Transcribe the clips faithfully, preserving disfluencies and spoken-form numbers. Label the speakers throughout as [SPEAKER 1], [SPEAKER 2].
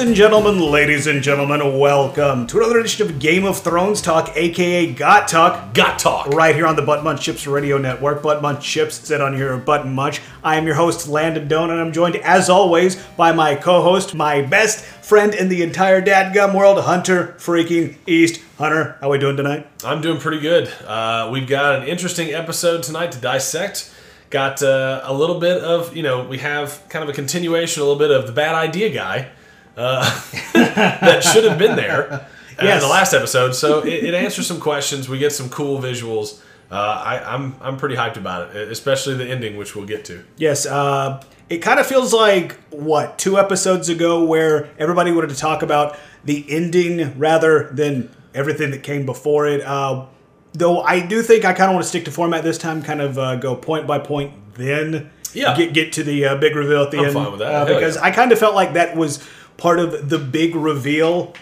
[SPEAKER 1] and gentlemen, ladies and gentlemen, welcome to another edition of Game of Thrones Talk, aka Got Talk.
[SPEAKER 2] Got Talk.
[SPEAKER 1] Right here on the Button Munch Chips Radio Network. Button Munch Chips, sit on here, Button Munch. I am your host, Landon Doan, and I'm joined, as always, by my co-host, my best friend in the entire dadgum world, Hunter freaking East. Hunter, how are we doing tonight?
[SPEAKER 2] I'm doing pretty good. Uh, we've got an interesting episode tonight to dissect. Got uh, a little bit of, you know, we have kind of a continuation, a little bit of the bad idea guy uh, that should have been there uh, yes. in the last episode. So it, it answers some questions. We get some cool visuals. Uh, I, I'm I'm pretty hyped about it, especially the ending, which we'll get to.
[SPEAKER 1] Yes, uh, it kind of feels like, what, two episodes ago where everybody wanted to talk about the ending rather than everything that came before it. Uh, though I do think I kind of want to stick to format this time, kind of uh, go point by point, then
[SPEAKER 2] yeah.
[SPEAKER 1] get get to the uh, big reveal at the
[SPEAKER 2] I'm
[SPEAKER 1] end.
[SPEAKER 2] I'm fine with that.
[SPEAKER 1] Uh, because
[SPEAKER 2] yeah.
[SPEAKER 1] I kind of felt like that was part of the big reveal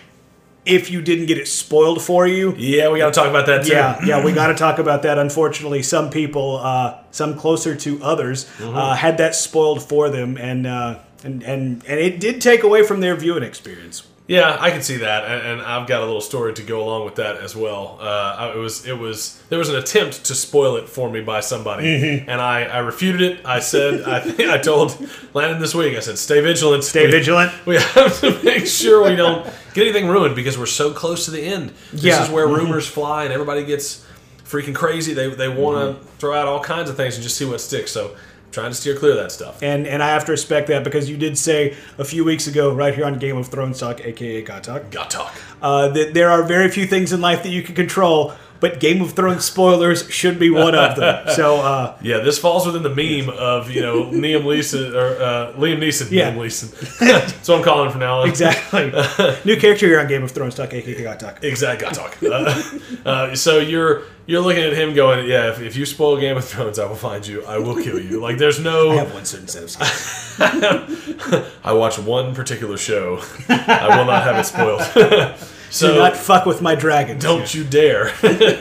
[SPEAKER 1] if you didn't get it spoiled for you.
[SPEAKER 2] Yeah, we got to talk about that too.
[SPEAKER 1] Yeah, yeah, we got to talk about that. Unfortunately, some people, uh, some closer to others, mm-hmm. uh, had that spoiled for them, and, uh, and and and it did take away from their viewing experience.
[SPEAKER 2] Yeah, I can see that, and, and I've got a little story to go along with that as well. Uh, it was, it was, there was an attempt to spoil it for me by somebody, mm-hmm. and I, I refuted it. I said, I think I told Landon this week, I said, stay vigilant.
[SPEAKER 1] Stay
[SPEAKER 2] we,
[SPEAKER 1] vigilant.
[SPEAKER 2] We have to make sure we don't get anything ruined because we're so close to the end. This
[SPEAKER 1] yeah.
[SPEAKER 2] is where
[SPEAKER 1] mm-hmm.
[SPEAKER 2] rumors fly and everybody gets freaking crazy. They they want to mm-hmm. throw out all kinds of things and just see what sticks. So trying to steer clear of that stuff.
[SPEAKER 1] And and I have to respect that because you did say a few weeks ago, right here on Game of Thrones Talk, a k a. Got Talk,
[SPEAKER 2] Got Talk,
[SPEAKER 1] uh, that there are very few things in life that you can control, but Game of Thrones spoilers should be one of them. So uh,
[SPEAKER 2] yeah, this falls within the meme of, you know, Liam Neeson, or uh, Liam Neeson,
[SPEAKER 1] yeah.
[SPEAKER 2] Liam Neeson. That's what I'm calling him from now on.
[SPEAKER 1] Exactly. New character here on Game of Thrones Talk, a k a. Got Talk.
[SPEAKER 2] Exactly, Got Talk. Uh, uh, so you're... You're looking at him going, yeah, if, if you spoil Game of Thrones, I will find you. I will kill you. Like, there's no...
[SPEAKER 1] I have one certain set of skills.
[SPEAKER 2] I watch one particular show. I will not have it spoiled. So
[SPEAKER 1] do not fuck with my dragons.
[SPEAKER 2] Don't you dare.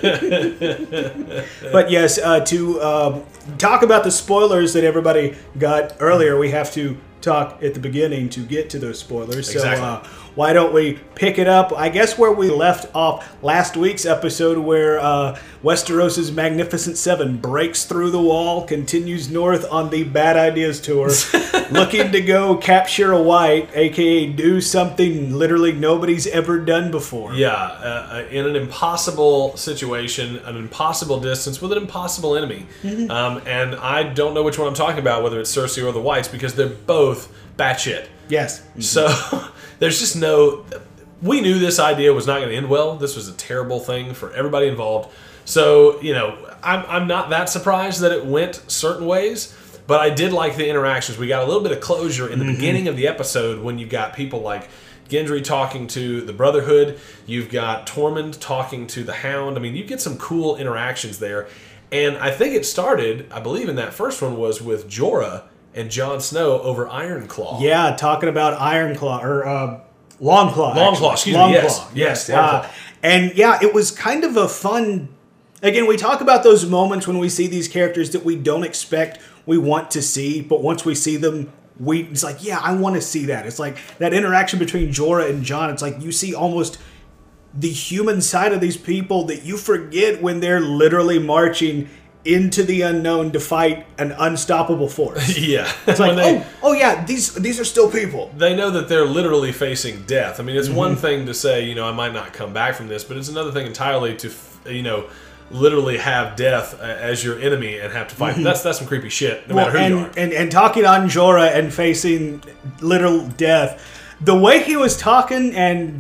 [SPEAKER 1] But yes, uh, to um, talk about the spoilers that everybody got earlier, we have to talk at the beginning to get to those spoilers.
[SPEAKER 2] Exactly.
[SPEAKER 1] So uh, why don't we pick it up, I guess, where we left off last week's episode, where uh, Westeros' Magnificent Seven breaks through the wall, continues north on the Bad Ideas tour, looking to go capture a White, a k a do something literally nobody's ever done before.
[SPEAKER 2] Yeah, uh, in an impossible situation, an impossible distance with an impossible enemy. Mm-hmm. Um, and I don't know which one I'm talking about, whether it's Cersei or the Whites, because they're both batshit.
[SPEAKER 1] Yes. Mm-hmm.
[SPEAKER 2] So there's just no... We knew this idea was not going to end well. This was a terrible thing for everybody involved. So, you know, I'm, I'm not that surprised that it went certain ways, but I did like the interactions. We got a little bit of closure in the mm-hmm. beginning of the episode when you got people like Gendry talking to the Brotherhood. You've got Tormund talking to the Hound. I mean, you get some cool interactions there. And I think it started, I believe in that first one, was with Jorah and Jon Snow over Ironclaw.
[SPEAKER 1] Yeah, talking about Ironclaw, or uh, Longclaw.
[SPEAKER 2] Longclaw, excuse
[SPEAKER 1] Longclaw.
[SPEAKER 2] me, yes. Yes,
[SPEAKER 1] uh, and yeah, it was kind of a fun... Again, we talk about those moments when we see these characters that we don't expect, we want to see, but once we see them, we it's like, yeah, I want to see that. It's like that interaction between Jorah and Jon. It's like you see almost the human side of these people that you forget when they're literally marching into the unknown to fight an unstoppable force.
[SPEAKER 2] Yeah.
[SPEAKER 1] It's like,
[SPEAKER 2] they,
[SPEAKER 1] oh, oh yeah, these these are still people.
[SPEAKER 2] They know that they're literally facing death. I mean, it's
[SPEAKER 1] mm-hmm.
[SPEAKER 2] one thing to say, you know, I might not come back from this, but it's another thing entirely to, you know, literally have death as your enemy and have to fight. Mm-hmm. That's that's some creepy shit, no
[SPEAKER 1] well,
[SPEAKER 2] matter who
[SPEAKER 1] and,
[SPEAKER 2] you are.
[SPEAKER 1] And, and talking on Jorah and facing literal death, the way he was talking, and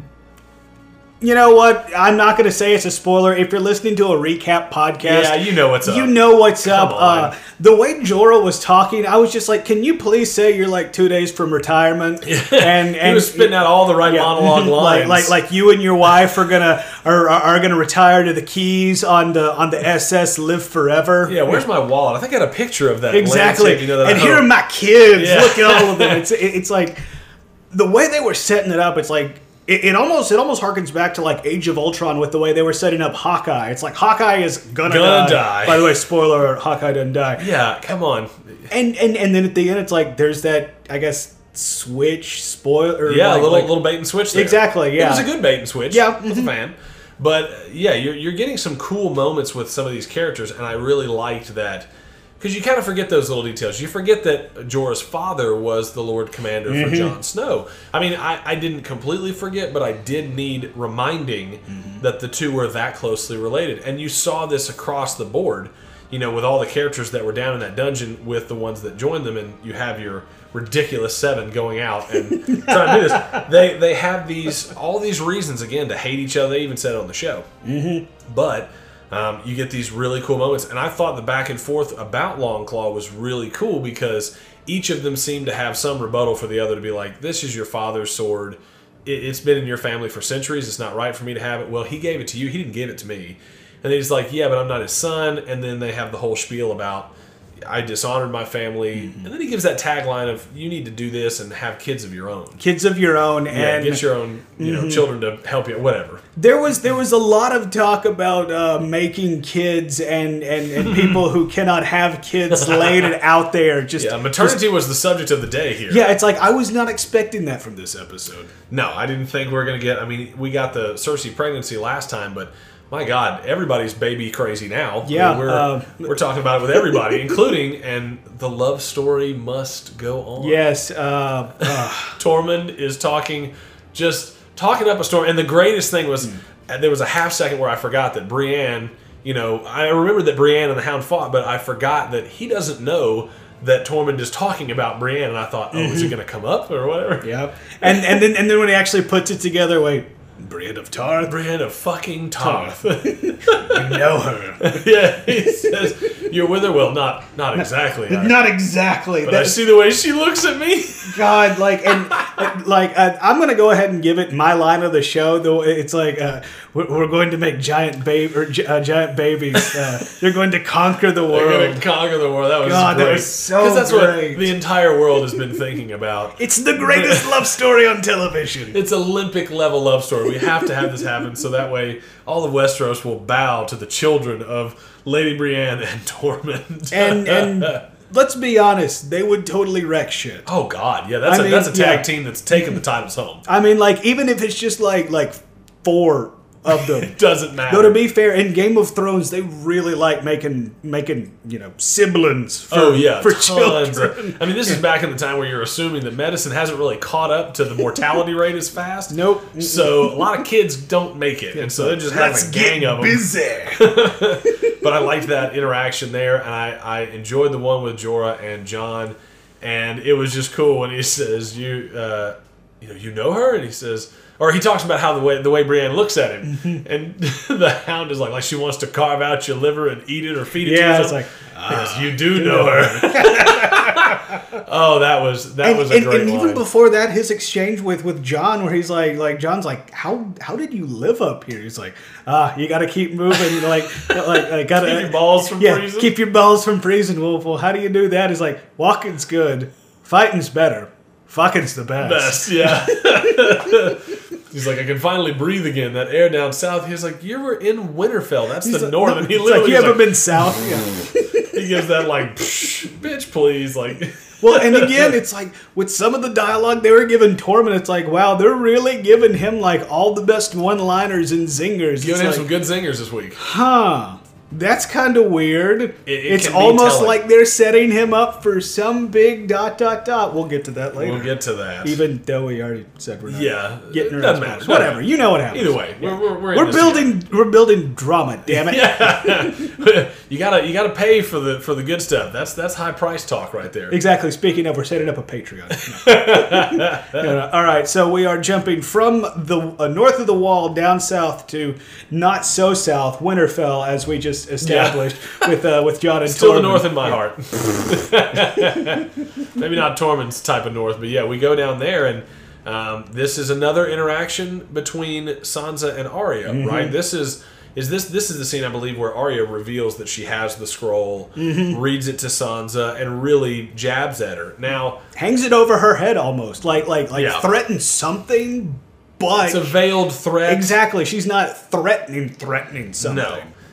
[SPEAKER 1] you know what? I'm not going to say it's a spoiler. If you're listening to a recap podcast,
[SPEAKER 2] yeah, you know what's up.
[SPEAKER 1] You know what's
[SPEAKER 2] Come
[SPEAKER 1] up.
[SPEAKER 2] on.
[SPEAKER 1] Uh, the way Jorah was talking, I was just like, "Can you please say you're like two days from retirement?" And
[SPEAKER 2] he
[SPEAKER 1] and
[SPEAKER 2] was spitting out all the right
[SPEAKER 1] yeah,
[SPEAKER 2] monologue lines,
[SPEAKER 1] like, like like you and your wife are gonna are are gonna retire to the Keys on the on the S S Live Forever.
[SPEAKER 2] Yeah, where's my wallet? I think I had a picture of that.
[SPEAKER 1] Exactly.
[SPEAKER 2] Landscape, you know, that
[SPEAKER 1] and
[SPEAKER 2] I
[SPEAKER 1] here
[SPEAKER 2] hope.
[SPEAKER 1] are my kids.
[SPEAKER 2] Yeah.
[SPEAKER 1] Look at all of them. It's it's like the way they were setting it up. It's like. It, it almost it almost harkens back to like Age of Ultron with the way they were setting up Hawkeye. It's like Hawkeye is gonna,
[SPEAKER 2] Gonna
[SPEAKER 1] die.
[SPEAKER 2] die.
[SPEAKER 1] By the way, spoiler: Hawkeye doesn't die.
[SPEAKER 2] Yeah, come on.
[SPEAKER 1] And and and then at the end, it's like there's that I guess switch spoiler.
[SPEAKER 2] Yeah,
[SPEAKER 1] like,
[SPEAKER 2] a little
[SPEAKER 1] like,
[SPEAKER 2] little bait and switch there.
[SPEAKER 1] Exactly, yeah.
[SPEAKER 2] It was a good bait and switch.
[SPEAKER 1] Yeah.
[SPEAKER 2] I was a fan. But, uh, yeah, you're, you're getting some cool moments with some of these characters, and I really liked that. Because you kind of forget those little details. You forget that Jorah's father was the Lord Commander
[SPEAKER 1] mm-hmm.
[SPEAKER 2] for Jon Snow. I mean, I, I didn't completely forget, but I did need reminding mm-hmm. that the two were that closely related. And you saw this across the board, you know, with all the characters that were down in that dungeon with the ones that joined them, and you have your ridiculous seven going out and trying to do this. They they have these all these reasons again to hate each other. They even said it on the show.
[SPEAKER 1] Mm-hmm.
[SPEAKER 2] But um, you get these really cool moments, and I thought the back and forth about Longclaw was really cool because each of them seemed to have some rebuttal for the other to be like, "This is your father's sword. It, it's been in your family for centuries. It's not right for me to have it." Well, he gave it to you. He didn't give it to me. And then he's like, "Yeah, but I'm not his son." And then they have the whole spiel about, "I dishonored my family." Mm-hmm. And then he gives that tagline of, "You need to do this and have kids of your own."
[SPEAKER 1] Kids of your own.
[SPEAKER 2] Yeah,
[SPEAKER 1] and
[SPEAKER 2] get your own you know, mm-hmm. children to help you, whatever.
[SPEAKER 1] There was there was a lot of talk about uh, making kids and, and, and people who cannot have kids laid it out there. Just
[SPEAKER 2] Yeah, maternity
[SPEAKER 1] just,
[SPEAKER 2] was the subject of the day here.
[SPEAKER 1] Yeah, it's like, I was not expecting that from this episode.
[SPEAKER 2] No, I didn't think we were going to get, I mean, we got the Cersei pregnancy last time, but my God, everybody's baby crazy now.
[SPEAKER 1] Yeah,
[SPEAKER 2] I mean, we're
[SPEAKER 1] uh,
[SPEAKER 2] we're talking about it with everybody, including, and the love story must go on.
[SPEAKER 1] Yes, uh, uh.
[SPEAKER 2] Tormund is talking, just talking up a storm, and the greatest thing was mm. there was a half second where I forgot that Brienne. You know, I remembered that Brienne and the Hound fought, but I forgot that he doesn't know that Tormund is talking about Brienne, and I thought, oh, mm-hmm. is it going to come up or whatever?
[SPEAKER 1] Yep. And and then and then when he actually puts it together, wait. Brienne of Tarth?
[SPEAKER 2] Brienne of fucking Tarth.
[SPEAKER 1] You know her.
[SPEAKER 2] Yeah, he says, "You're with her?" Well, not not exactly.
[SPEAKER 1] Not, not exactly.
[SPEAKER 2] But I see the way she looks at me.
[SPEAKER 1] God, like, and like, uh, I'm going to go ahead and give it my line of the show, though. It's like, uh, we're, we're going to make giant baby or uh, giant babies. Uh, they're going to conquer the world.
[SPEAKER 2] They're going to conquer the world. That was
[SPEAKER 1] God,
[SPEAKER 2] great.
[SPEAKER 1] that was so
[SPEAKER 2] Because that's
[SPEAKER 1] great.
[SPEAKER 2] what the entire world has been thinking about.
[SPEAKER 1] It's the greatest love story on television.
[SPEAKER 2] It's Olympic level love story. We have to have this happen so that way all of Westeros will bow to the children of Lady Brienne and Tormund.
[SPEAKER 1] And and let's be honest, they would totally wreck shit.
[SPEAKER 2] Oh God, yeah, that's
[SPEAKER 1] I
[SPEAKER 2] a
[SPEAKER 1] mean,
[SPEAKER 2] that's a tag
[SPEAKER 1] yeah.
[SPEAKER 2] team that's taking the titles home.
[SPEAKER 1] I mean, like, even if it's just like like four of them.
[SPEAKER 2] It doesn't matter.
[SPEAKER 1] Though, to be fair, in Game of Thrones, they really like making making you know siblings. For,
[SPEAKER 2] oh yeah,
[SPEAKER 1] for
[SPEAKER 2] tons
[SPEAKER 1] children.
[SPEAKER 2] Of, I mean, this is back in the time where you're assuming that medicine hasn't really caught up to the mortality rate as fast.
[SPEAKER 1] Nope.
[SPEAKER 2] So a lot of kids don't make it, and so they just have
[SPEAKER 1] Let's
[SPEAKER 2] a gang
[SPEAKER 1] get
[SPEAKER 2] of them.
[SPEAKER 1] Busy.
[SPEAKER 2] But I liked that interaction there, and I, I enjoyed the one with Jorah and Jon, and it was just cool when he says, "You, uh, you know, you know her," and he says. Or he talks about how the way the way Brienne looks at him, and the Hound is like, like she wants to carve out your liver and eat it or feed it
[SPEAKER 1] yeah,
[SPEAKER 2] to you.
[SPEAKER 1] it's like,
[SPEAKER 2] yes, you do know her. Oh, that was that
[SPEAKER 1] and,
[SPEAKER 2] was a
[SPEAKER 1] and,
[SPEAKER 2] great
[SPEAKER 1] and
[SPEAKER 2] line.
[SPEAKER 1] even before that, his exchange with, with Jon, where he's like, like Jon's like, how how did you live up here? He's like, ah, you got to keep moving, like like, like gotta
[SPEAKER 2] keep your balls from
[SPEAKER 1] yeah,
[SPEAKER 2] freezing.
[SPEAKER 1] keep your balls from freezing. Well, well, how do you do that? He's like, walking's good, fighting's better, fucking's the best.
[SPEAKER 2] Best, yeah. He's like, I can finally breathe again. That air down south. He's like, you were in Winterfell. That's
[SPEAKER 1] He's
[SPEAKER 2] the
[SPEAKER 1] like,
[SPEAKER 2] north.
[SPEAKER 1] no,
[SPEAKER 2] And he
[SPEAKER 1] it's
[SPEAKER 2] literally
[SPEAKER 1] like, you
[SPEAKER 2] is
[SPEAKER 1] haven't
[SPEAKER 2] like,
[SPEAKER 1] been south. Yeah.
[SPEAKER 2] he gives that like, bitch, please, like.
[SPEAKER 1] Well, and again, it's like with some of the dialogue they were giving Tormund, it's like, wow, they're really giving him like all the best one-liners and zingers.
[SPEAKER 2] Giving
[SPEAKER 1] it's
[SPEAKER 2] him
[SPEAKER 1] like,
[SPEAKER 2] some good zingers this week.
[SPEAKER 1] Huh. That's kind of weird.
[SPEAKER 2] It, it
[SPEAKER 1] it's
[SPEAKER 2] can be
[SPEAKER 1] almost
[SPEAKER 2] telling.
[SPEAKER 1] like they're setting him up for some big dot dot dot. We'll get to that later.
[SPEAKER 2] We'll get to that.
[SPEAKER 1] Even though we already said we're not
[SPEAKER 2] yeah,
[SPEAKER 1] getting
[SPEAKER 2] it
[SPEAKER 1] around
[SPEAKER 2] doesn't
[SPEAKER 1] to
[SPEAKER 2] matter.
[SPEAKER 1] it. Whatever. You know what happens.
[SPEAKER 2] Either way, we're we're, we're, in
[SPEAKER 1] We're
[SPEAKER 2] this
[SPEAKER 1] building
[SPEAKER 2] together.
[SPEAKER 1] we're building drama, damn it.
[SPEAKER 2] Yeah. you gotta you gotta pay for the for the good stuff. That's that's high price talk right there.
[SPEAKER 1] Exactly. Speaking of, we're setting up a Patreon. No. No, no. All right, so we are jumping from the uh, north of the wall down south to not so south, Winterfell, as we just established yeah. with uh, with Jon and
[SPEAKER 2] Still
[SPEAKER 1] Tormund.
[SPEAKER 2] the north in my heart. Maybe not Tormund's type of north, but yeah, we go down there, and um, this is another interaction between Sansa and Arya, mm-hmm. right? This is. Is this this is the scene I believe where Arya reveals that she has the scroll, mm-hmm. reads it to Sansa, and really jabs at her. Now
[SPEAKER 1] hangs it over her head almost, like like like
[SPEAKER 2] yeah.
[SPEAKER 1] threatens something, but
[SPEAKER 2] it's a veiled threat.
[SPEAKER 1] Exactly, she's not threatening threatening something.
[SPEAKER 2] No,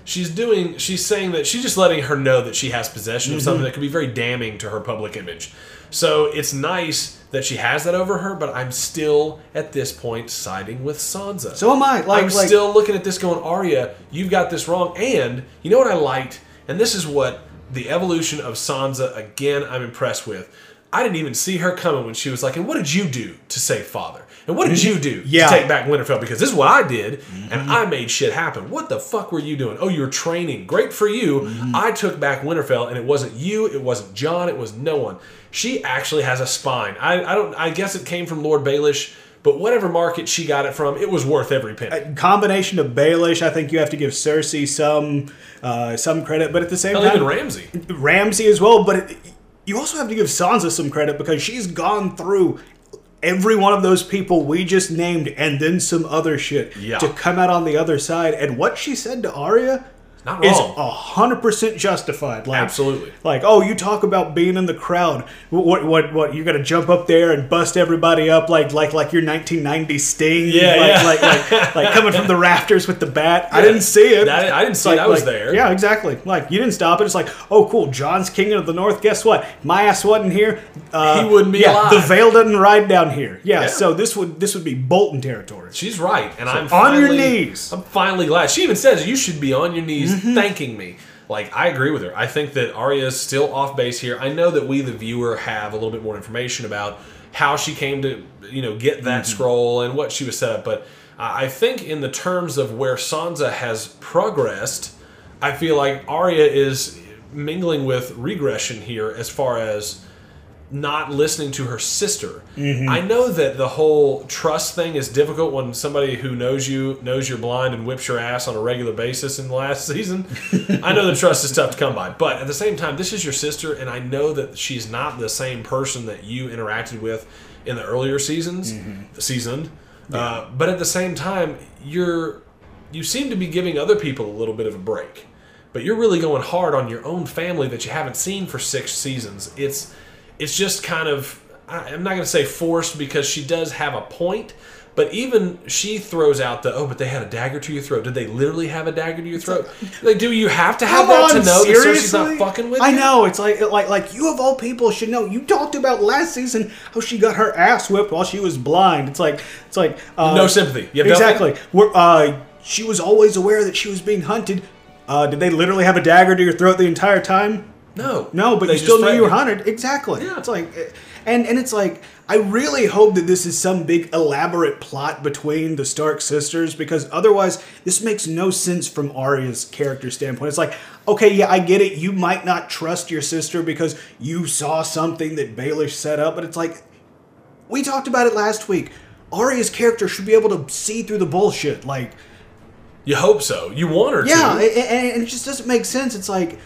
[SPEAKER 2] she's doing, she's saying that she's just letting her know that she has possession of mm-hmm. something that could be very damning to her public image. So it's nice that she has that over her, but I'm still at this point siding with Sansa.
[SPEAKER 1] So am I. Like,
[SPEAKER 2] I'm
[SPEAKER 1] like,
[SPEAKER 2] still looking at this going, Arya, you've got this wrong. And you know what I liked? And this is what the evolution of Sansa, again, I'm impressed with. I didn't even see her coming when she was like, and what did you do to save father? And what did you do
[SPEAKER 1] yeah.
[SPEAKER 2] to take back Winterfell? Because this is what I did, mm-hmm. and I made shit happen. What the fuck were you doing? Oh, you were training. Great for you. Mm-hmm. I took back Winterfell, and it wasn't you, it wasn't Jon, it was no one. She actually has a spine. I, I don't. I guess it came from Lord Baelish, but whatever market she got it from, it was worth every penny.
[SPEAKER 1] A combination of Baelish, I think you have to give Cersei some uh, some credit, but at the same
[SPEAKER 2] Hell,
[SPEAKER 1] time,
[SPEAKER 2] even Ramsay,
[SPEAKER 1] Ramsay as well. But it, you also have to give Sansa some credit because she's gone through every one of those people we just named and then some other shit
[SPEAKER 2] yeah.
[SPEAKER 1] to come out on the other side. And what she said to Arya
[SPEAKER 2] Not wrong.
[SPEAKER 1] is a hundred percent justified. Like,
[SPEAKER 2] absolutely.
[SPEAKER 1] Like, oh, you talk about being in the crowd. What, what, what? You're gonna jump up there and bust everybody up like, like, like your nineteen ninety Sting.
[SPEAKER 2] Yeah,
[SPEAKER 1] like,
[SPEAKER 2] yeah.
[SPEAKER 1] like, like, like, like coming from the rafters with the bat.
[SPEAKER 2] Yeah.
[SPEAKER 1] I didn't see it.
[SPEAKER 2] That, I didn't see
[SPEAKER 1] like,
[SPEAKER 2] it. I was
[SPEAKER 1] like,
[SPEAKER 2] there.
[SPEAKER 1] Yeah, exactly. Like, you didn't stop it. It's like, oh, cool. Jon's king of the north. Guess what? My ass wasn't here. Uh,
[SPEAKER 2] he wouldn't be
[SPEAKER 1] yeah,
[SPEAKER 2] alive.
[SPEAKER 1] The Vale doesn't ride down here. Yeah,
[SPEAKER 2] Yeah.
[SPEAKER 1] So this would this would be Bolton territory.
[SPEAKER 2] She's right, and
[SPEAKER 1] So
[SPEAKER 2] I'm
[SPEAKER 1] on
[SPEAKER 2] finally,
[SPEAKER 1] your knees.
[SPEAKER 2] I'm finally glad. She even says you should be on your knees
[SPEAKER 1] Mm-hmm.
[SPEAKER 2] thanking me. Like, I agree with her. I think that Arya is still off base here. I know that we, the viewer, have a little bit more information about how she came to, you know, get that
[SPEAKER 1] Mm-hmm.
[SPEAKER 2] scroll and what she was set up. But uh, I think in the terms of where Sansa has progressed, I feel like Arya is mingling with regression here as far as not listening to her sister. Mm-hmm. I know that the whole trust thing is difficult when somebody who knows you knows you're blind and whips your ass on a regular basis in the last season. I know the trust is tough to come by, but at the same time, this is your sister, and I know that she's not the same person that you interacted with in the earlier seasons, mm-hmm. season. Yeah. Uh, but at the same time, you're you seem to be giving other people a little bit of a break, but you're really going hard on your own family that you haven't seen for six seasons. It's It's just kind of, I'm not going to say forced because she does have a point, but even she throws out the, oh, but they had a dagger to your throat. Did they literally have a dagger to your throat? Like, do you have to have
[SPEAKER 1] Come
[SPEAKER 2] that
[SPEAKER 1] on,
[SPEAKER 2] to know
[SPEAKER 1] seriously?
[SPEAKER 2] that Cersei's not fucking with you?
[SPEAKER 1] I know. It's like, like, like you of all people should know. You talked about last season how she got her ass whipped while she was blind. It's like, it's like uh,
[SPEAKER 2] no sympathy. You have
[SPEAKER 1] exactly.
[SPEAKER 2] nothing?
[SPEAKER 1] We're, uh, she was always aware that she was being hunted. Uh, did they literally have a dagger to your throat the entire time?
[SPEAKER 2] No.
[SPEAKER 1] No, but
[SPEAKER 2] They
[SPEAKER 1] you still
[SPEAKER 2] just
[SPEAKER 1] knew you were
[SPEAKER 2] threatened
[SPEAKER 1] hunted. Exactly.
[SPEAKER 2] Yeah.
[SPEAKER 1] It's like, and and it's like, I really hope that this is some big elaborate plot between the Stark sisters, because otherwise this makes no sense from Arya's character standpoint. It's like, okay, yeah, I get it. You might not trust your sister because you saw something that Baelish set up, but it's like, we talked about it last week. Arya's character should be able to see through the bullshit. Like,
[SPEAKER 2] You hope so. You want her
[SPEAKER 1] yeah,
[SPEAKER 2] to.
[SPEAKER 1] and, and it just doesn't make sense. It's like,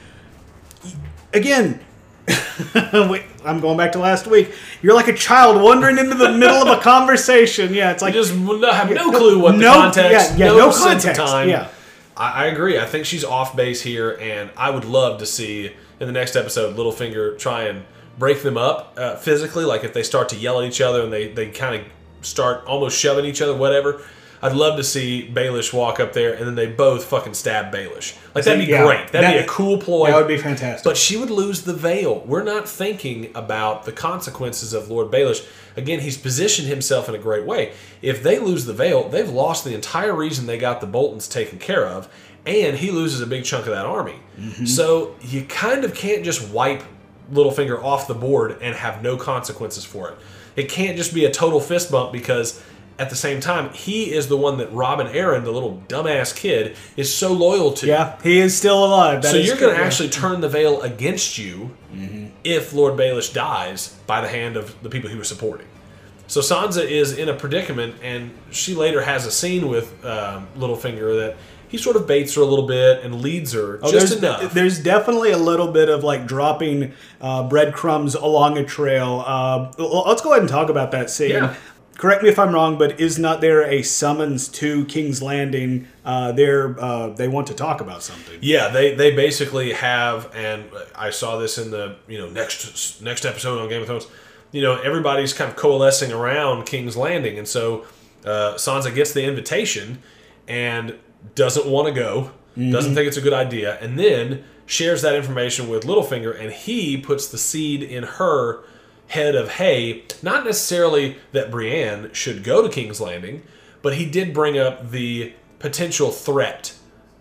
[SPEAKER 1] again, wait, I'm going back to last week. You're like a child wandering into the middle of a conversation. Yeah, it's like
[SPEAKER 2] You just have no clue what the
[SPEAKER 1] no,
[SPEAKER 2] context,
[SPEAKER 1] yeah, yeah,
[SPEAKER 2] no,
[SPEAKER 1] no
[SPEAKER 2] sense
[SPEAKER 1] context.
[SPEAKER 2] of time.
[SPEAKER 1] Yeah.
[SPEAKER 2] I, I agree. I think she's off base here, and I would love to see in the next episode Littlefinger try and break them up uh, physically, like if they start to yell at each other and they, they kind of start almost shoving each other, whatever. I'd love to see Baelish walk up there and then they both fucking stab Baelish. Like, that'd be
[SPEAKER 1] Yeah,
[SPEAKER 2] great. That'd
[SPEAKER 1] that-
[SPEAKER 2] be a cool ploy.
[SPEAKER 1] That would be fantastic.
[SPEAKER 2] But she would lose the veil. We're not thinking about the consequences of Lord Baelish. Again, he's positioned himself in a great way. If they lose the veil, they've lost the entire reason they got the Boltons taken care of, and he loses a big chunk of that army. Mm-hmm. So you kind of can't just wipe Littlefinger off the board and have no consequences for it. It can't just be a total fist bump, because at the same time, he is the one that Robin Arryn, the little dumbass kid, is so loyal to.
[SPEAKER 1] Yeah, he is still alive. That
[SPEAKER 2] so
[SPEAKER 1] is
[SPEAKER 2] you're going to
[SPEAKER 1] true, yeah.
[SPEAKER 2] actually turn the veil against you mm-hmm. if Lord Baelish dies by the hand of the people he was supporting. So Sansa is in a predicament, and she later has a scene with um, Littlefinger that he sort of baits her a little bit and leads her
[SPEAKER 1] Oh,
[SPEAKER 2] just
[SPEAKER 1] there's,
[SPEAKER 2] enough.
[SPEAKER 1] There's definitely a little bit of like dropping uh, breadcrumbs along a trail. Uh, let's go ahead and talk about that scene.
[SPEAKER 2] Yeah.
[SPEAKER 1] Correct me if I'm wrong, but is not there a summons to King's Landing? Uh, there, uh, they want to talk about something.
[SPEAKER 2] Yeah, they, they basically have, and I saw this in the you know next next episode on Game of Thrones. You know, everybody's kind of coalescing around King's Landing, and so uh, Sansa gets the invitation and doesn't want to go. mm-hmm. doesn't think it's a good idea, and then shares that information with Littlefinger, and he puts the seed in her head of, hey, not necessarily that Brienne should go to King's Landing, but he did bring up the potential threat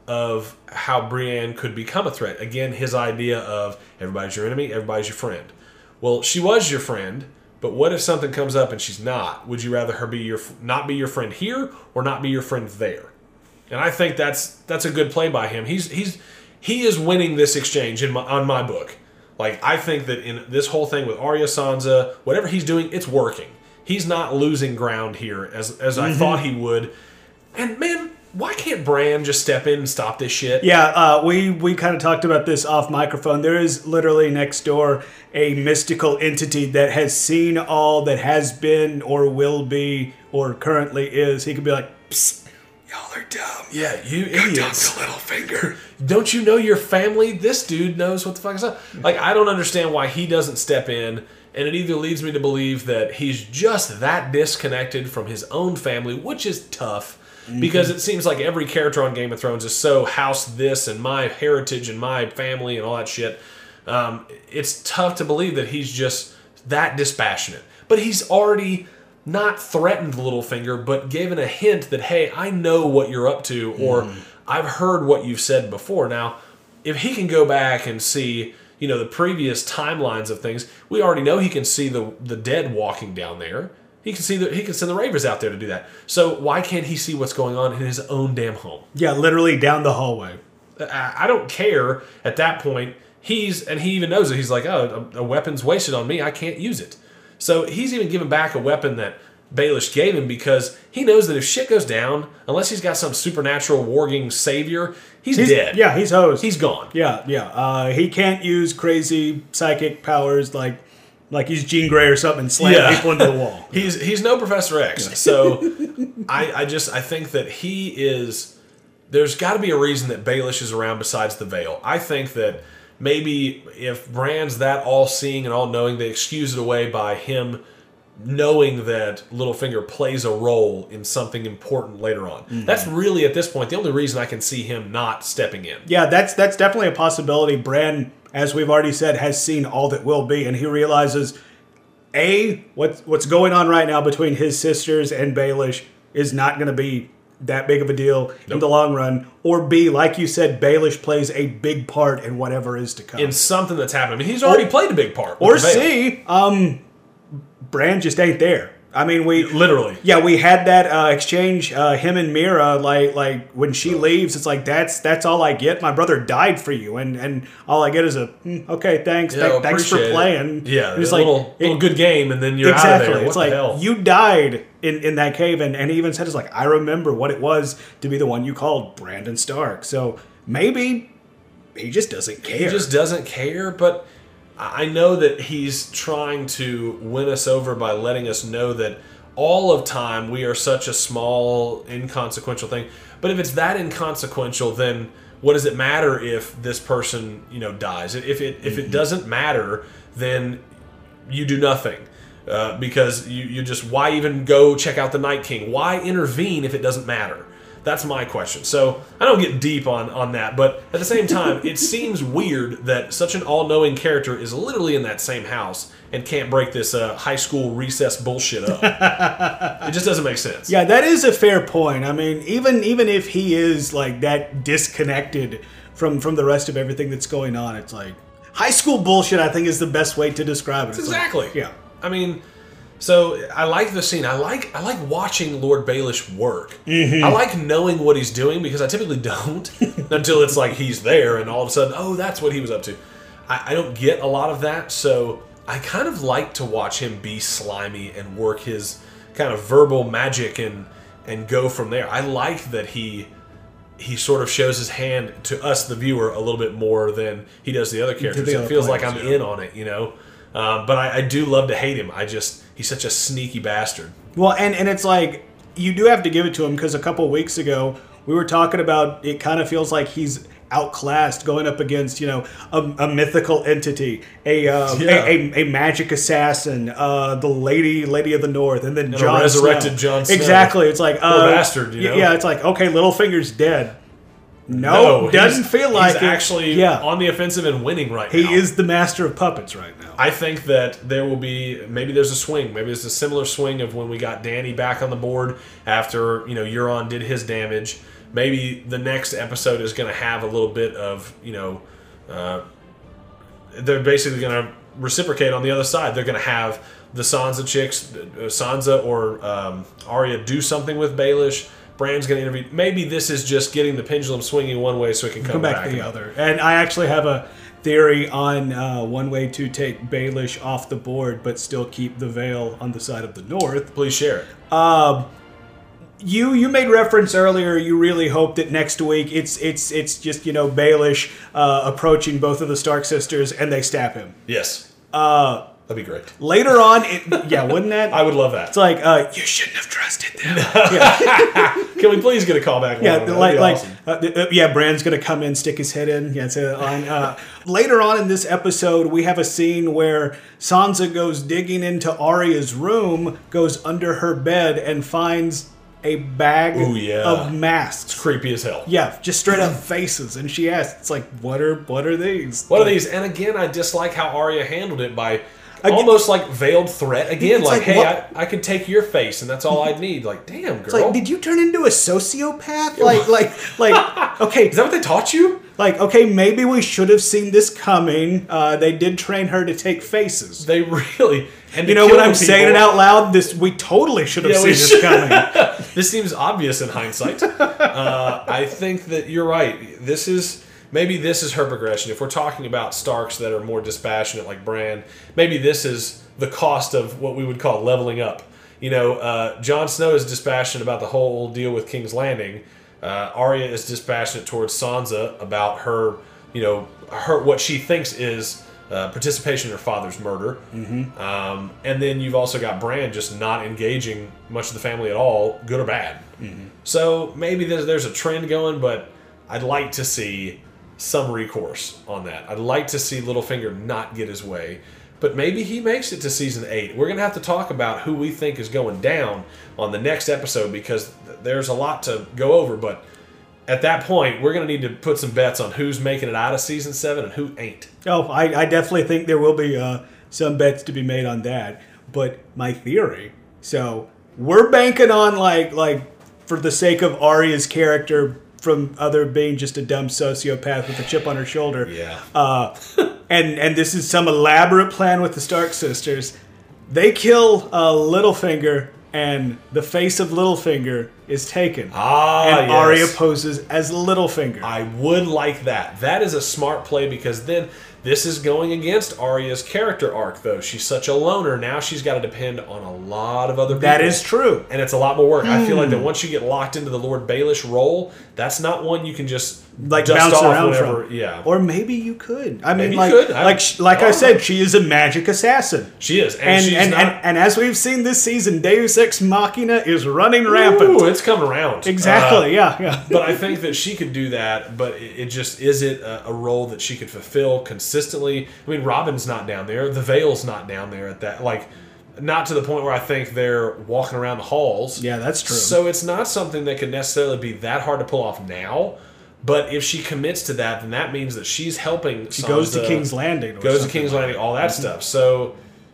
[SPEAKER 2] of how Brienne could become a threat. Again, his idea of everybody's your enemy, everybody's your friend. Well, she was your friend, but what if something comes up and she's not? Would you rather her be your not be your friend here or not be your friend there? And I think that's that's a good play by him. He's he's he is winning this exchange in my, on my book. Like, I think that in this whole thing with Arya, Sansa, whatever he's doing, it's working. He's not losing ground here as as mm-hmm. I thought he would. And man, why can't Bran just step in and stop this shit?
[SPEAKER 1] Yeah, uh, we, we kind of talked about this off microphone. There is literally next door a mystical entity that has seen all that has been or will be or currently is. He could be like, psst, y'all are dumb.
[SPEAKER 2] Yeah, you
[SPEAKER 1] Go
[SPEAKER 2] idiots.
[SPEAKER 1] talk to Littlefinger.
[SPEAKER 2] Don't you know your family? This dude knows what the fuck is up. Like, I don't understand why he doesn't step in, and it either leads me to believe that he's just that disconnected from his own family, which is tough. Mm-hmm. Because it seems like every character on Game of Thrones is so house this and my heritage and my family and all that shit. Um, it's tough to believe that he's just that dispassionate. But he's already not threatened Littlefinger, but given a hint that, hey, I know what you're up to, or mm. I've heard what you've said before. Now, if he can go back and see, you know, the previous timelines of things, we already know he can see the the dead walking down there. He can see that he can send the Ravens out there to do that. So why can't he see what's going on in his own damn home?
[SPEAKER 1] Yeah, literally down the hallway.
[SPEAKER 2] I, I don't care at that point. He's and he even knows it. He's like, oh, a, a weapon's wasted on me. I can't use it. So he's even giving back a weapon that Baelish gave him because he knows that if shit goes down, unless he's got some supernatural warging savior, he's,
[SPEAKER 1] he's
[SPEAKER 2] dead.
[SPEAKER 1] Yeah, he's hosed.
[SPEAKER 2] He's gone.
[SPEAKER 1] Yeah, yeah. Uh, he can't use crazy psychic powers like like he's Jean Grey or something and slam
[SPEAKER 2] yeah.
[SPEAKER 1] people into the wall.
[SPEAKER 2] he's he's no Professor X. So I, I just I think that he is. There's got to be a reason that Baelish is around besides the veil. I think that maybe if Bran's that all-seeing and all-knowing, they excuse it away by him knowing that Littlefinger plays a role in something important later on. Mm-hmm. That's really, at this point, the only reason I can see him not stepping in.
[SPEAKER 1] Yeah, that's that's definitely a possibility. Bran, as we've already said, has seen all that will be, and he realizes, A, what, what's going on right now between his sisters and Baelish is not going to be that big of a deal nope. in the long run, or B, like you said, Baelish plays a big part in whatever is to come.
[SPEAKER 2] In something that's happening. I mean, he's already or, played a big part.
[SPEAKER 1] Or C, um, Bran just ain't there. I mean, we...
[SPEAKER 2] Literally.
[SPEAKER 1] Yeah, we had that uh, exchange, uh, him and Mira, like, like when she leaves, it's like, that's that's all I get. My brother died for you, and, and all I get is a, mm, okay, thanks,
[SPEAKER 2] yeah,
[SPEAKER 1] th- thanks for playing.
[SPEAKER 2] It. Yeah,
[SPEAKER 1] and it's
[SPEAKER 2] a
[SPEAKER 1] like,
[SPEAKER 2] little,
[SPEAKER 1] it,
[SPEAKER 2] little good game, and then you're
[SPEAKER 1] exactly.
[SPEAKER 2] out of there. What
[SPEAKER 1] it's
[SPEAKER 2] the
[SPEAKER 1] like,
[SPEAKER 2] hell?
[SPEAKER 1] You died in, in that cave, and, and he even said, it's like, I remember what it was to be the one you called Brandon Stark. So maybe he just doesn't care.
[SPEAKER 2] He just doesn't care, but I know that he's trying to win us over by letting us know that all of time we are such a small, inconsequential thing. But if it's that inconsequential, then what does it matter if this person, you know, dies? If it if it doesn't matter, then you do nothing. Uh, because you, you just, why even go check out the Night King? Why intervene if it doesn't matter? That's my question. So I don't get deep on, on that, but at the same time, it seems weird that such an all-knowing character is literally in that same house and can't break this uh, high school recess bullshit up. It just doesn't make sense.
[SPEAKER 1] Yeah, that is a fair point. I mean, even even if he is like that disconnected from, from the rest of everything that's going on, it's like high school bullshit, I think, is the best way to describe it. It's
[SPEAKER 2] exactly.
[SPEAKER 1] Like, yeah.
[SPEAKER 2] I mean... So I like the scene. I like I like watching Lord Baelish work. Mm-hmm. I like knowing what he's doing because I typically don't until it's like he's there and all of a sudden, oh, that's what he was up to. I, I don't get a lot of that, so I kind of like to watch him be slimy and work his kind of verbal magic and and go from there. I like that he he sort of shows his hand to us, the viewer, a little bit more than he does the other characters. It feels like I'm in on it, you know. Um, but I, I do love to hate him. I just he's such a sneaky bastard.
[SPEAKER 1] Well, and, and it's like you do have to give it to him because a couple of weeks ago we were talking about it. Kind of feels like he's outclassed going up against, you know, a, a mythical entity, a, uh,
[SPEAKER 2] yeah.
[SPEAKER 1] a, a a magic assassin, uh, the lady lady of the North, and then
[SPEAKER 2] and
[SPEAKER 1] Jon
[SPEAKER 2] a resurrected
[SPEAKER 1] Snow.
[SPEAKER 2] Jon Snow.
[SPEAKER 1] Exactly. It's like
[SPEAKER 2] Poor
[SPEAKER 1] uh,
[SPEAKER 2] bastard. You know?
[SPEAKER 1] Yeah, it's like okay, Littlefinger's dead. No, doesn't
[SPEAKER 2] he's,
[SPEAKER 1] feel like
[SPEAKER 2] he's
[SPEAKER 1] it.
[SPEAKER 2] actually
[SPEAKER 1] Yeah.
[SPEAKER 2] on the offensive and winning right
[SPEAKER 1] He
[SPEAKER 2] now.
[SPEAKER 1] is the master of puppets right now.
[SPEAKER 2] I think that there will be maybe there's a swing, maybe there's a similar swing of when we got Danny back on the board after you know Euron did his damage. Maybe the next episode is going to have a little bit of you know uh, they're basically going to reciprocate on the other side. They're going to have the Sansa chicks, uh, Sansa or um, Arya do something with Baelish. Bran's going to interview. Maybe this is just getting the pendulum swinging one way so it can come,
[SPEAKER 1] Come back,
[SPEAKER 2] back
[SPEAKER 1] the other. And I actually have a theory on uh, one way to take Baelish off the board, but still keep the Vale on the side of the north.
[SPEAKER 2] Please share it.
[SPEAKER 1] Um, you you made reference earlier. You really hope that next week it's it's it's just you know Baelish uh, approaching both of the Stark sisters and they stab him.
[SPEAKER 2] Yes.
[SPEAKER 1] Uh,
[SPEAKER 2] That'd be great.
[SPEAKER 1] later on, it, yeah, wouldn't that?
[SPEAKER 2] I would love that.
[SPEAKER 1] It's like uh, you shouldn't have trusted them.
[SPEAKER 2] Can we please get a callback?
[SPEAKER 1] Yeah,
[SPEAKER 2] That'd
[SPEAKER 1] like
[SPEAKER 2] be
[SPEAKER 1] like
[SPEAKER 2] awesome.
[SPEAKER 1] uh, uh, yeah, Bran's gonna come in, stick his head in. Yeah, say that line. Uh, later on in this episode, we have a scene where Sansa goes digging into Arya's room, goes under her bed, and finds a bag
[SPEAKER 2] Ooh, yeah.
[SPEAKER 1] of masks.
[SPEAKER 2] creepy as hell.
[SPEAKER 1] Yeah, just straight up faces, and she asks, "It's like, what are what are these?
[SPEAKER 2] What are these? And again, I dislike how Arya handled it by
[SPEAKER 1] Again-
[SPEAKER 2] almost like veiled threat. Again,
[SPEAKER 1] It's
[SPEAKER 2] like,
[SPEAKER 1] like,
[SPEAKER 2] hey,
[SPEAKER 1] what-
[SPEAKER 2] I, I could take your face, and that's all I'd need. Like, damn, girl.
[SPEAKER 1] It's like, did you turn into a sociopath? Like, like, like, okay,
[SPEAKER 2] Is that what they taught you?
[SPEAKER 1] like, okay, maybe we should have seen this coming. Uh, they did train her to take faces.
[SPEAKER 2] They really. And to
[SPEAKER 1] You know,
[SPEAKER 2] kill
[SPEAKER 1] when I'm
[SPEAKER 2] the
[SPEAKER 1] saying it
[SPEAKER 2] people-
[SPEAKER 1] out loud, this we totally should have
[SPEAKER 2] Yeah,
[SPEAKER 1] seen
[SPEAKER 2] we
[SPEAKER 1] this
[SPEAKER 2] should.
[SPEAKER 1] coming.
[SPEAKER 2] This seems obvious in hindsight. uh, I think that you're right. This is maybe this is her progression. If we're talking about Starks that are more dispassionate, like Bran, maybe this is the cost of what we would call leveling up. You know, uh, Jon Snow is dispassionate about the whole deal with King's Landing. Uh, Arya is dispassionate towards Sansa about her, you know, her what she thinks is uh, participation in her father's murder. Mm-hmm. Um, and then you've also got Bran just not engaging much of the family at all, good or bad. Mm-hmm. So maybe there's, there's a trend going, but I'd like to see some recourse on that. I'd like to see Littlefinger not get his way. But maybe he makes it to season eight. We're going to have to talk about who we think is going down on the next episode because th- there's a lot to go over. But at that point, we're going to need to put some bets on who's making it out of season seven and who ain't.
[SPEAKER 1] Oh, I, I definitely think there will be uh, some bets to be made on that. But my theory, so we're banking on like like for the sake of Arya's character from other being just a dumb sociopath with a chip on her shoulder.
[SPEAKER 2] Yeah.
[SPEAKER 1] Uh, and and this is some elaborate plan with the Stark sisters. They kill uh, Littlefinger, and the face of Littlefinger is taken.
[SPEAKER 2] Ah,
[SPEAKER 1] and
[SPEAKER 2] yes.
[SPEAKER 1] Arya poses as Littlefinger.
[SPEAKER 2] I would like that. That is a smart play because then this is going against Arya's character arc, though. She's such a loner. Now she's got to depend on a lot of other people.
[SPEAKER 1] That is true.
[SPEAKER 2] And it's a lot more work. I feel like that once you get locked into the Lord Baelish role, that's not one you can just
[SPEAKER 1] Like
[SPEAKER 2] dust
[SPEAKER 1] bounce
[SPEAKER 2] off
[SPEAKER 1] around
[SPEAKER 2] whenever.
[SPEAKER 1] from.
[SPEAKER 2] Yeah.
[SPEAKER 1] Or maybe you could. I
[SPEAKER 2] Maybe
[SPEAKER 1] mean,
[SPEAKER 2] you
[SPEAKER 1] like,
[SPEAKER 2] could. I-
[SPEAKER 1] like, sh- like I said, she is a magic assassin.
[SPEAKER 2] She is. And,
[SPEAKER 1] And
[SPEAKER 2] she's
[SPEAKER 1] and,
[SPEAKER 2] not.
[SPEAKER 1] and and as we've seen this season, Deus Ex Machina is running rampant.
[SPEAKER 2] Ooh, it's coming around.
[SPEAKER 1] Exactly.
[SPEAKER 2] Uh,
[SPEAKER 1] yeah. Yeah.
[SPEAKER 2] but I think that she could do that, but it, it just is it a, a role that she could fulfill consistently. I mean, Robin's not down there. The Vale's not down there at that. Like, not to the point where I think they're walking around the halls.
[SPEAKER 1] Yeah, that's true.
[SPEAKER 2] So it's not something that could necessarily be that hard to pull off now. But if she commits to that, then that means that she's helping.
[SPEAKER 1] She goes to King's Landing. Or
[SPEAKER 2] Goes to
[SPEAKER 1] something
[SPEAKER 2] King's
[SPEAKER 1] like
[SPEAKER 2] Landing, all that stuff. So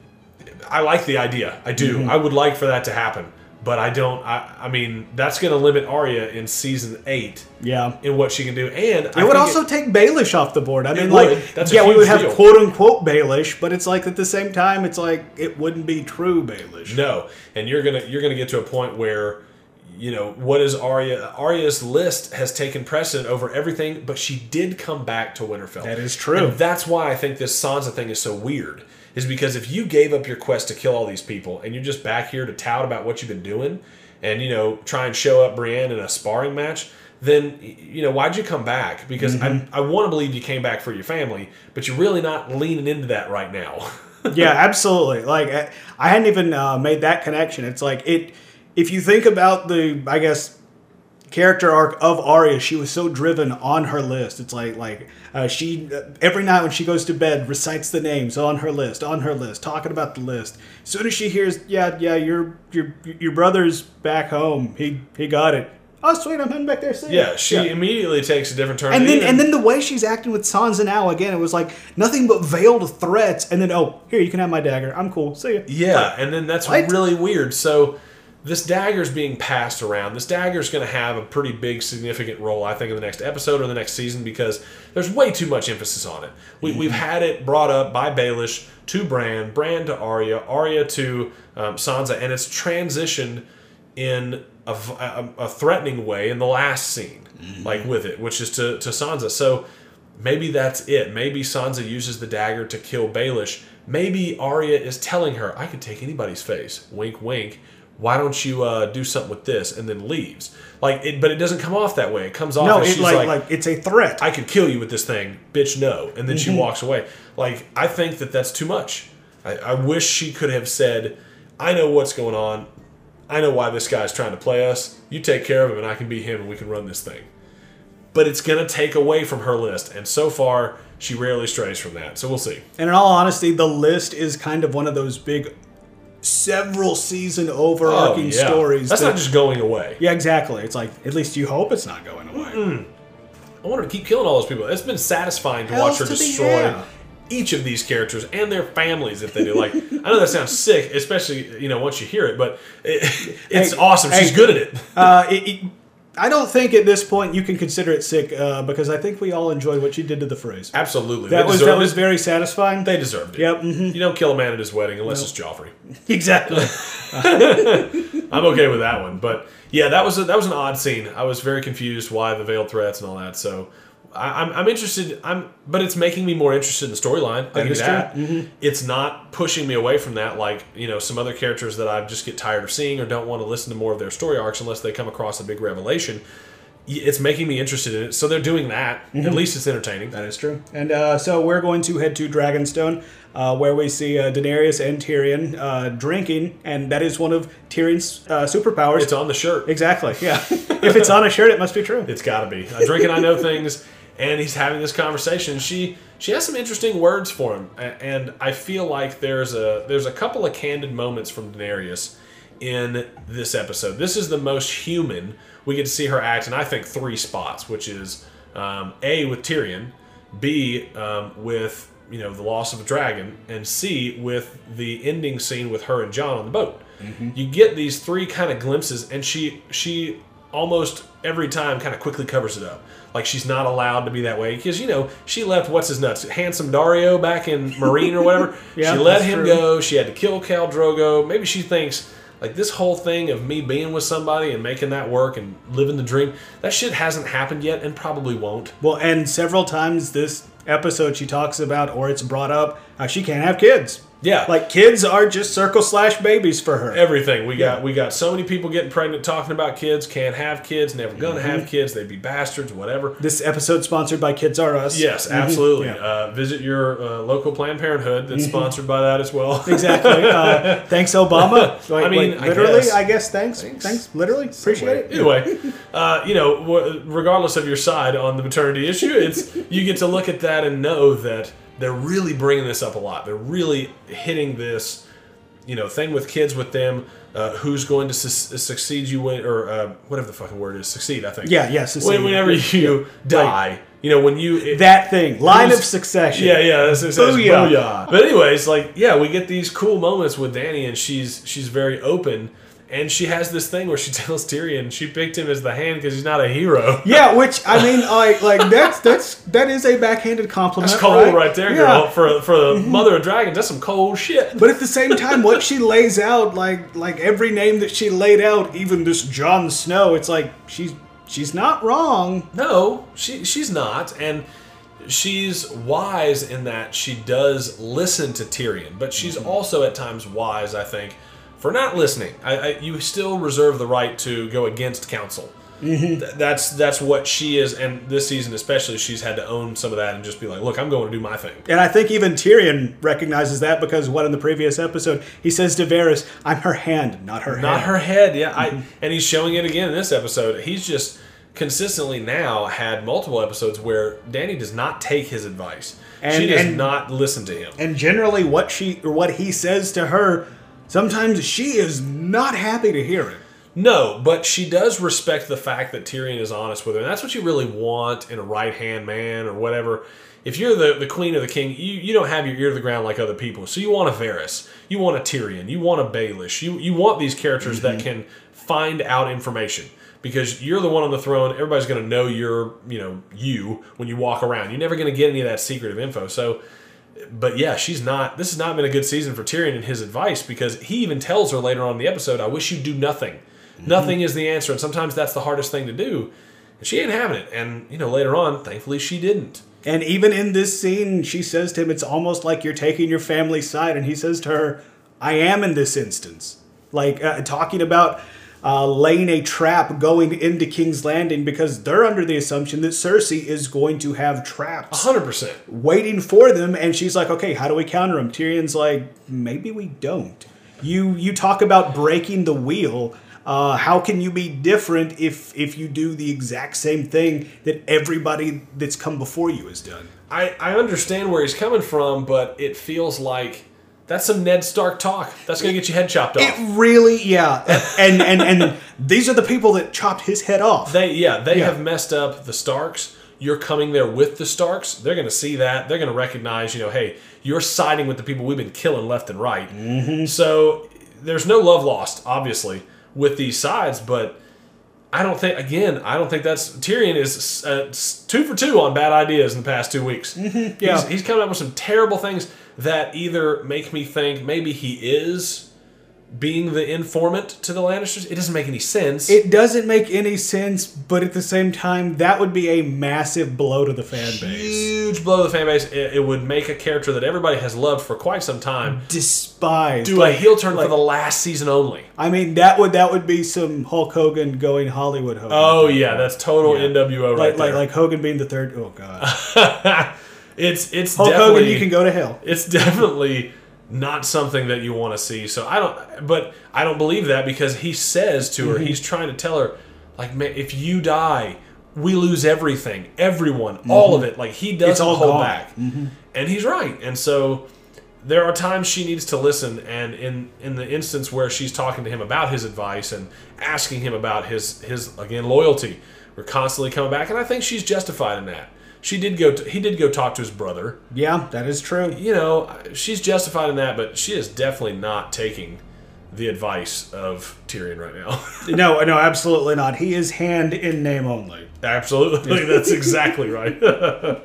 [SPEAKER 2] I like the idea. I do. I would like for that to happen. But I don't. I, I mean, that's going to limit Arya in season eight
[SPEAKER 1] Yeah.
[SPEAKER 2] in what she can do. And
[SPEAKER 1] It would also take Baelish off the board. I mean,
[SPEAKER 2] would.
[SPEAKER 1] like,
[SPEAKER 2] That's a
[SPEAKER 1] yeah, we
[SPEAKER 2] huge
[SPEAKER 1] would have
[SPEAKER 2] deal.
[SPEAKER 1] quote unquote Baelish, but it's like at the same time, it's like it wouldn't be true Baelish.
[SPEAKER 2] no, and you're gonna you're gonna get to a point where, you know, what is Arya? Arya's list has taken precedent over everything, but she did come back to Winterfell.
[SPEAKER 1] That is true.
[SPEAKER 2] And that's why I think this Sansa thing is so weird. Is because if you gave up your quest to kill all these people and you're just back here to tout about what you've been doing, and you know try and show up Brienne in a sparring match, then you know why'd you come back? Because
[SPEAKER 1] Mm-hmm.
[SPEAKER 2] I I want to believe you came back for your family, but you're really not leaning into that right now.
[SPEAKER 1] Yeah, absolutely. Like I- I hadn't even uh, made that connection. It's like it. If you think about the, I guess, character arc of Arya, she was so driven on her list. It's like like uh, she uh, every night when she goes to bed recites the names on her list, on her list, talking about the list. As soon as she hears, yeah, yeah, your your your brother's back home. He he got it. oh sweet, I'm heading back there. See
[SPEAKER 2] Yeah, she yeah. immediately takes a different turn.
[SPEAKER 1] And then
[SPEAKER 2] even,
[SPEAKER 1] and then the way she's acting with Sansa now, again, it was like nothing but veiled threats. And then, oh, here, you can have my dagger. I'm cool. See ya.
[SPEAKER 2] Yeah, like, and then that's what? really weird. So this dagger's being passed around. This dagger's going to have a pretty big, significant role, I think, in the next episode or the next season because there's way too much emphasis on it. We, mm-hmm. We've had it brought up by Baelish to Bran, Bran to Arya, Arya to um, Sansa, and it's transitioned in a, a, a threatening way in the last scene, mm-hmm. like with it, which is to, to Sansa. So maybe that's it. Maybe Sansa uses the dagger to kill Baelish. Maybe Arya is telling her, I could take anybody's face. Wink, wink. Why don't you uh, do something with this? And then leaves. Like, it, but it doesn't come off that way. It comes off
[SPEAKER 1] no,
[SPEAKER 2] as
[SPEAKER 1] it,
[SPEAKER 2] she's
[SPEAKER 1] like,
[SPEAKER 2] like,
[SPEAKER 1] like, it's a threat.
[SPEAKER 2] I could kill you with this thing. Bitch, no. And then
[SPEAKER 1] mm-hmm.
[SPEAKER 2] she walks away. Like, I think that that's too much. I, I wish she could have said, I know what's going on. I know why this guy's trying to play us. You take care of him and I can be him and we can run this thing. But it's going to take away from her list. And so far, she rarely strays from that. So we'll see.
[SPEAKER 1] And in all honesty, the list is kind of one of those big, several season overarching
[SPEAKER 2] oh, yeah.
[SPEAKER 1] stories.
[SPEAKER 2] That's that, not just going away.
[SPEAKER 1] Yeah, exactly. It's like, at least you hope it's not going away.
[SPEAKER 2] Mm-mm. I want her to keep killing all those people. It's been satisfying to
[SPEAKER 1] Hells
[SPEAKER 2] watch her
[SPEAKER 1] to
[SPEAKER 2] destroy
[SPEAKER 1] yeah.
[SPEAKER 2] each of these characters and their families if they do. Like, I know that sounds sick, especially, you know, once you hear it, but it, it's hey, awesome. She's hey, good at it.
[SPEAKER 1] Uh, it, it I don't think at this point you can consider it sick uh, because I think we all enjoyed what she did to the Freys.
[SPEAKER 2] Absolutely.
[SPEAKER 1] That was that was very satisfying.
[SPEAKER 2] They deserved it.
[SPEAKER 1] Yep. Mm-hmm.
[SPEAKER 2] You don't kill a man at his wedding unless nope. it's Joffrey.
[SPEAKER 1] Exactly.
[SPEAKER 2] I'm okay with that one. But yeah, that was a, that was an odd scene. I was very confused why the veiled threats and all that. So I, I'm I'm interested. I'm but it's making me more interested in the storyline.
[SPEAKER 1] That is
[SPEAKER 2] that.
[SPEAKER 1] true. Mm-hmm.
[SPEAKER 2] It's not pushing me away from that like, you know, some other characters that I just get tired of seeing or don't want to listen to more of their story arcs unless they come across a big revelation. It's making me interested in it. So they're doing that. Mm-hmm. At least it's entertaining.
[SPEAKER 1] That is true. And uh, so we're going to head to Dragonstone, uh, where we see uh, Daenerys and Tyrion uh, drinking, and that is one of Tyrion's uh, superpowers.
[SPEAKER 2] It's on the shirt.
[SPEAKER 1] Exactly, yeah. If it's on a shirt, it must be true.
[SPEAKER 2] It's got to be. Uh, drinking, I know things, and he's having this conversation. She she has some interesting words for him, and I feel like there's a there's a couple of candid moments from Daenerys in this episode. This is the most human we get to see her act in, I think, three spots, which is um, A, with Tyrion, B, um, with you know the loss of a dragon, and C, with the ending scene with her and Jon on the boat. Mm-hmm. You get these three kind of glimpses, and she she almost every time kind of quickly covers it up. Like she's not allowed to be that way because, you know, she left, what's his nuts, Handsome Dario back in Marine or whatever. yeah, she let him true. go. She had to kill Khal Drogo. Maybe she thinks, like, this whole thing of me being with somebody and making that work and living the dream, that shit hasn't happened yet and probably won't.
[SPEAKER 1] Well, and several times this episode she talks about, or it's brought up, how she can't have kids.
[SPEAKER 2] Yeah.
[SPEAKER 1] Like, kids are just circle slash babies for her.
[SPEAKER 2] Everything. We
[SPEAKER 1] yeah.
[SPEAKER 2] got we got so many people getting pregnant talking about kids, can't have kids, never gonna mm-hmm. have kids, they'd be bastards, whatever.
[SPEAKER 1] This episode sponsored by Kids R Us.
[SPEAKER 2] Yes, absolutely. Mm-hmm. Yeah. Uh, visit your uh, local Planned Parenthood that's mm-hmm. sponsored by that as well.
[SPEAKER 1] Exactly. Uh, thanks, Obama. Like,
[SPEAKER 2] I mean,
[SPEAKER 1] like, literally,
[SPEAKER 2] I guess.
[SPEAKER 1] I guess thanks. Thanks. Thanks. Literally. Appreciate it.
[SPEAKER 2] Either way, uh, you know, regardless of your side on the maternity issue, it's you get to look at that and know that they're really bringing this up a lot. They're really hitting this, you know, thing with kids with them. Uh, who's going to su- succeed you when, or uh, whatever the fucking word is, succeed, I think.
[SPEAKER 1] Yeah, yeah, succeed.
[SPEAKER 2] Whenever you yeah. die, like, you know, when you... It,
[SPEAKER 1] that thing, line of succession.
[SPEAKER 2] Yeah, yeah, that's, that's, that's booyah. booyah. But anyways, like, yeah, we get these cool moments with Dany, and she's she's very open. And she has this thing where she tells Tyrion she picked him as the hand because he's not a hero.
[SPEAKER 1] Yeah, which I mean, like, like that's that's that is a backhanded compliment.
[SPEAKER 2] That's cold
[SPEAKER 1] right,
[SPEAKER 2] right there, girl. Yeah. For for the mm-hmm. mother of dragons, that's some cold shit.
[SPEAKER 1] But at the same time, what she lays out, like like every name that she laid out, even this Jon Snow, it's like she's she's not wrong.
[SPEAKER 2] No, she she's not, and she's wise in that she does listen to Tyrion, but she's mm-hmm. also at times wise, I think, for not listening. I, I, you still reserve the right to go against counsel. Mm-hmm. Th- that's that's what she is, and this season especially, she's had to own some of that and just be like, look, I'm going to do my thing.
[SPEAKER 1] And I think even Tyrion recognizes that because what in the previous episode, he says to Varys, I'm her hand, not her head.
[SPEAKER 2] Not her head, yeah. Mm-hmm. I, and he's showing it again in this episode. He's just consistently now had multiple episodes where Dany does not take his advice. And, she does and, not listen to him.
[SPEAKER 1] And generally what she or what he says to her, sometimes she is not happy to hear it.
[SPEAKER 2] No, but she does respect the fact that Tyrion is honest with her. And that's what you really want in a right-hand man or whatever. If you're the, the queen or the king, you, you don't have your ear to the ground like other people. So you want a Varys, you want a Tyrion, you want a Baelish. You, you want these characters mm-hmm. that can find out information. Because you're the one on the throne, everybody's going to know you're, you know, you when you walk around. You're never going to get any of that secretive info. So, but yeah, she's not, this has not been a good season for Tyrion in his advice, because he even tells her later on in the episode, I wish you'd do nothing. Mm-hmm. Nothing is the answer, and sometimes that's the hardest thing to do. And she ain't having it. And, you know, later on, thankfully she didn't.
[SPEAKER 1] And even in this scene, she says to him, it's almost like you're taking your family's side. And he says to her, I am in this instance. Like, uh, talking about uh, laying a trap going into King's Landing, because they're under the assumption that Cersei is going to have traps.
[SPEAKER 2] one hundred percent.
[SPEAKER 1] Waiting for them. And she's like, okay, how do we counter them? Tyrion's like, maybe we don't. You, you talk about breaking the wheel. Uh, how can you be different if if you do the exact same thing that everybody that's come before you has done?
[SPEAKER 2] I, I understand where he's coming from, but it feels like that's some Ned Stark talk. That's going to get your head chopped off.
[SPEAKER 1] It really, yeah. And and, and, and these are the people that chopped his head off.
[SPEAKER 2] They Yeah, they
[SPEAKER 1] yeah.
[SPEAKER 2] have messed up the Starks. You're coming there with the Starks. They're going to see that. They're going to recognize, you know, hey, you're siding with the people we've been killing left and right.
[SPEAKER 1] Mm-hmm.
[SPEAKER 2] So there's no love lost, obviously, with these sides, but I don't think, again, I don't think that's, Tyrion is uh, two for two on bad ideas in the past two weeks.
[SPEAKER 1] Mm-hmm. Yeah.
[SPEAKER 2] He's, he's coming up with some terrible things that either make me think maybe he is being the informant to the Lannisters. It doesn't make any sense.
[SPEAKER 1] It doesn't make any sense, but at the same time, that would be a massive blow to the fan base.
[SPEAKER 2] Huge blow to the fan base. It, it would make a character that everybody has loved for quite some time
[SPEAKER 1] despised.
[SPEAKER 2] do
[SPEAKER 1] like,
[SPEAKER 2] a heel turn
[SPEAKER 1] like,
[SPEAKER 2] for the last season only.
[SPEAKER 1] I mean, that would that would be some Hulk Hogan going Hollywood Hogan.
[SPEAKER 2] Oh yeah, that's total
[SPEAKER 1] yeah.
[SPEAKER 2] N W O right
[SPEAKER 1] like,
[SPEAKER 2] there.
[SPEAKER 1] Like like Hogan being the third. Oh god.
[SPEAKER 2] it's it's
[SPEAKER 1] Hulk
[SPEAKER 2] definitely,
[SPEAKER 1] Hogan, you can go to hell.
[SPEAKER 2] It's definitely not something that you want to see. So I don't, but I don't believe that, because he says to her, mm-hmm. he's trying to tell her, like, man, if you die, we lose everything, everyone, mm-hmm. all of it. Like, he doesn't hold
[SPEAKER 1] gone.
[SPEAKER 2] back,
[SPEAKER 1] mm-hmm.
[SPEAKER 2] and he's right. And so there are times she needs to listen. And in in the instance where she's talking to him about his advice and asking him about his his again loyalty, we're constantly coming back, and I think she's justified in that. She did go. To, he did go talk to his brother.
[SPEAKER 1] Yeah, that is true.
[SPEAKER 2] You know, she's justified in that, but she is definitely not taking the advice of Tyrion right now.
[SPEAKER 1] no, no, absolutely not. He is hand in name only.
[SPEAKER 2] Absolutely, that's exactly right.
[SPEAKER 1] and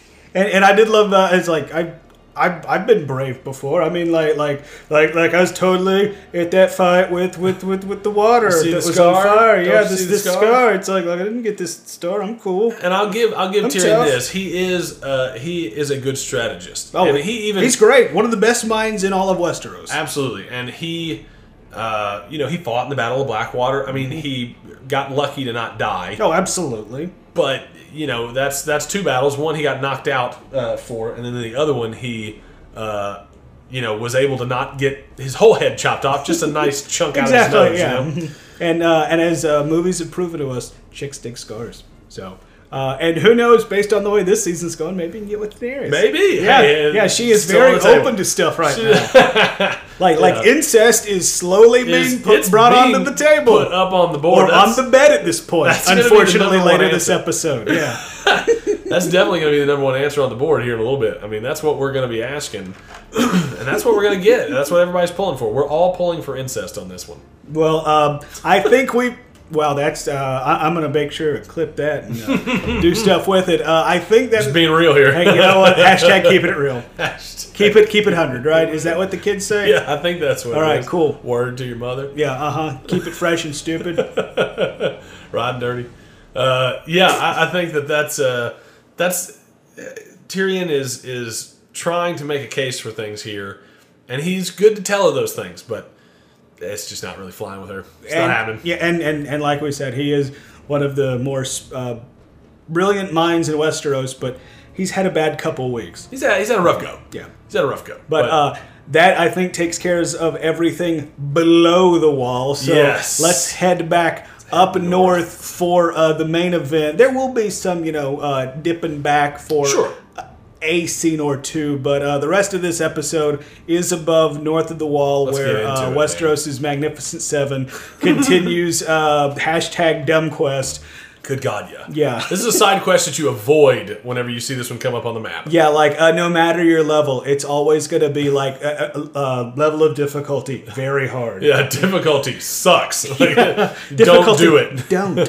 [SPEAKER 1] and I did love that. It's like I. I've, I've been brave before. I mean, like like like like I was totally at that fight with with, with, with the water
[SPEAKER 2] see
[SPEAKER 1] that
[SPEAKER 2] the
[SPEAKER 1] was
[SPEAKER 2] scar?
[SPEAKER 1] on fire.
[SPEAKER 2] Don't
[SPEAKER 1] yeah,
[SPEAKER 2] you
[SPEAKER 1] this
[SPEAKER 2] see the
[SPEAKER 1] this
[SPEAKER 2] scar?
[SPEAKER 1] scar. It's like, like I didn't get this star. I'm cool.
[SPEAKER 2] And I'll give I'll give
[SPEAKER 1] I'm
[SPEAKER 2] Tyrion
[SPEAKER 1] tough.
[SPEAKER 2] this. He is uh, he is a good strategist.
[SPEAKER 1] Oh,
[SPEAKER 2] and he even
[SPEAKER 1] he's great. One of the best minds in all of Westeros.
[SPEAKER 2] Absolutely, and he. Uh, you know, he fought in the Battle of Blackwater. I mean, he got lucky to not die.
[SPEAKER 1] Oh, absolutely.
[SPEAKER 2] But you know, that's that's two battles. One he got knocked out uh, for, and then the other one he. Uh, you know, was able to not get his whole head chopped off, just a nice chunk
[SPEAKER 1] exactly,
[SPEAKER 2] out of his nose.
[SPEAKER 1] Yeah.
[SPEAKER 2] You know?
[SPEAKER 1] and uh, and as uh, movies have proven to us, chicks dig scars. So, uh, and who knows? Based on the way this season's going, maybe you can get with Daenerys.
[SPEAKER 2] Maybe,
[SPEAKER 1] yeah,
[SPEAKER 2] hey,
[SPEAKER 1] yeah. She is
[SPEAKER 2] still
[SPEAKER 1] very
[SPEAKER 2] on the table.
[SPEAKER 1] open to stuff right
[SPEAKER 2] She-
[SPEAKER 1] now. like like
[SPEAKER 2] Yeah.
[SPEAKER 1] incest is slowly being
[SPEAKER 2] It's-
[SPEAKER 1] put,
[SPEAKER 2] it's
[SPEAKER 1] brought
[SPEAKER 2] being
[SPEAKER 1] onto the table,
[SPEAKER 2] put up on the board.
[SPEAKER 1] or
[SPEAKER 2] That's,
[SPEAKER 1] on the bed at this point.
[SPEAKER 2] that's gonna be the
[SPEAKER 1] Unfortunately,
[SPEAKER 2] number one
[SPEAKER 1] later this
[SPEAKER 2] answer.
[SPEAKER 1] episode. Yeah.
[SPEAKER 2] that's definitely going to be the number one answer on the board here in a little bit. I mean, that's what we're going to be asking, and that's what we're going to get. That's what everybody's pulling for. We're all pulling for incest on this one.
[SPEAKER 1] Well, um, I think we. Well, that's. Uh, I, I'm going to make sure to clip that and uh, do stuff with it. Uh, I think that.
[SPEAKER 2] Just being real here.
[SPEAKER 1] Hey, you know what? Hashtag keeping it real.
[SPEAKER 2] Hashtag-
[SPEAKER 1] Keep it, keep it hundred. Right? Is that what the kids say?
[SPEAKER 2] Yeah, I think that's what.
[SPEAKER 1] All
[SPEAKER 2] it
[SPEAKER 1] right,
[SPEAKER 2] is.
[SPEAKER 1] cool.
[SPEAKER 2] Word to your mother.
[SPEAKER 1] Yeah. Uh huh. Keep it fresh and stupid.
[SPEAKER 2] Ride dirty. Uh, yeah, I, I think that that's uh, that's uh, Tyrion is is trying to make a case for things here, and he's good to tell her those things, but it's just not really flying with her. It's
[SPEAKER 1] and,
[SPEAKER 2] not happening.
[SPEAKER 1] Yeah, and, and and like we said, he is one of the more uh, brilliant minds in Westeros, but he's had a bad couple weeks.
[SPEAKER 2] He's had he's had a rough go.
[SPEAKER 1] Yeah.
[SPEAKER 2] He's had a rough go.
[SPEAKER 1] But, uh, that, I think, takes care of everything below the wall. So
[SPEAKER 2] Yes.
[SPEAKER 1] let's head back up north, north for uh, the main event. There will be some, you know, uh, dipping back for
[SPEAKER 2] Sure.
[SPEAKER 1] uh, a scene or two, but uh, the rest of this episode is above North of the Wall,
[SPEAKER 2] Let's
[SPEAKER 1] where
[SPEAKER 2] get into
[SPEAKER 1] uh,
[SPEAKER 2] it,
[SPEAKER 1] Westeros' Magnificent Seven continues uh, hashtag dumb quest.
[SPEAKER 2] Good God, yeah.
[SPEAKER 1] Yeah.
[SPEAKER 2] This is a side quest that you avoid whenever you see this one come up on the map.
[SPEAKER 1] Yeah, like uh, no matter your level, it's always going to be like a, a, a level of difficulty very hard.
[SPEAKER 2] Yeah, difficulty sucks. Like,
[SPEAKER 1] Yeah.
[SPEAKER 2] Don't do it.
[SPEAKER 1] Don't.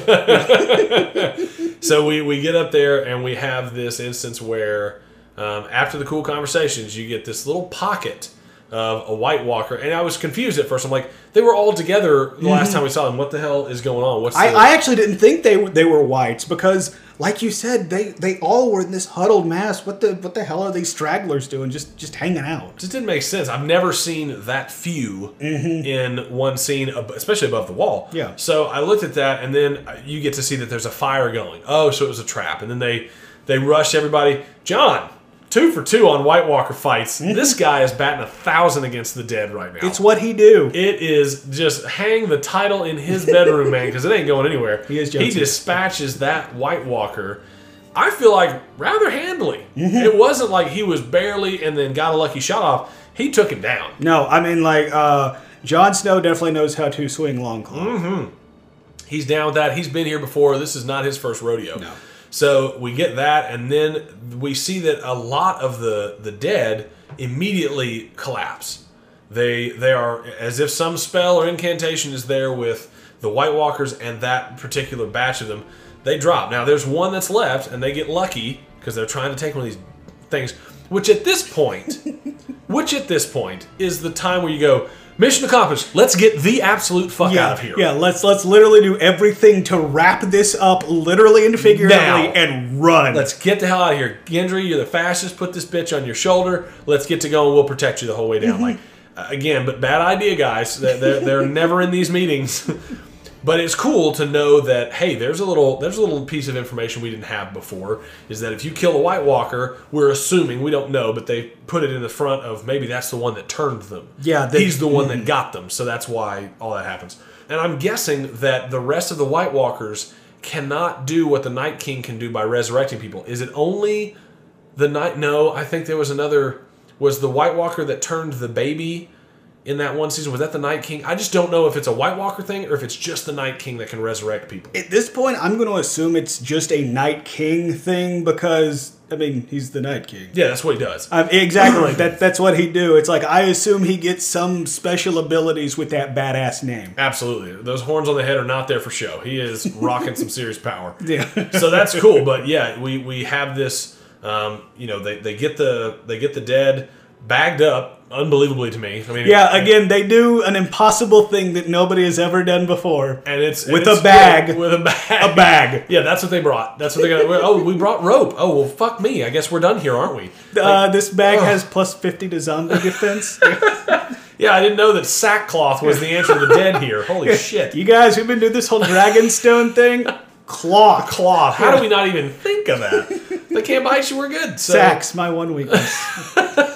[SPEAKER 2] So we, we get up there and we have this instance where um, after the cool conversations, you get this little pocket of a White Walker. And I was confused at first. I'm like, they were all together the last time we saw them. What the hell is going on? What's
[SPEAKER 1] I,
[SPEAKER 2] the...
[SPEAKER 1] I actually didn't think they were, they were whites because, like you said, they, they all were in this huddled mass. What the what the hell are these stragglers doing? Just just hanging out.
[SPEAKER 2] just didn't make sense. I've never seen that few in one scene, ab- especially above the wall.
[SPEAKER 1] Yeah.
[SPEAKER 2] So I looked at that, and then you get to see that there's a fire going. Oh, so it was a trap. And then they they rush everybody. John, two for two on White Walker fights. This guy is batting a thousand against the dead right now.
[SPEAKER 1] It's what he do.
[SPEAKER 2] It is just hang the title in his bedroom, man, because it ain't going anywhere.
[SPEAKER 1] He is
[SPEAKER 2] He
[SPEAKER 1] Johnson.
[SPEAKER 2] dispatches that White Walker, I feel like, rather handily. It wasn't like he was barely and then got a lucky shot off. He took him down.
[SPEAKER 1] No, I mean like uh, Jon Snow definitely knows how to swing long claw.
[SPEAKER 2] He's down with that. He's been here before. This is not his first rodeo.
[SPEAKER 1] No.
[SPEAKER 2] So we get that, and then we see that a lot of the, the dead immediately collapse. They they are as if some spell or incantation is there with the White Walkers and that particular batch of them. They drop. Now there's one that's left, and they get lucky because they're trying to take one of these things. Which at this point, which at this point is the time where you go, mission accomplished. Let's get the absolute fuck
[SPEAKER 1] Yeah,
[SPEAKER 2] out of here.
[SPEAKER 1] yeah. Let's let's literally do everything to wrap this up, literally and figuratively,
[SPEAKER 2] Now.
[SPEAKER 1] and run.
[SPEAKER 2] Let's get the hell out of here. Gendry, you're the fastest. Put this bitch on your shoulder. Let's get to going. We'll protect you the whole way down. Like uh, again, but bad idea, guys. They're, they're, they're never in these meetings. But it's cool to know that, hey, there's a little there's a little piece of information we didn't have before, is that if you kill a White Walker, we're assuming, we don't know, but they put it in the front of maybe that's the one that turned them.
[SPEAKER 1] Yeah, they-
[SPEAKER 2] He's the one that got them, so that's why all that happens. And I'm guessing that the rest of the White Walkers cannot do what the Night King can do by resurrecting people. Is it only the Night... No, I think there was another... Was the White Walker that turned the baby... in that one season, was that the Night King? I just don't know if it's a White Walker thing or if it's just the Night King that can resurrect people.
[SPEAKER 1] At this point, I'm going to assume it's just a Night King thing because, I mean, he's the Night King.
[SPEAKER 2] Yeah, that's what he does.
[SPEAKER 1] Um, exactly. that That's what he do. It's like, I assume he gets some special abilities with that badass name.
[SPEAKER 2] Absolutely. Those horns on the head are not there for show. He is rocking some serious power.
[SPEAKER 1] Yeah.
[SPEAKER 2] So that's cool. But yeah, we, we have this, um, you know, they, they get the they get the dead bagged up, unbelievably to me. I mean,
[SPEAKER 1] Yeah, again, they do an impossible thing that nobody has ever done before.
[SPEAKER 2] and it's and
[SPEAKER 1] with
[SPEAKER 2] it's
[SPEAKER 1] a bag.
[SPEAKER 2] good. with a bag,
[SPEAKER 1] A bag.
[SPEAKER 2] Yeah, that's what they brought. That's what they got. Oh, we brought rope. Oh, well, fuck me. I guess we're done here, aren't we?
[SPEAKER 1] Uh, this bag
[SPEAKER 2] ugh.
[SPEAKER 1] has plus fifty to zombie defense.
[SPEAKER 2] Yeah, I didn't know that sackcloth was the answer to the dead here. Holy shit.
[SPEAKER 1] You guys, we've been doing this whole Dragonstone thing. Cloth.
[SPEAKER 2] Cloth. How do we not even think of that? They can't bite you. We're good. So,
[SPEAKER 1] Sacks, my one weakness.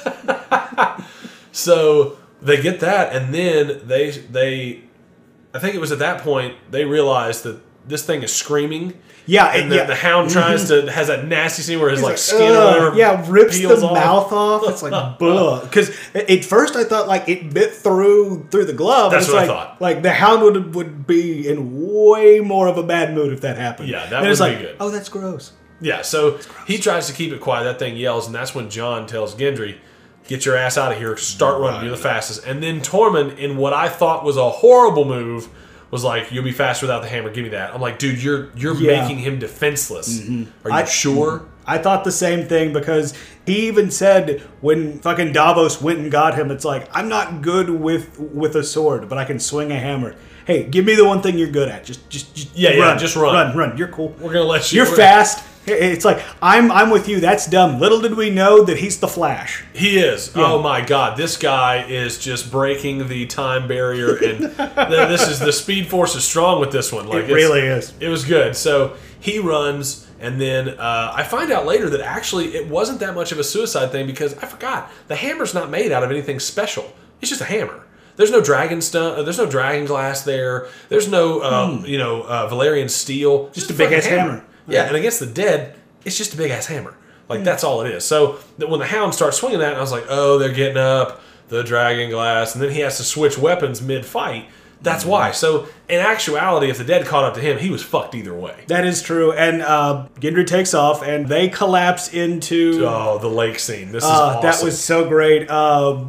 [SPEAKER 2] so they get that, and then they they. I think it was at that point they realized that this thing is screaming.
[SPEAKER 1] Yeah,
[SPEAKER 2] And
[SPEAKER 1] it-
[SPEAKER 2] the,
[SPEAKER 1] yeah.
[SPEAKER 2] the hound tries to has that nasty scene where his like
[SPEAKER 1] Like,
[SPEAKER 2] skin or
[SPEAKER 1] ugh,
[SPEAKER 2] whatever
[SPEAKER 1] yeah, rips the
[SPEAKER 2] peels off.
[SPEAKER 1] mouth off. It's like, buh. Because at first I thought like it bit through through the glove.
[SPEAKER 2] That's
[SPEAKER 1] and it's
[SPEAKER 2] what I
[SPEAKER 1] like,
[SPEAKER 2] thought.
[SPEAKER 1] Like the hound would would be in way more of a bad mood if that happened.
[SPEAKER 2] Yeah, that
[SPEAKER 1] and it's
[SPEAKER 2] would be
[SPEAKER 1] like,
[SPEAKER 2] good.
[SPEAKER 1] oh, that's gross.
[SPEAKER 2] Yeah, so he tries to keep it quiet. That thing yells, and that's when John tells Gendry, "Get your ass out of here! Start running! You're the fastest." And then Tormund, in what I thought was a horrible move, was like, "You'll be faster without the hammer. Give me that." I'm like, "Dude, you're you're
[SPEAKER 1] Yeah.
[SPEAKER 2] making him defenseless. Are you
[SPEAKER 1] I-
[SPEAKER 2] sure?"
[SPEAKER 1] I thought the same thing because he even said when fucking Davos went and got him, it's like, I'm not good with with a sword, but I can swing a hammer. Hey, give me the one thing you're good at. Just just, just
[SPEAKER 2] Yeah,
[SPEAKER 1] run.
[SPEAKER 2] yeah, just run.
[SPEAKER 1] Run, run. You're cool.
[SPEAKER 2] We're gonna let you.
[SPEAKER 1] You're
[SPEAKER 2] we're-
[SPEAKER 1] fast. It's like, I'm I'm with you. That's dumb. Little did we know that he's the Flash.
[SPEAKER 2] He is. Oh my god, this guy is just breaking the time barrier, and th- this is the Speed Force is strong with this one. Like
[SPEAKER 1] It really is.
[SPEAKER 2] It was good. So he runs, and then uh, I find out later that actually it wasn't that much of a suicide thing because I forgot the hammer's not made out of anything special. It's just a hammer. There's no dragon stun. There's no dragon glass there. There's no uh, you know uh, Valerian steel.
[SPEAKER 1] Just a big-ass
[SPEAKER 2] fucking
[SPEAKER 1] hammer.
[SPEAKER 2] Yeah, and against the dead, it's just a big ass hammer. Like, that's all it is. So that when the Hound starts swinging that, I was like, oh, they're getting up the Dragon Glass, and then he has to switch weapons mid-fight. That's why. So, in actuality, if the dead caught up to him, he was fucked either way.
[SPEAKER 1] That is true. And uh, Gendry takes off, and they collapse into...
[SPEAKER 2] Oh, the lake scene. This is
[SPEAKER 1] uh,
[SPEAKER 2] awesome.
[SPEAKER 1] That was so great. Uh,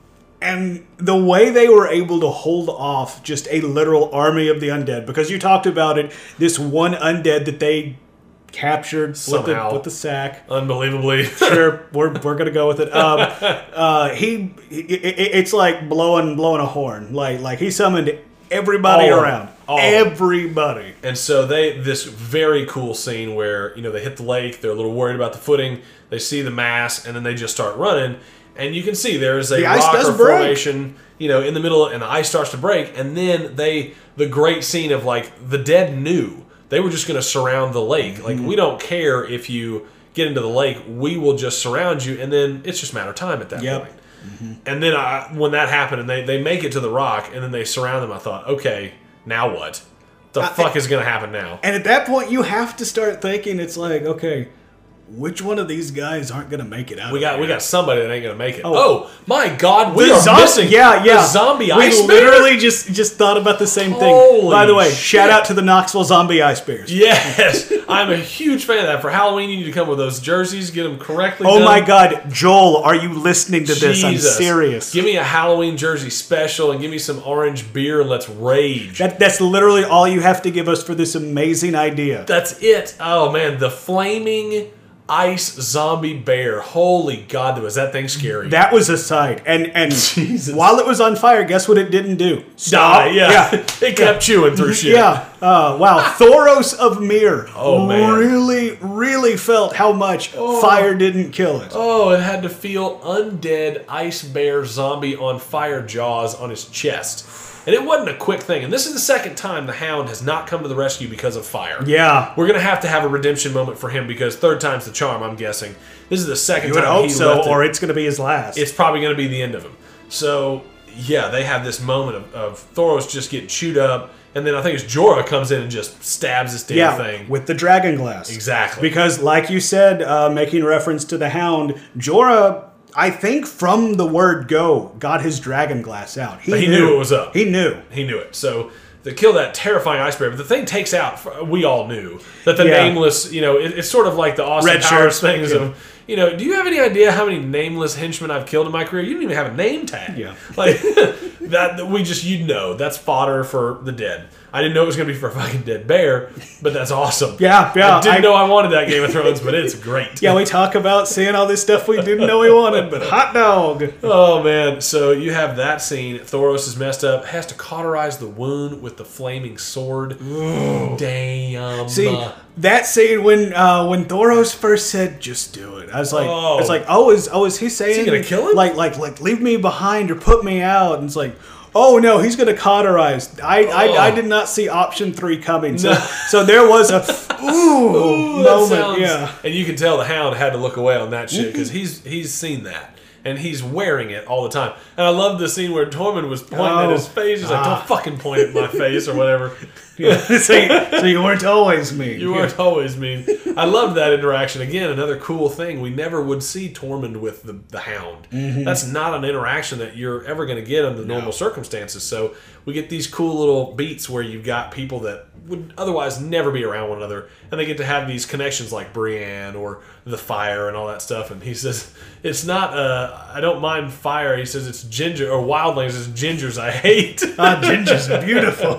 [SPEAKER 1] and the way they were able to hold off just a literal army of the undead, because you talked about it, this one undead that they captured with the, with the sack.
[SPEAKER 2] Unbelievably.
[SPEAKER 1] Sure, we're, we're going to go with it. Um, uh, he, it, it's like blowing blowing a horn. Like, like he summoned everybody
[SPEAKER 2] All
[SPEAKER 1] around. Everybody.
[SPEAKER 2] And so they, this very cool scene where, you know, they hit the lake, they're a little worried about the footing, they see the mass, and then they just start running. And you can see there's a
[SPEAKER 1] the ice
[SPEAKER 2] rock
[SPEAKER 1] does
[SPEAKER 2] or
[SPEAKER 1] break.
[SPEAKER 2] formation, you know, in the middle, and the ice starts to break. And then they, the great scene of, like, the dead knew they were just going to surround the lake. Like, mm-hmm. we don't care if you get into the lake, we will just surround you, and then it's just a matter of time at that
[SPEAKER 1] yep.
[SPEAKER 2] point. Mm-hmm. And then I, when that happened, and they, they make it to the rock, and then they surround them, I thought, okay, now what? The uh, fuck is going to happen now?
[SPEAKER 1] And at that point, you have to start thinking, it's like, okay, which one of these guys aren't going to make it out?
[SPEAKER 2] We got
[SPEAKER 1] here?
[SPEAKER 2] we got somebody that ain't going to make it. Oh. oh my God, we
[SPEAKER 1] the
[SPEAKER 2] are
[SPEAKER 1] zom-
[SPEAKER 2] missing
[SPEAKER 1] yeah, yeah.
[SPEAKER 2] the zombie
[SPEAKER 1] we
[SPEAKER 2] ice
[SPEAKER 1] We literally just, just thought about the same thing.
[SPEAKER 2] Holy
[SPEAKER 1] By the way,
[SPEAKER 2] shit.
[SPEAKER 1] shout out to the Knoxville zombie ice bears.
[SPEAKER 2] Yes, I'm a huge fan of that. For Halloween, you need to come with those jerseys, get them correctly
[SPEAKER 1] Oh
[SPEAKER 2] done.
[SPEAKER 1] my God, Joel, are you listening to this?
[SPEAKER 2] Jesus.
[SPEAKER 1] I'm serious.
[SPEAKER 2] Give me a Halloween jersey special and give me some orange beer and let's rage.
[SPEAKER 1] That, that's literally all you have to give us for this amazing idea.
[SPEAKER 2] That's it. Oh man, the flaming ice zombie bear. Holy God, was that thing scary.
[SPEAKER 1] That was a sight. And and
[SPEAKER 2] Jesus.
[SPEAKER 1] While it was on fire, guess what it didn't do?
[SPEAKER 2] Die, yeah.
[SPEAKER 1] yeah.
[SPEAKER 2] It kept yeah. chewing through shit.
[SPEAKER 1] Yeah. Uh, wow. Thoros of Myr
[SPEAKER 2] oh, man.
[SPEAKER 1] really, really felt how much oh. fire didn't kill it.
[SPEAKER 2] Oh, it had to feel undead ice bear zombie on fire jaws on his chest. And it wasn't a quick thing. And this is the second time the Hound has not come to the rescue because of fire.
[SPEAKER 1] Yeah.
[SPEAKER 2] We're going to have to have a redemption moment for him because third time's the charm, I'm guessing. This is the second
[SPEAKER 1] you would
[SPEAKER 2] time
[SPEAKER 1] hope
[SPEAKER 2] he
[SPEAKER 1] so,
[SPEAKER 2] left it.
[SPEAKER 1] or it's going to be his last.
[SPEAKER 2] It's probably going to be the end of him. So, yeah, they have this moment of, of Thoros just getting chewed up. And then I think it's Jorah comes in and just stabs this damn
[SPEAKER 1] yeah,
[SPEAKER 2] thing.
[SPEAKER 1] with the dragon glass.
[SPEAKER 2] Exactly.
[SPEAKER 1] Because, like you said, uh, making reference to the Hound, Jorah, I think from the word go, got his dragon glass out. He,
[SPEAKER 2] but he
[SPEAKER 1] knew.
[SPEAKER 2] knew it was up.
[SPEAKER 1] He knew.
[SPEAKER 2] He knew it. So they kill that terrifying ice bear. But the thing takes out, we all knew, that the
[SPEAKER 1] yeah.
[SPEAKER 2] nameless, you know, it, it's sort of like the Austin
[SPEAKER 1] Red
[SPEAKER 2] Powers
[SPEAKER 1] shirt.
[SPEAKER 2] things
[SPEAKER 1] yeah.
[SPEAKER 2] of, you know, do you have any idea how many nameless henchmen I've killed in my career? You don't even have a name tag.
[SPEAKER 1] Yeah.
[SPEAKER 2] Like, that, we just, you'd know, that's fodder for the dead. I didn't know it was going to be for a fucking dead bear, but that's awesome.
[SPEAKER 1] Yeah, yeah.
[SPEAKER 2] I didn't
[SPEAKER 1] I,
[SPEAKER 2] know I wanted that Game of Thrones, but it's great.
[SPEAKER 1] Yeah, we talk about seeing all this stuff we didn't know we wanted, but hot dog.
[SPEAKER 2] Oh, man. So you have that scene. Thoros is messed up, has to cauterize the wound with the flaming sword. Ooh. Damn.
[SPEAKER 1] See, that scene when uh, when Thoros first said, "Just do it," I was like,
[SPEAKER 2] oh.
[SPEAKER 1] "It's like, oh, is oh is he saying
[SPEAKER 2] is he gonna kill him?
[SPEAKER 1] Like like like leave me behind or put me out?" And it's like, oh no, he's gonna cauterize. I,
[SPEAKER 2] oh.
[SPEAKER 1] I I did not see option three coming. So no. so there was a ooh, ooh moment.
[SPEAKER 2] Sounds,
[SPEAKER 1] yeah,
[SPEAKER 2] and you can tell the Hound had to look away on that shit because he's he's seen that. And he's wearing it all the time. And I love the scene where Tormund was pointing
[SPEAKER 1] oh.
[SPEAKER 2] at his face. He's like,
[SPEAKER 1] ah.
[SPEAKER 2] don't fucking point at my face or whatever.
[SPEAKER 1] Yeah. so, you, so you weren't always mean.
[SPEAKER 2] You weren't yeah. always mean. I loved that interaction. Again, another cool thing. We never would see Tormund with the, the Hound.
[SPEAKER 1] Mm-hmm.
[SPEAKER 2] That's not an interaction that you're ever going to get under normal no. circumstances. So we get these cool little beats where you've got people that would otherwise never be around one another. And they get to have these connections like Brienne or the fire and all that stuff. And he says, it's not, uh, I don't mind fire. He says it's ginger, or wildlings is gingers I hate.
[SPEAKER 1] Ah, ginger's beautiful.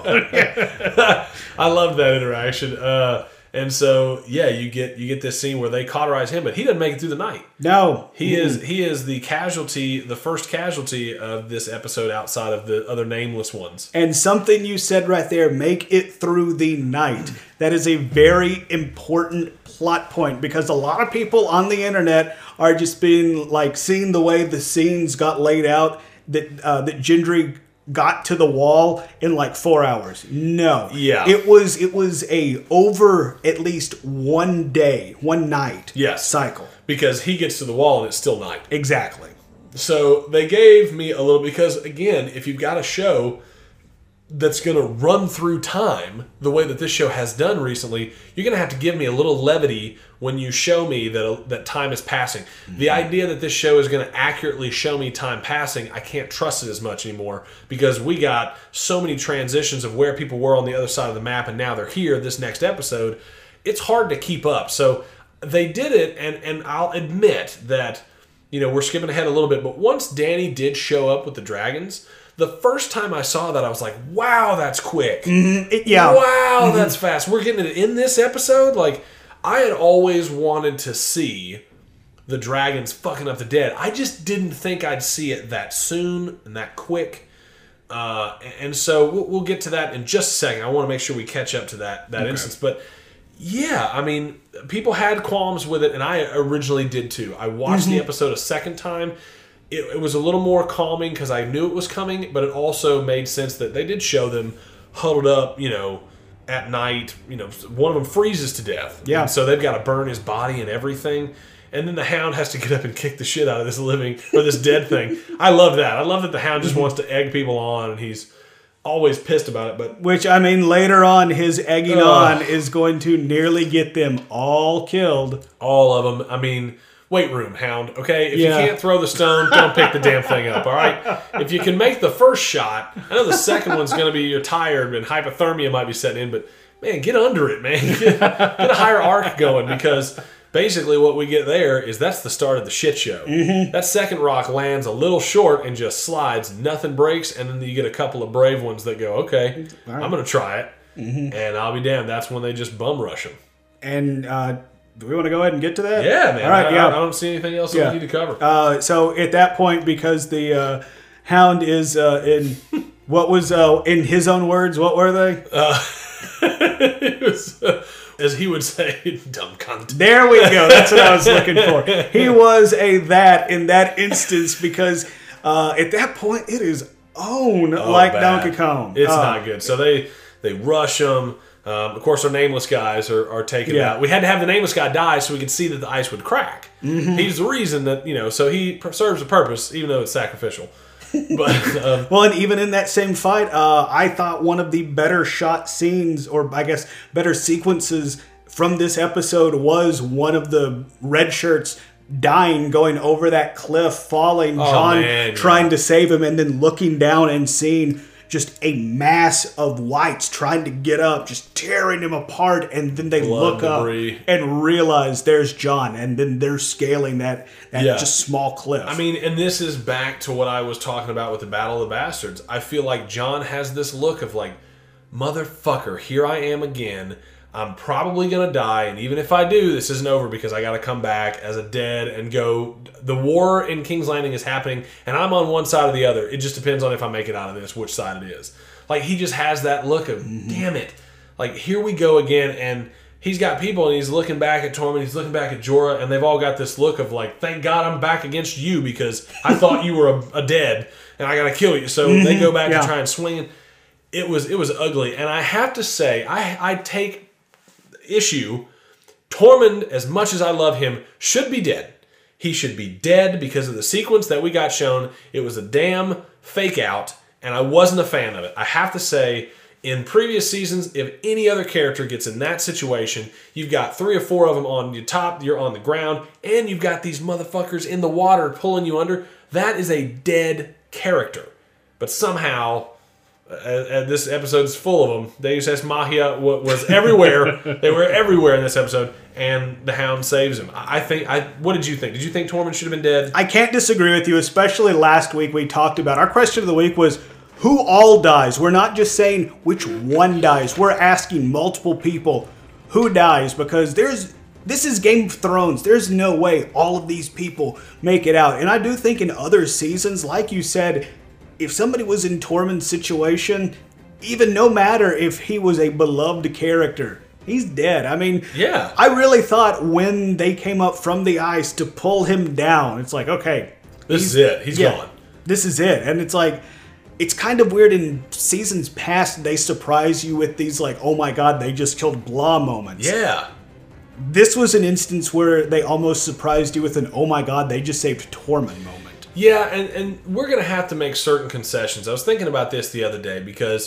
[SPEAKER 2] I love that interaction. Uh, and so, yeah, you get you get this scene where they cauterize him, but he doesn't make it through the night.
[SPEAKER 1] No.
[SPEAKER 2] He mm. is he is the casualty, the first casualty of this episode outside of the other nameless ones.
[SPEAKER 1] And something you said right there, make it through the night. That is a very important plot point because a lot of people on the internet are just being like seeing the way the scenes got laid out that uh, that Gendry got to the wall in like four hours. No.
[SPEAKER 2] Yeah.
[SPEAKER 1] It was it was a over at least one day, one night
[SPEAKER 2] yes.
[SPEAKER 1] cycle.
[SPEAKER 2] Because he gets to the wall and it's still night.
[SPEAKER 1] Exactly.
[SPEAKER 2] So they gave me a little, because again, if you've got a show that's going to run through time the way that this show has done recently, you're going to have to give me a little levity when you show me that that time is passing. Mm-hmm. The idea that this show is going to accurately show me time passing, I can't trust it as much anymore because we got so many transitions of where people were on the other side of the map and now they're here this next episode. It's hard to keep up. So they did it, and, and I'll admit that, you know, we're skipping ahead a little bit, but once Danny did show up with the dragons, the first time I saw that, I was like, wow, that's quick.
[SPEAKER 1] Mm-hmm. It, yeah.
[SPEAKER 2] Wow,
[SPEAKER 1] mm-hmm.
[SPEAKER 2] that's fast. We're getting it in this episode? Like, I had always wanted to see the dragons fucking up the dead. I just didn't think I'd see it that soon and that quick. Uh, and so we'll, we'll get to that in just a second. I want to make sure we catch up to that, that okay. instance. But yeah, I mean, people had qualms with it, and I originally did too. I watched mm-hmm. the episode a second time. It, it was a little more calming because I knew it was coming, but it also made sense that they did show them huddled up, you know, at night. You know, one of them freezes to death.
[SPEAKER 1] Yeah.
[SPEAKER 2] And so they've got to burn his body and everything. And then the Hound has to get up and kick the shit out of this living, or this dead thing. I love that. I love that the Hound just wants to egg people on, and he's always pissed about it. But
[SPEAKER 1] Which, I mean, later on, his egging uh, on is going to nearly get them all killed.
[SPEAKER 2] All of them. I mean, weight room, Hound, okay? If
[SPEAKER 1] yeah.
[SPEAKER 2] you can't throw the stone, don't pick the damn thing up, all right? If you can make the first shot, I know the second one's going to be you're tired and hypothermia might be setting in, but, man, get under it, man. Get, get a higher arc going, because basically what we get there is that's the start of the shit show.
[SPEAKER 1] Mm-hmm.
[SPEAKER 2] That second rock lands a little short and just slides. Nothing breaks, and then you get a couple of brave ones that go, okay, right. I'm going to try it, mm-hmm. and I'll be damned. That's when they just bum rush them.
[SPEAKER 1] And uh, do we want to go ahead and get to that?
[SPEAKER 2] Yeah, man.
[SPEAKER 1] All right,
[SPEAKER 2] I,
[SPEAKER 1] yeah.
[SPEAKER 2] I don't see anything else
[SPEAKER 1] yeah.
[SPEAKER 2] that we need to cover.
[SPEAKER 1] Uh, so at that point, because the uh, Hound is uh, in, what was, uh, in his own words, what were they?
[SPEAKER 2] Uh, it was... Uh, as he would say, dumb cunt.
[SPEAKER 1] There we go. That's what I was looking for. He was a that in that instance because uh, at that point it is own
[SPEAKER 2] oh,
[SPEAKER 1] like
[SPEAKER 2] bad.
[SPEAKER 1] Donkey Kong.
[SPEAKER 2] It's
[SPEAKER 1] uh,
[SPEAKER 2] not good. So they they rush him. Um, of course, our nameless guys are, are taken
[SPEAKER 1] yeah.
[SPEAKER 2] out. We had to have the nameless guy die so we could see that the ice would crack. Mm-hmm. He's the reason that, you know, so he serves a purpose, even though it's sacrificial. But um,
[SPEAKER 1] well, and even in that same fight, uh, I thought one of the better shot scenes, or I guess better sequences from this episode, was one of the red shirts dying, going over that cliff, falling,
[SPEAKER 2] oh,
[SPEAKER 1] John
[SPEAKER 2] man,
[SPEAKER 1] trying
[SPEAKER 2] yeah.
[SPEAKER 1] to save him, and then looking down and seeing just a mass of whites trying to get up, just tearing him apart, and then they
[SPEAKER 2] Blood
[SPEAKER 1] look
[SPEAKER 2] debris.
[SPEAKER 1] up and realize there's John, and then they're scaling that, that
[SPEAKER 2] yeah.
[SPEAKER 1] just small cliff.
[SPEAKER 2] I mean, and this is back to what I was talking about with the Battle of the Bastards. I feel like John has this look of like, motherfucker, here I am again. I'm probably going to die, and even if I do, this isn't over because I got to come back as a dead and go. The war in King's Landing is happening, and I'm on one side or the other. It just depends on if I make it out of this, which side it is. Like, he just has that look of, mm-hmm. damn it. Like, here we go again, and he's got people, and he's looking back at Tormund, he's looking back at Jorah, and they've all got this look of, like, thank God I'm back against you because I thought you were a, a dead, and I got to kill you. So mm-hmm. they go back
[SPEAKER 1] yeah.
[SPEAKER 2] to try and swing. It was, it was ugly, and I have to say, I, I take issue. Tormund, as much as I love him, should be dead. He should be dead because of the sequence that we got shown. It was a damn fake out, and I wasn't a fan of it. I have to say, in previous seasons, if any other character gets in that situation, you've got three or four of them on your top, you're on the ground, and you've got these motherfuckers in the water pulling you under. That is a dead character. But somehow, Uh, this episode's full of them. Deus Ex Machina was everywhere. They were everywhere in this episode, and the Hound saves him. I think. I. What did you think? Did you think Tormund should have been dead?
[SPEAKER 1] I can't disagree with you, especially last week we talked about, our question of the week was, who all dies? We're not just saying which one dies. We're asking multiple people who dies, because there's this is Game of Thrones. There's no way all of these people make it out. And I do think in other seasons, like you said, if somebody was in Tormund's situation, even no matter if he was a beloved character, he's dead. I mean,
[SPEAKER 2] yeah.
[SPEAKER 1] I really thought when they came up from the ice to pull him down, it's like, okay.
[SPEAKER 2] This is it. He's
[SPEAKER 1] yeah,
[SPEAKER 2] gone.
[SPEAKER 1] This is it. And it's like, it's kind of weird in seasons past, they surprise you with these like, oh my God, they just killed blah moments.
[SPEAKER 2] Yeah.
[SPEAKER 1] This was an instance where they almost surprised you with an, oh my God, they just saved Tormund moment.
[SPEAKER 2] Yeah, and, and we're going to have to make certain concessions. I was thinking about this the other day because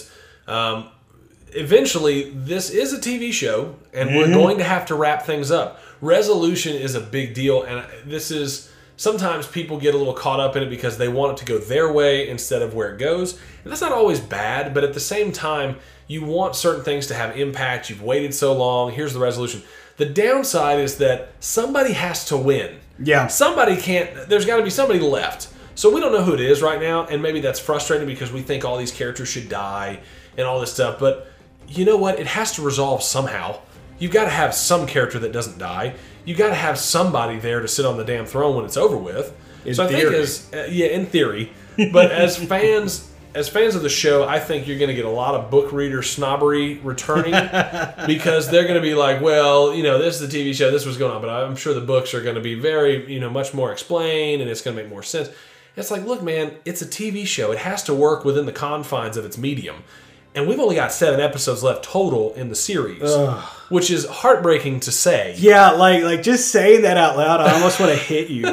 [SPEAKER 2] Um, eventually, this is a T V show, and mm-hmm. we're going to have to wrap things up. Resolution is a big deal, and this is... Sometimes people get a little caught up in it because they want it to go their way instead of where it goes. And that's not always bad, but at the same time, you want certain things to have impact. You've waited so long. Here's the resolution. The downside is that somebody has to win.
[SPEAKER 1] Yeah.
[SPEAKER 2] Somebody can't... There's got to be somebody left. So we don't know who it is right now, and maybe that's frustrating because we think all these characters should die and all this stuff. But you know what? It has to resolve somehow. You've got to have some character that doesn't die. You got to have somebody there to sit on the damn throne when it's over with.
[SPEAKER 1] In
[SPEAKER 2] so I
[SPEAKER 1] theory.
[SPEAKER 2] think as uh, yeah, in theory, but as fans, as fans of the show, I think you're going to get a lot of book reader snobbery returning because they're going to be like, well, you know, this is the T V show, this was going on, but I'm sure the books are going to be very, you know, much more explained and it's going to make more sense. It's like, look, man, it's a T V show. It has to work within the confines of its medium. And we've only got seven episodes left total in the series, Ugh. which is heartbreaking to say.
[SPEAKER 1] Yeah, like like just saying that out loud, I almost want to hit you.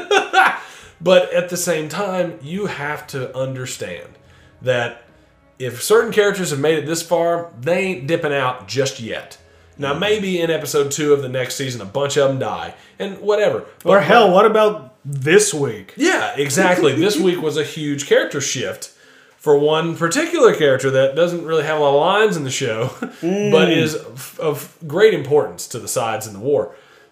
[SPEAKER 2] But at the same time, you have to understand that if certain characters have made it this far, they ain't dipping out just yet. Now, maybe in episode two of the next season, a bunch of them die, and whatever. But
[SPEAKER 1] or hell, what about this week?
[SPEAKER 2] Yeah, exactly. This week was a huge character shift. For one particular character that doesn't really have a lot of lines in the show, mm. but is of, of great importance to the sides in the war.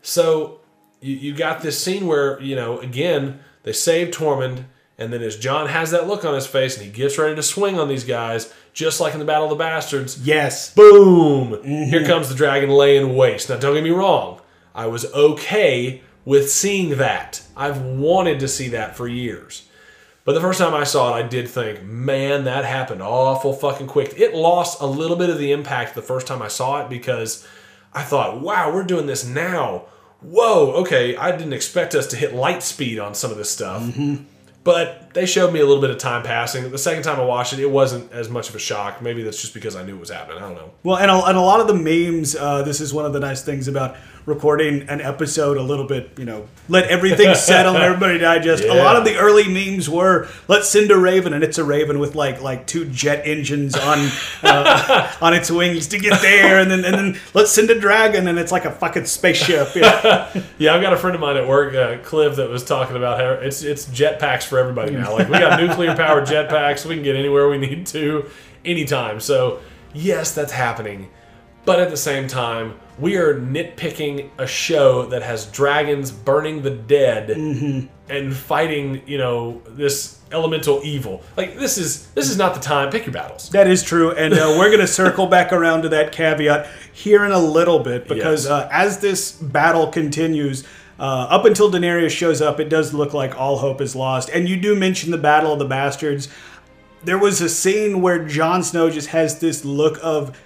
[SPEAKER 2] So you, you got this scene where, you know, again, they save Tormund, and then as Jon has that look on his face and he gets ready to swing on these guys, just like in the Battle of the Bastards.
[SPEAKER 1] Yes.
[SPEAKER 2] Boom! Mm-hmm. Here comes the dragon laying waste. Now, don't get me wrong. I was okay with seeing that. I've wanted to see that for years. But the first time I saw it, I did think, man, that happened awful fucking quick. It lost a little bit of the impact the first time I saw it because I thought, wow, we're doing this now. Whoa, okay, I didn't expect us to hit light speed on some of this stuff.
[SPEAKER 1] Mm-hmm.
[SPEAKER 2] But they showed me a little bit of time passing. The second time I watched it, it wasn't as much of a shock. Maybe that's just because I knew it was happening. I don't know.
[SPEAKER 1] Well, and a, and a lot of the memes, uh, this is one of the nice things about recording an episode a little bit, you know, let everything settle and everybody digest. Yeah. A lot of the early memes were, let's send a raven, and it's a raven with like like two jet engines on uh, on its wings to get there, and then and then let's send a dragon, and it's like a fucking spaceship. Yeah,
[SPEAKER 2] yeah I've got a friend of mine at work, uh, Cliff, that was talking about how it's it's jetpacks for everybody now. Like, we got nuclear powered jetpacks, we can get anywhere we need to, anytime. So yes, that's happening. But at the same time, we are nitpicking a show that has dragons burning the dead
[SPEAKER 1] mm-hmm.
[SPEAKER 2] and fighting, you know, this elemental evil. Like, this is this is not the time. Pick your battles.
[SPEAKER 1] That is true, and uh, we're going to circle back around to that caveat here in a little bit because yes. uh, as this battle continues, uh, up until Daenerys shows up, it does look like all hope is lost. And you do mention the Battle of the Bastards. There was a scene where Jon Snow just has this look of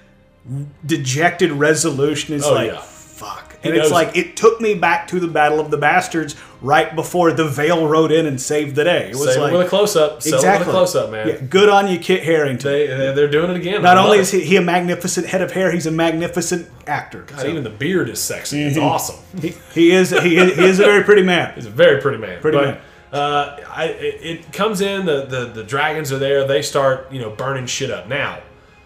[SPEAKER 1] dejected resolution. It's
[SPEAKER 2] oh,
[SPEAKER 1] like,
[SPEAKER 2] yeah.
[SPEAKER 1] fuck.
[SPEAKER 2] He
[SPEAKER 1] and it's
[SPEAKER 2] knows.
[SPEAKER 1] like, it took me back to the Battle of the Bastards right before the Vale rode in and saved the day. It was
[SPEAKER 2] Save
[SPEAKER 1] like,
[SPEAKER 2] it with a close-up. Sell
[SPEAKER 1] exactly.
[SPEAKER 2] it with a close-up, man.
[SPEAKER 1] Yeah, good on you, Kit Harington.
[SPEAKER 2] They, they're doing it again.
[SPEAKER 1] Not only is he, he a magnificent head of hair, he's a magnificent actor.
[SPEAKER 2] God, so. Even the beard is sexy. Mm-hmm. It's awesome.
[SPEAKER 1] He, he is he is he is a very pretty man.
[SPEAKER 2] He's a very pretty man.
[SPEAKER 1] Pretty
[SPEAKER 2] but,
[SPEAKER 1] man.
[SPEAKER 2] Uh, I, it, it comes in, the, the, the dragons are there, they start, you know, burning shit up. Now,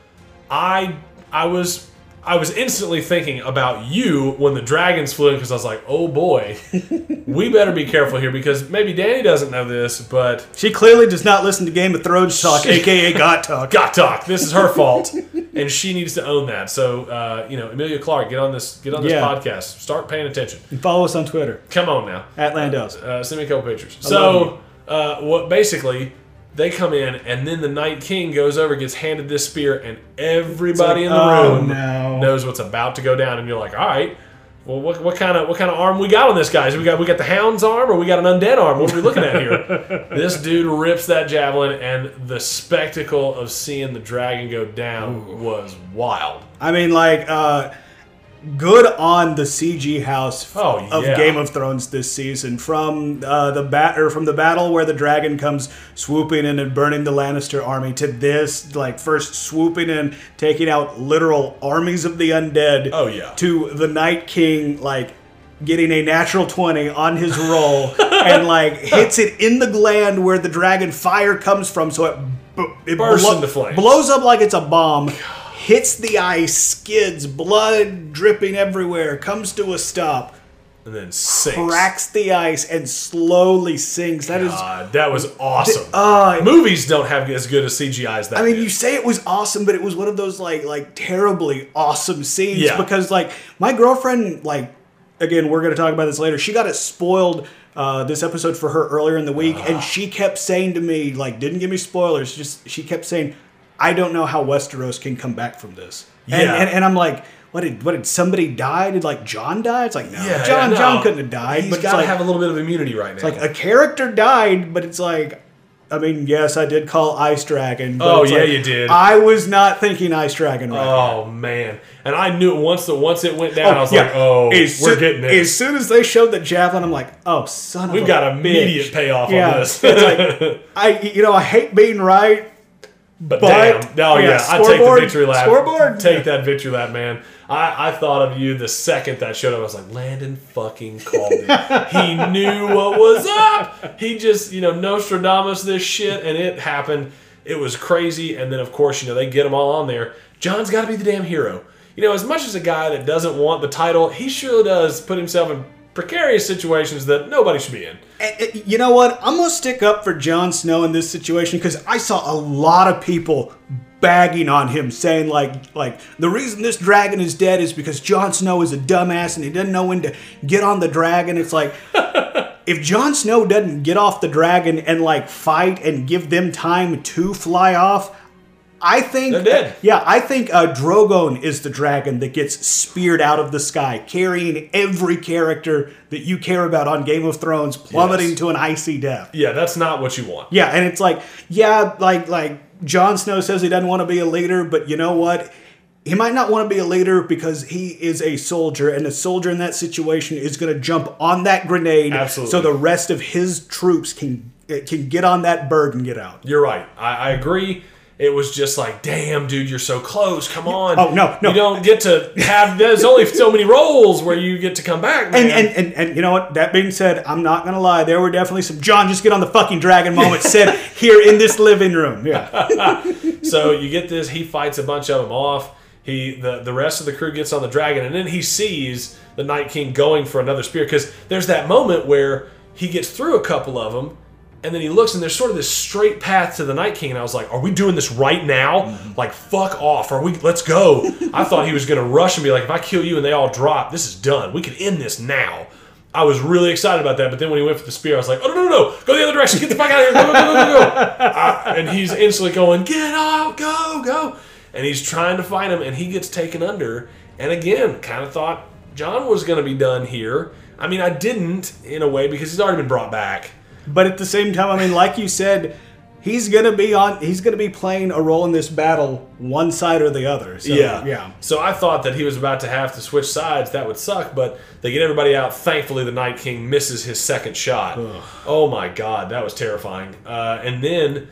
[SPEAKER 2] I I was I was instantly thinking about you when the dragons flew in because I was like, oh boy, we better be careful here because maybe Danny doesn't know this, but...
[SPEAKER 1] She clearly does not listen to Game of Thrones talk, a k a. Got Talk.
[SPEAKER 2] Got Talk. This is her fault, and she needs to own that. So, uh, you know, Emilia Clarke, get on this get on this yeah. podcast. Start paying attention.
[SPEAKER 1] And follow us on Twitter.
[SPEAKER 2] Come on now.
[SPEAKER 1] At Landells.
[SPEAKER 2] Uh, send me a couple pictures. I so, uh, what basically... They come in, and then the Night King goes over, gets handed this spear, and everybody like, in the
[SPEAKER 1] oh,
[SPEAKER 2] room
[SPEAKER 1] no.
[SPEAKER 2] knows what's about to go down. And you're like, all right, well, what, what kind of what kind of arm we got on this guy? We got we got the Hound's arm, or we got an undead arm? What are we looking at here? This dude rips that javelin, and the spectacle of seeing the dragon go down Ooh. was wild.
[SPEAKER 1] I mean, like. Uh, Good on the C G house
[SPEAKER 2] oh, yeah.
[SPEAKER 1] of Game of Thrones this season. From uh, the bat or from the battle where the dragon comes swooping in and burning the Lannister army to this, like first swooping in, taking out literal armies of the undead.
[SPEAKER 2] Oh yeah.
[SPEAKER 1] To the Night King like getting a natural twenty on his roll and like hits it in the gland where the dragon fire comes from, so it it
[SPEAKER 2] bursts
[SPEAKER 1] blo-
[SPEAKER 2] into flames.
[SPEAKER 1] blows up like it's a bomb. hits the ice, skids, blood dripping everywhere, comes to a stop,
[SPEAKER 2] and then sinks.
[SPEAKER 1] cracks the ice, and slowly sinks. That
[SPEAKER 2] God,
[SPEAKER 1] is,
[SPEAKER 2] that was awesome.
[SPEAKER 1] Uh,
[SPEAKER 2] Movies don't have as good a C G I as that.
[SPEAKER 1] I mean,
[SPEAKER 2] did.
[SPEAKER 1] you say it was awesome, but it was one of those like like terribly awesome scenes
[SPEAKER 2] Yeah.
[SPEAKER 1] because like my girlfriend, like again, we're going to talk about this later. She got it spoiled uh, this episode for her earlier in the week, uh. and she kept saying to me, like, didn't give me spoilers. Just she kept saying, I don't know how Westeros can come back from this.
[SPEAKER 2] Yeah.
[SPEAKER 1] And, and, and I'm like, what did what did somebody die? Did like John die? It's like no,
[SPEAKER 2] Yeah,
[SPEAKER 1] John
[SPEAKER 2] yeah, no.
[SPEAKER 1] John couldn't have died.
[SPEAKER 2] He's
[SPEAKER 1] but
[SPEAKER 2] got
[SPEAKER 1] it's
[SPEAKER 2] to
[SPEAKER 1] like,
[SPEAKER 2] have a little bit of immunity right now.
[SPEAKER 1] it's like a character died, but it's like. I mean, yes, I did call Ice Dragon. But
[SPEAKER 2] Oh,
[SPEAKER 1] it's
[SPEAKER 2] yeah,
[SPEAKER 1] like,
[SPEAKER 2] you did.
[SPEAKER 1] I was not thinking Ice Dragon right
[SPEAKER 2] Oh man! And I knew once the once it went down,
[SPEAKER 1] Oh,
[SPEAKER 2] I was
[SPEAKER 1] yeah.
[SPEAKER 2] like, "Oh,
[SPEAKER 1] As
[SPEAKER 2] we're
[SPEAKER 1] soo-
[SPEAKER 2] getting this.
[SPEAKER 1] As soon as they showed the javelin, I'm like, "Oh, son of
[SPEAKER 2] We've
[SPEAKER 1] a
[SPEAKER 2] got immediate
[SPEAKER 1] bitch.
[SPEAKER 2] payoff
[SPEAKER 1] Yeah.
[SPEAKER 2] on this."
[SPEAKER 1] It's like, I, you know, I hate being right,
[SPEAKER 2] but,
[SPEAKER 1] but
[SPEAKER 2] damn, oh yeah,
[SPEAKER 1] yeah,
[SPEAKER 2] I take the
[SPEAKER 1] scoreboard-
[SPEAKER 2] victory lap.
[SPEAKER 1] scoreboard.
[SPEAKER 2] Take that victory lap, man. I, I thought of you the second that showed up. I was like, Landon fucking called it. He knew what was up. He just, you know, Nostradamus this shit, and it happened. It was crazy. And then, of course, you know, they get them all on there. John's got to be the damn hero. You know, as much as a guy that doesn't want the title, he sure does put himself in precarious situations that nobody should be in.
[SPEAKER 1] And, and you know what? I'm gonna stick up for Jon Snow in this situation because I saw a lot of people bagging on him, saying like, like the reason this dragon is dead is because Jon Snow is a dumbass and he doesn't know when to get on the dragon. It's like, if Jon Snow doesn't get off the dragon and like fight and give them time to fly off, I think,
[SPEAKER 2] They're dead.
[SPEAKER 1] yeah, I think uh, Drogon is the dragon that gets speared out of the sky, carrying every character that you care about on Game of Thrones, plummeting
[SPEAKER 2] Yes.
[SPEAKER 1] to an icy death.
[SPEAKER 2] Yeah, that's not what you want.
[SPEAKER 1] Yeah, and it's like, yeah, like like Jon Snow says he doesn't want to be a leader, but you know what? He might not want to be a leader because he is a soldier, and a soldier in that situation is going to jump on that grenade,
[SPEAKER 2] Absolutely.
[SPEAKER 1] so the rest of his troops can can get on that bird and get out.
[SPEAKER 2] You're right. I, I agree. It was just like, damn, dude, you're so close. Come on.
[SPEAKER 1] Oh, no, no.
[SPEAKER 2] You don't get to have, there's only so many rolls where you get to come back, man.
[SPEAKER 1] And, and, and, and you know what? That being said, I'm not going to lie. There were definitely some John, just get on the fucking dragon moments said here in this living room. Yeah.
[SPEAKER 2] So you get this, he fights a bunch of them off. He the, the rest of the crew gets on the dragon, and then he sees the Night King going for another spear. Because there's that moment where he gets through a couple of them, and then he looks, and there's sort of this straight path to the Night King, and I was like, are we doing this right now? Mm-hmm. Like, fuck off. Are we? Let's go. I thought he was going to rush and be like, if I kill you and they all drop, this is done. We can end this now. I was really excited about that, but then when he went for the spear, I was like, oh, no, no, no, go the other direction. Get the fuck out of here. Go, go, go, go, go. uh, and he's instantly going, get out, go, go. And he's trying to fight him, and he gets taken under. And again, kind of thought John was going to be done here. I mean, I didn't, in a way, because he's already been brought back.
[SPEAKER 1] But at the same time, I mean, like you said, he's gonna be on. He's gonna be playing a role in this battle, one side or the other. So,
[SPEAKER 2] yeah,
[SPEAKER 1] yeah.
[SPEAKER 2] So I thought that he was about to have to switch sides. That would suck. But they get everybody out. Thankfully, the Night King misses his second shot. Ugh. Oh my God, that was terrifying. Uh, and then,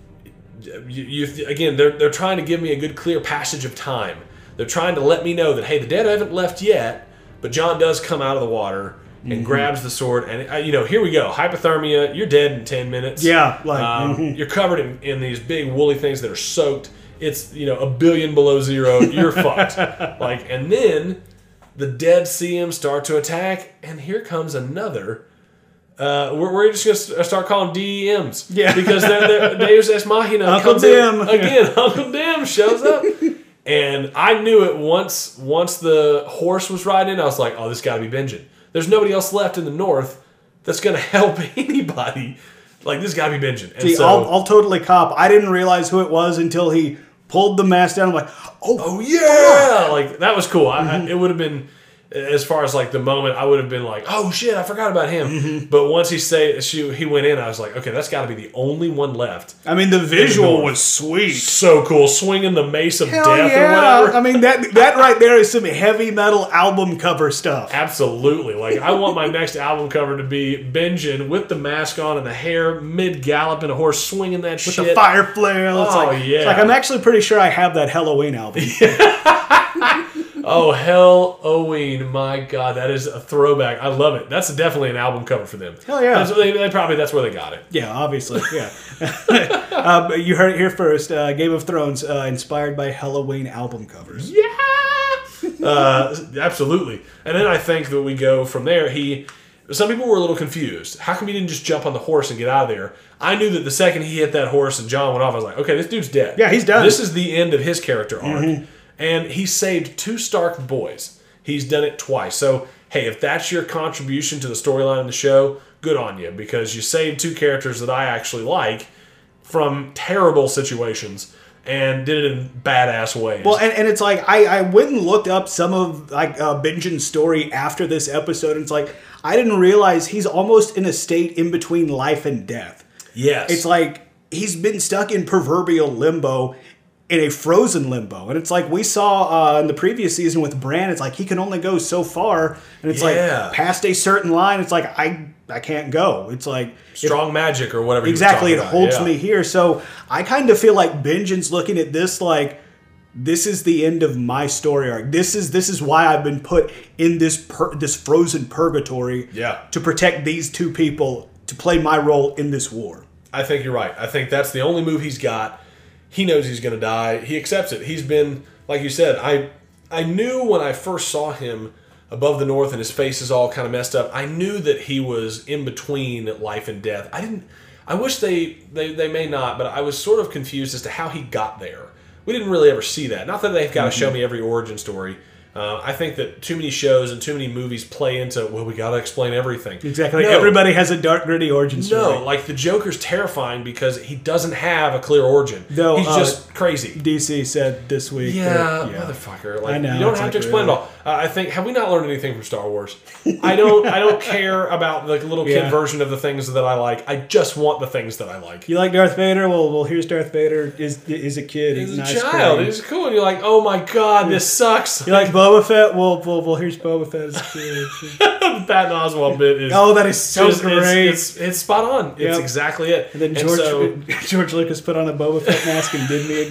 [SPEAKER 2] you, you again, they're they're trying to give me a good, clear passage of time. They're trying to let me know that hey, the dead haven't left yet, but John does come out of the water. And mm-hmm. grabs the sword, and uh, you know, here we go. Hypothermia, you're dead in ten minutes.
[SPEAKER 1] Yeah, like
[SPEAKER 2] um,
[SPEAKER 1] mm-hmm.
[SPEAKER 2] you're covered in, in these big woolly things that are soaked. It's you know a billion below zero. You're fucked. Like, and then the dead see him start to attack, and here comes another. Uh, we're, we're just gonna start calling D E Ms,
[SPEAKER 1] yeah,
[SPEAKER 2] because they're, they're, Deus Ex Machina
[SPEAKER 1] Uncle
[SPEAKER 2] comes
[SPEAKER 1] Dim
[SPEAKER 2] in again. Uncle Dim shows up. And I knew it once. Once the horse was riding in, I was like, "Oh, this got to be Benjen." There's nobody else left in the north that's going to help anybody. Like, this got to be Benjen. And
[SPEAKER 1] See,
[SPEAKER 2] so,
[SPEAKER 1] I'll, I'll totally cop. I didn't realize who it was until he pulled the mask down. I'm like, oh,
[SPEAKER 2] oh yeah, like that was cool. Mm-hmm. I, I, it would have been, as far as like the moment, I would have been like, oh shit, I forgot about him. Mm-hmm. But once he say she, he went in, I was like, okay, that's got to be the only one left.
[SPEAKER 1] I mean, the visual was sweet,
[SPEAKER 2] so cool, swinging the mace of
[SPEAKER 1] Hell
[SPEAKER 2] death
[SPEAKER 1] yeah.
[SPEAKER 2] or whatever.
[SPEAKER 1] I mean, that that right there is some heavy metal album cover stuff.
[SPEAKER 2] Absolutely, like I want my next album cover to be Benjen with the mask on and the hair mid gallop and a horse swinging that
[SPEAKER 1] with
[SPEAKER 2] shit
[SPEAKER 1] the fire flare. It's
[SPEAKER 2] oh
[SPEAKER 1] like,
[SPEAKER 2] yeah,
[SPEAKER 1] it's like I'm actually pretty sure I have that Halloween album.
[SPEAKER 2] Oh, Helloween. My God, that is a throwback. I love it. That's definitely an album cover for them.
[SPEAKER 1] Hell yeah.
[SPEAKER 2] That's, they, they probably, that's where they got it.
[SPEAKER 1] Yeah, obviously. Yeah. um, you heard it here first. Uh, Game of Thrones, uh, inspired by Halloween album covers.
[SPEAKER 2] Yeah! uh, absolutely. And then I think that we go from there. He... Some people were a little confused. How come he didn't just jump on the horse and get out of there? I knew that the second he hit that horse and John went off, I was like, okay, this dude's dead.
[SPEAKER 1] Yeah, he's done.
[SPEAKER 2] This is the end of his character arc.
[SPEAKER 1] Mm-hmm.
[SPEAKER 2] And he saved two Stark boys. He's done it twice. So, hey, if that's your contribution to the storyline of the show, good on you, because you saved two characters that I actually like from terrible situations and did it in badass ways.
[SPEAKER 1] Well, and, and it's like, I, I went and looked up some of like uh, Benjen's story after this episode, and it's like, I didn't realize he's almost in a state in between life and death.
[SPEAKER 2] Yes.
[SPEAKER 1] It's like he's been stuck in proverbial limbo, in a frozen limbo. And it's like we saw uh, in the previous season with Bran, it's like he can only go so far. And it's
[SPEAKER 2] Yeah.
[SPEAKER 1] like past a certain line, it's like I I can't go. It's like
[SPEAKER 2] Strong
[SPEAKER 1] it,
[SPEAKER 2] magic or whatever.
[SPEAKER 1] exactly,
[SPEAKER 2] you
[SPEAKER 1] it
[SPEAKER 2] were talking
[SPEAKER 1] holds
[SPEAKER 2] about. Yeah.
[SPEAKER 1] me here. So I kind of feel like Benjen's looking at this like, this is the end of my story arc. This is this is why I've been put in this per, this frozen purgatory.
[SPEAKER 2] Yeah.
[SPEAKER 1] To protect these two people, to play my role in this war.
[SPEAKER 2] I think you're right. I think that's the only move he's got. He knows he's going to die. He accepts it. He's been, like you said, I I knew when I first saw him above the north and his face is all kind of messed up, I knew that he was in between life and death. I didn't, I wish they, they, they may not, but I was sort of confused as to how he got there. We didn't really ever see that. Not that they've got to show me every origin story. Uh, I think that too many shows and too many movies play into, well, we got to explain everything.
[SPEAKER 1] Exactly.
[SPEAKER 2] No.
[SPEAKER 1] Everybody has a dark, gritty origin story.
[SPEAKER 2] No, like the Joker's terrifying because he doesn't have a clear origin.
[SPEAKER 1] No,
[SPEAKER 2] He's
[SPEAKER 1] uh,
[SPEAKER 2] just crazy.
[SPEAKER 1] D C said this week.
[SPEAKER 2] Yeah,
[SPEAKER 1] that, yeah.
[SPEAKER 2] motherfucker. Like
[SPEAKER 1] I know,
[SPEAKER 2] you don't
[SPEAKER 1] it's
[SPEAKER 2] have
[SPEAKER 1] like
[SPEAKER 2] to explain
[SPEAKER 1] really-
[SPEAKER 2] it all. Uh, I think have we not learned anything from Star Wars? I don't. I don't care about the little kid
[SPEAKER 1] Yeah.
[SPEAKER 2] version of the things that I like. I just want the things that I like.
[SPEAKER 1] You like Darth Vader? Well, well, here's Darth Vader. Is is a kid.
[SPEAKER 2] He's
[SPEAKER 1] He's
[SPEAKER 2] a
[SPEAKER 1] nice
[SPEAKER 2] child.
[SPEAKER 1] cream.
[SPEAKER 2] He's cool, and you're like, oh my god, this sucks.
[SPEAKER 1] You like Boba Fett? Well, well, well, here's Boba Fett as a kid.
[SPEAKER 2] the Patton Oswalt bit is.
[SPEAKER 1] Oh, that is so
[SPEAKER 2] just-
[SPEAKER 1] great.
[SPEAKER 2] It's, it's, it's spot on. It's
[SPEAKER 1] Yep.
[SPEAKER 2] exactly it.
[SPEAKER 1] and then George
[SPEAKER 2] so,
[SPEAKER 1] George Lucas put on a Boba Fett mask and did me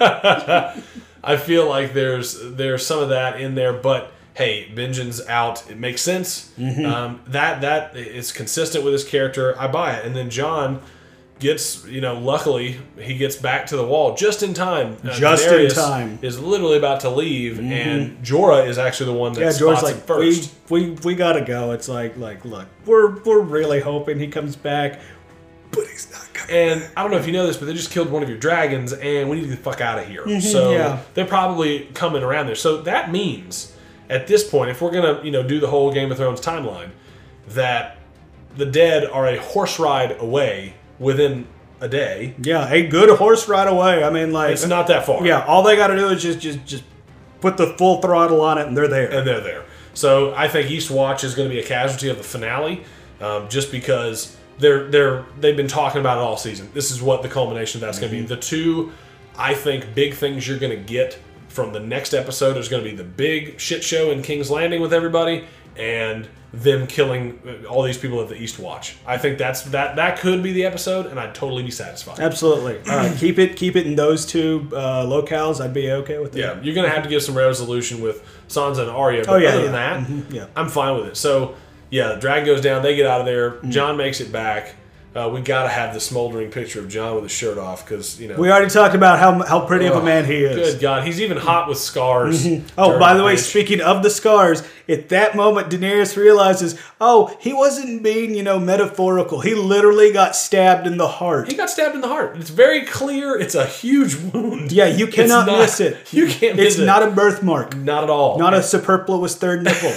[SPEAKER 1] again.
[SPEAKER 2] I feel like there's there's some of that in there, but hey, Benjen's out. It makes sense.
[SPEAKER 1] Mm-hmm.
[SPEAKER 2] Um, that that is consistent with his character. I buy it. And then John gets, you know, luckily he gets back to the wall just in time. Uh,
[SPEAKER 1] Just in
[SPEAKER 2] Daenerys
[SPEAKER 1] time.
[SPEAKER 2] is literally about to leave, and Jorah is actually the one that
[SPEAKER 1] Yeah,
[SPEAKER 2] spots
[SPEAKER 1] George's
[SPEAKER 2] him
[SPEAKER 1] like,
[SPEAKER 2] first.
[SPEAKER 1] we, we we gotta go. It's like like look, we're we're really hoping he comes back, but he's not coming.
[SPEAKER 2] And I don't know if you know this, but they just killed one of your dragons, and we need to get the fuck out of here. so
[SPEAKER 1] yeah.
[SPEAKER 2] they're probably coming around there. So that means, at this point, if we're gonna, you know, do the whole Game of Thrones timeline, that the dead are a horse ride away within a day.
[SPEAKER 1] Yeah, a good horse ride away. I mean, like
[SPEAKER 2] It's not that far.
[SPEAKER 1] Yeah, all they got to do is just just just put the full throttle on it, and they're there.
[SPEAKER 2] And they're there. So I think Eastwatch is going to be a casualty of the finale, um, just because they're they're they've been talking about it all season. This is what the culmination of that's going to be. The two, I think, big things you're going to get from the next episode is going to be the big shit show in King's Landing with everybody, and them killing all these people at the Eastwatch. I think that's that that could be the episode, and I'd totally be satisfied.
[SPEAKER 1] Absolutely. Uh, keep it keep it in those two uh, locales. I'd be okay with it.
[SPEAKER 2] Yeah, you're going to have to give some resolution with Sansa and Arya, but
[SPEAKER 1] Oh, yeah,
[SPEAKER 2] other
[SPEAKER 1] yeah.
[SPEAKER 2] than that,
[SPEAKER 1] Mhm, yeah.
[SPEAKER 2] I'm fine with it. So, yeah, the drag goes down, they get out of there,
[SPEAKER 1] Mm.
[SPEAKER 2] John makes it back. Uh, we got to have the smoldering picture of John with his shirt off, because, you know...
[SPEAKER 1] We already talked about how how pretty of a
[SPEAKER 2] oh,
[SPEAKER 1] man he is.
[SPEAKER 2] Good God, he's even hot with scars.
[SPEAKER 1] Oh,
[SPEAKER 2] Dirty
[SPEAKER 1] by the way,
[SPEAKER 2] bitch.
[SPEAKER 1] speaking of the scars, at that moment, Daenerys realizes, oh, he wasn't being, you know, metaphorical. He literally got stabbed in the heart.
[SPEAKER 2] He got stabbed in the heart. It's very clear. It's a huge wound.
[SPEAKER 1] Yeah, you
[SPEAKER 2] It's
[SPEAKER 1] cannot
[SPEAKER 2] not-
[SPEAKER 1] miss it.
[SPEAKER 2] You can't miss
[SPEAKER 1] It's
[SPEAKER 2] it.
[SPEAKER 1] not a birthmark.
[SPEAKER 2] Not at all.
[SPEAKER 1] Not a superfluous third nipple.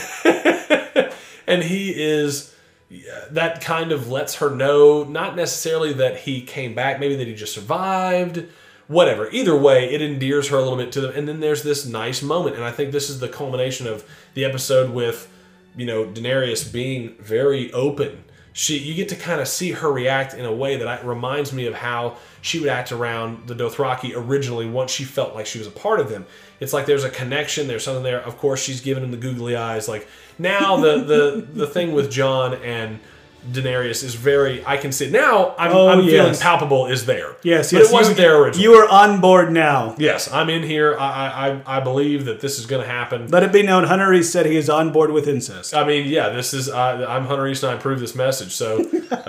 [SPEAKER 2] And he is... yeah, that kind of lets her know, not necessarily that he came back, maybe that he just survived, whatever. Either way, it endears her a little bit to them. And then there's this nice moment, and I think this is the culmination of the episode with, you know, Daenerys being very open. She, you get to kind of see her react in a way that I, reminds me of how she would act around the Dothraki originally once she felt like she was a part of them. It's like there's a connection, there's something there. Of course, she's giving him the googly eyes. Like, now the, the, the thing with John and Daenerys is very. I can see now. I'm,
[SPEAKER 1] Oh,
[SPEAKER 2] I'm
[SPEAKER 1] yes.
[SPEAKER 2] feeling palpable is there.
[SPEAKER 1] Yes,
[SPEAKER 2] but
[SPEAKER 1] yes.
[SPEAKER 2] it wasn't
[SPEAKER 1] you,
[SPEAKER 2] there originally.
[SPEAKER 1] You are on board now.
[SPEAKER 2] Yes, I'm in here. I I, I believe that this is going to happen.
[SPEAKER 1] Let it be known, Hunter Reese said he is on board with incest.
[SPEAKER 2] I mean, yeah, this is. Uh, I'm Hunter East, and I approve this message. So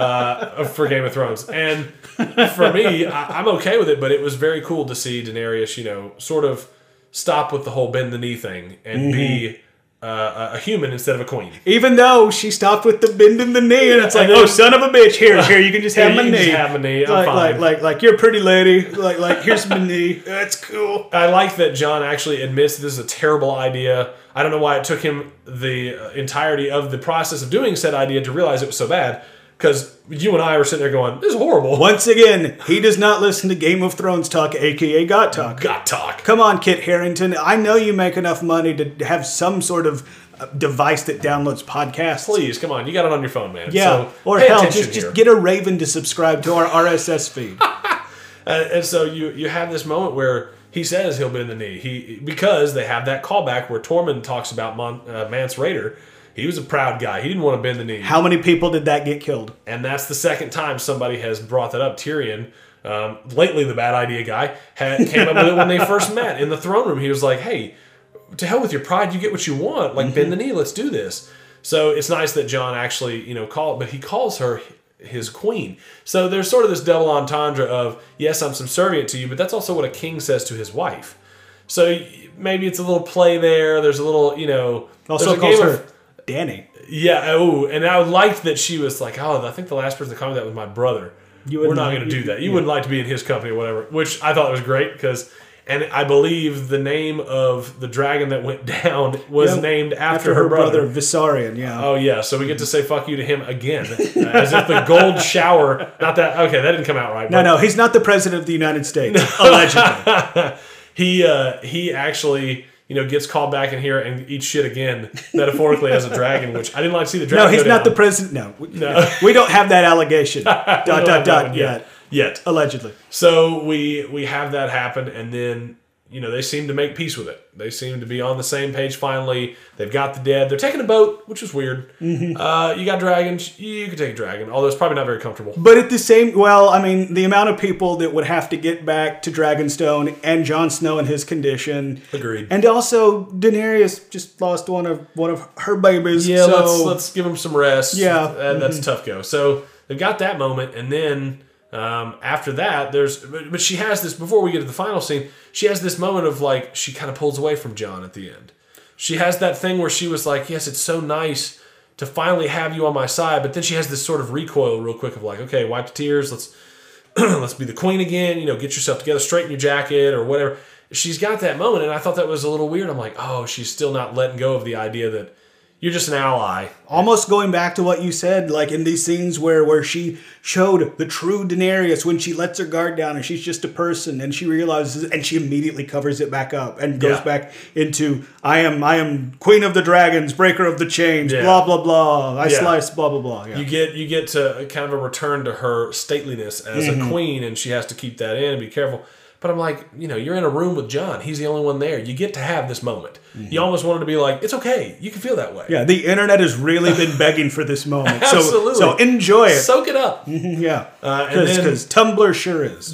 [SPEAKER 2] uh, for Game of Thrones, and for me, I, I'm okay with it. But it was very cool to see Daenerys, you know, sort of stop with the whole bend the knee thing and
[SPEAKER 1] Mm-hmm.
[SPEAKER 2] be uh, a human instead of a queen.
[SPEAKER 1] Even though she stopped with the bend in the knee, and it's like,
[SPEAKER 2] And then-
[SPEAKER 1] oh, son of a bitch, here, here, you can just have
[SPEAKER 2] Yeah,
[SPEAKER 1] my
[SPEAKER 2] you
[SPEAKER 1] knee.
[SPEAKER 2] can just have my knee. I'm
[SPEAKER 1] like,
[SPEAKER 2] fine.
[SPEAKER 1] like, like, like, you're a pretty lady. Like, like, here's my knee. That's cool.
[SPEAKER 2] I like that John actually admits this is a terrible idea. I don't know why it took him the entirety of the process of doing said idea to realize it was so bad. Because you and I were sitting there going, this is horrible.
[SPEAKER 1] Once again, he does not listen to Game of Thrones talk, aka Got Talk.
[SPEAKER 2] Got talk.
[SPEAKER 1] Come on, Kit Harington. I know you make enough money to have some sort of uh, device that downloads podcasts.
[SPEAKER 2] Please, come on. You got it on your phone, man.
[SPEAKER 1] Yeah.
[SPEAKER 2] So,
[SPEAKER 1] or
[SPEAKER 2] pay
[SPEAKER 1] hell,
[SPEAKER 2] attention
[SPEAKER 1] just, just
[SPEAKER 2] here.
[SPEAKER 1] get a Raven to subscribe to our R S S feed.
[SPEAKER 2] Uh, and so you you have this moment where he says he'll bend the knee. He because they have that callback where Tormund talks about Mon, uh, Mance Rayder. He was a proud guy. He didn't want to bend the knee.
[SPEAKER 1] How many people did that get killed?
[SPEAKER 2] And that's the second time somebody has brought that up. Tyrion, um, lately the bad idea guy, had, came up with it when they first met in the throne room. He was like, hey, to hell with your pride. You get what you want. Like, bend the knee. Let's do this. So it's nice that John actually, you know, called, but he calls her his queen. So there's sort of this double entendre of, yes, I'm subservient to you, but that's also what a king says to his wife. So maybe it's a little play there. There's a little, you know,
[SPEAKER 1] Also
[SPEAKER 2] there's a
[SPEAKER 1] calls
[SPEAKER 2] game
[SPEAKER 1] her
[SPEAKER 2] of,
[SPEAKER 1] Danny.
[SPEAKER 2] yeah, oh, and I liked that she was like, oh, I think the last person to comment that was my brother.
[SPEAKER 1] You
[SPEAKER 2] We're
[SPEAKER 1] wouldn't
[SPEAKER 2] not
[SPEAKER 1] like-
[SPEAKER 2] going to do that. You
[SPEAKER 1] yeah.
[SPEAKER 2] wouldn't like to be in his company or whatever, which I thought was great because, and I believe the name of the dragon that went down was
[SPEAKER 1] Yeah,
[SPEAKER 2] named after,
[SPEAKER 1] After
[SPEAKER 2] her,
[SPEAKER 1] her
[SPEAKER 2] brother.
[SPEAKER 1] brother, Visarion, yeah.
[SPEAKER 2] Oh, yeah, so we get to say fuck you to him again. uh, as if the gold shower, not that, okay, that didn't come out right.
[SPEAKER 1] no,
[SPEAKER 2] but
[SPEAKER 1] no, he's not the president of the United States, allegedly.
[SPEAKER 2] he, uh, he actually... You know, gets called back in here and eats shit again, metaphorically as a dragon, which I didn't like to see the dragon.
[SPEAKER 1] No, he's
[SPEAKER 2] go
[SPEAKER 1] not
[SPEAKER 2] down.
[SPEAKER 1] the president. No. We,
[SPEAKER 2] No.
[SPEAKER 1] we don't have that allegation. dot,
[SPEAKER 2] We don't
[SPEAKER 1] dot,
[SPEAKER 2] have that
[SPEAKER 1] dot,
[SPEAKER 2] one
[SPEAKER 1] yet.
[SPEAKER 2] Yet.
[SPEAKER 1] Allegedly.
[SPEAKER 2] So we we have that happen, and then you know they seem to make peace with it. They seem to be on the same page finally. They've got the dead. They're taking a boat, which is weird.
[SPEAKER 1] Mm-hmm.
[SPEAKER 2] Uh, you got dragons. You can take a dragon, although it's probably not very comfortable.
[SPEAKER 1] But at the same, well, I mean, the amount of people that would have to get back to Dragonstone and Jon Snow in his condition.
[SPEAKER 2] Agreed.
[SPEAKER 1] And also, Daenerys just lost one of one of her babies.
[SPEAKER 2] Yeah,
[SPEAKER 1] so
[SPEAKER 2] let's let's give them some rest.
[SPEAKER 1] Yeah.
[SPEAKER 2] uh, that's a tough go. So they've got that moment, and then um, after that, there's but, but she has this before we get to the final scene. She has this moment of like she kind of pulls away from Jon at the end. She has that thing where she was like, "Yes, it's so nice to finally have you on my side," but then she has this sort of recoil, real quick, of like, "Okay, wipe the tears. Let's let's be the queen again. You know, get yourself together, straighten your jacket or whatever." She's got that moment, and I thought that was a little weird. I'm like, "Oh, she's still not letting go of the idea that." You're just an ally.
[SPEAKER 1] almost going back to what you said, like in these scenes where where she showed the true Daenerys when she lets her guard down and she's just a person and she realizes and she immediately covers it back up and goes
[SPEAKER 2] Yeah.
[SPEAKER 1] back into I am I am Queen of the Dragons, breaker of the chains,
[SPEAKER 2] Yeah.
[SPEAKER 1] blah blah blah. I
[SPEAKER 2] Yeah.
[SPEAKER 1] slice blah blah blah. Yeah.
[SPEAKER 2] You get you get to kind of a return to her stateliness as
[SPEAKER 1] Mm-hmm.
[SPEAKER 2] a queen, and she has to keep that in and be careful. But I'm like, you know, you're in a room with Jon. He's the only one there. You get to have this moment. You almost wanted to be like, it's okay. You can feel that way.
[SPEAKER 1] Mm-hmm. yeah, the internet has really been begging for this moment. So,
[SPEAKER 2] Absolutely.
[SPEAKER 1] so enjoy it.
[SPEAKER 2] Soak it up.
[SPEAKER 1] yeah.
[SPEAKER 2] Uh, and then-
[SPEAKER 1] Because Tumblr sure is.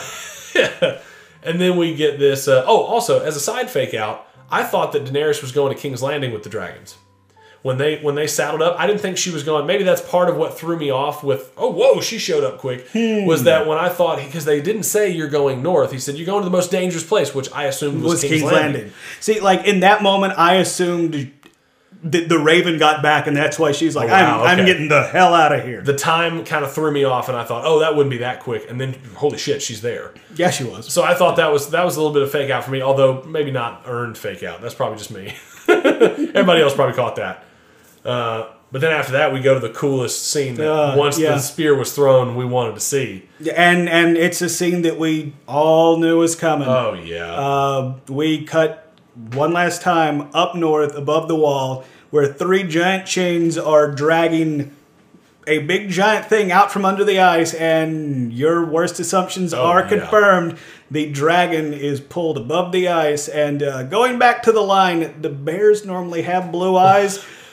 [SPEAKER 2] Yeah. And then we get this. Uh, oh, also, as a side fake out, I thought that Daenerys was going to King's Landing with the dragons. When they when they saddled up, I didn't think she was going. Maybe that's part of what threw me off with, oh, whoa, she showed up quick.
[SPEAKER 1] Hmm.
[SPEAKER 2] Was that when I thought, because they didn't say you're going north. He said, you're going to the most dangerous place, which I assumed was,
[SPEAKER 1] was
[SPEAKER 2] King's,
[SPEAKER 1] King's
[SPEAKER 2] Landing.
[SPEAKER 1] Landing. See, like in that moment, I assumed that the Raven got back, and that's why she's like,
[SPEAKER 2] Oh, wow,
[SPEAKER 1] I'm, I'm
[SPEAKER 2] okay.
[SPEAKER 1] getting the hell out of here.
[SPEAKER 2] The time kind of threw me off, and I thought, oh, that wouldn't be that quick. And then, holy shit, she's there.
[SPEAKER 1] yeah, she was.
[SPEAKER 2] So I thought that was that was a little bit of fake out for me, although maybe not earned fake out. That's probably just me. Everybody else probably caught that. Uh, but then after that, we go to the coolest scene that
[SPEAKER 1] Uh,
[SPEAKER 2] once
[SPEAKER 1] yeah.
[SPEAKER 2] the spear was thrown, we wanted to see.
[SPEAKER 1] And and it's a scene that we all knew was coming.
[SPEAKER 2] Oh, yeah.
[SPEAKER 1] Uh, we cut one last time up north above the wall where three giant chains are dragging a big giant thing out from under the ice, and your worst assumptions
[SPEAKER 2] Oh,
[SPEAKER 1] are
[SPEAKER 2] yeah.
[SPEAKER 1] confirmed. The dragon is pulled above the ice, and uh, going back to the line, the bears normally have blue eyes.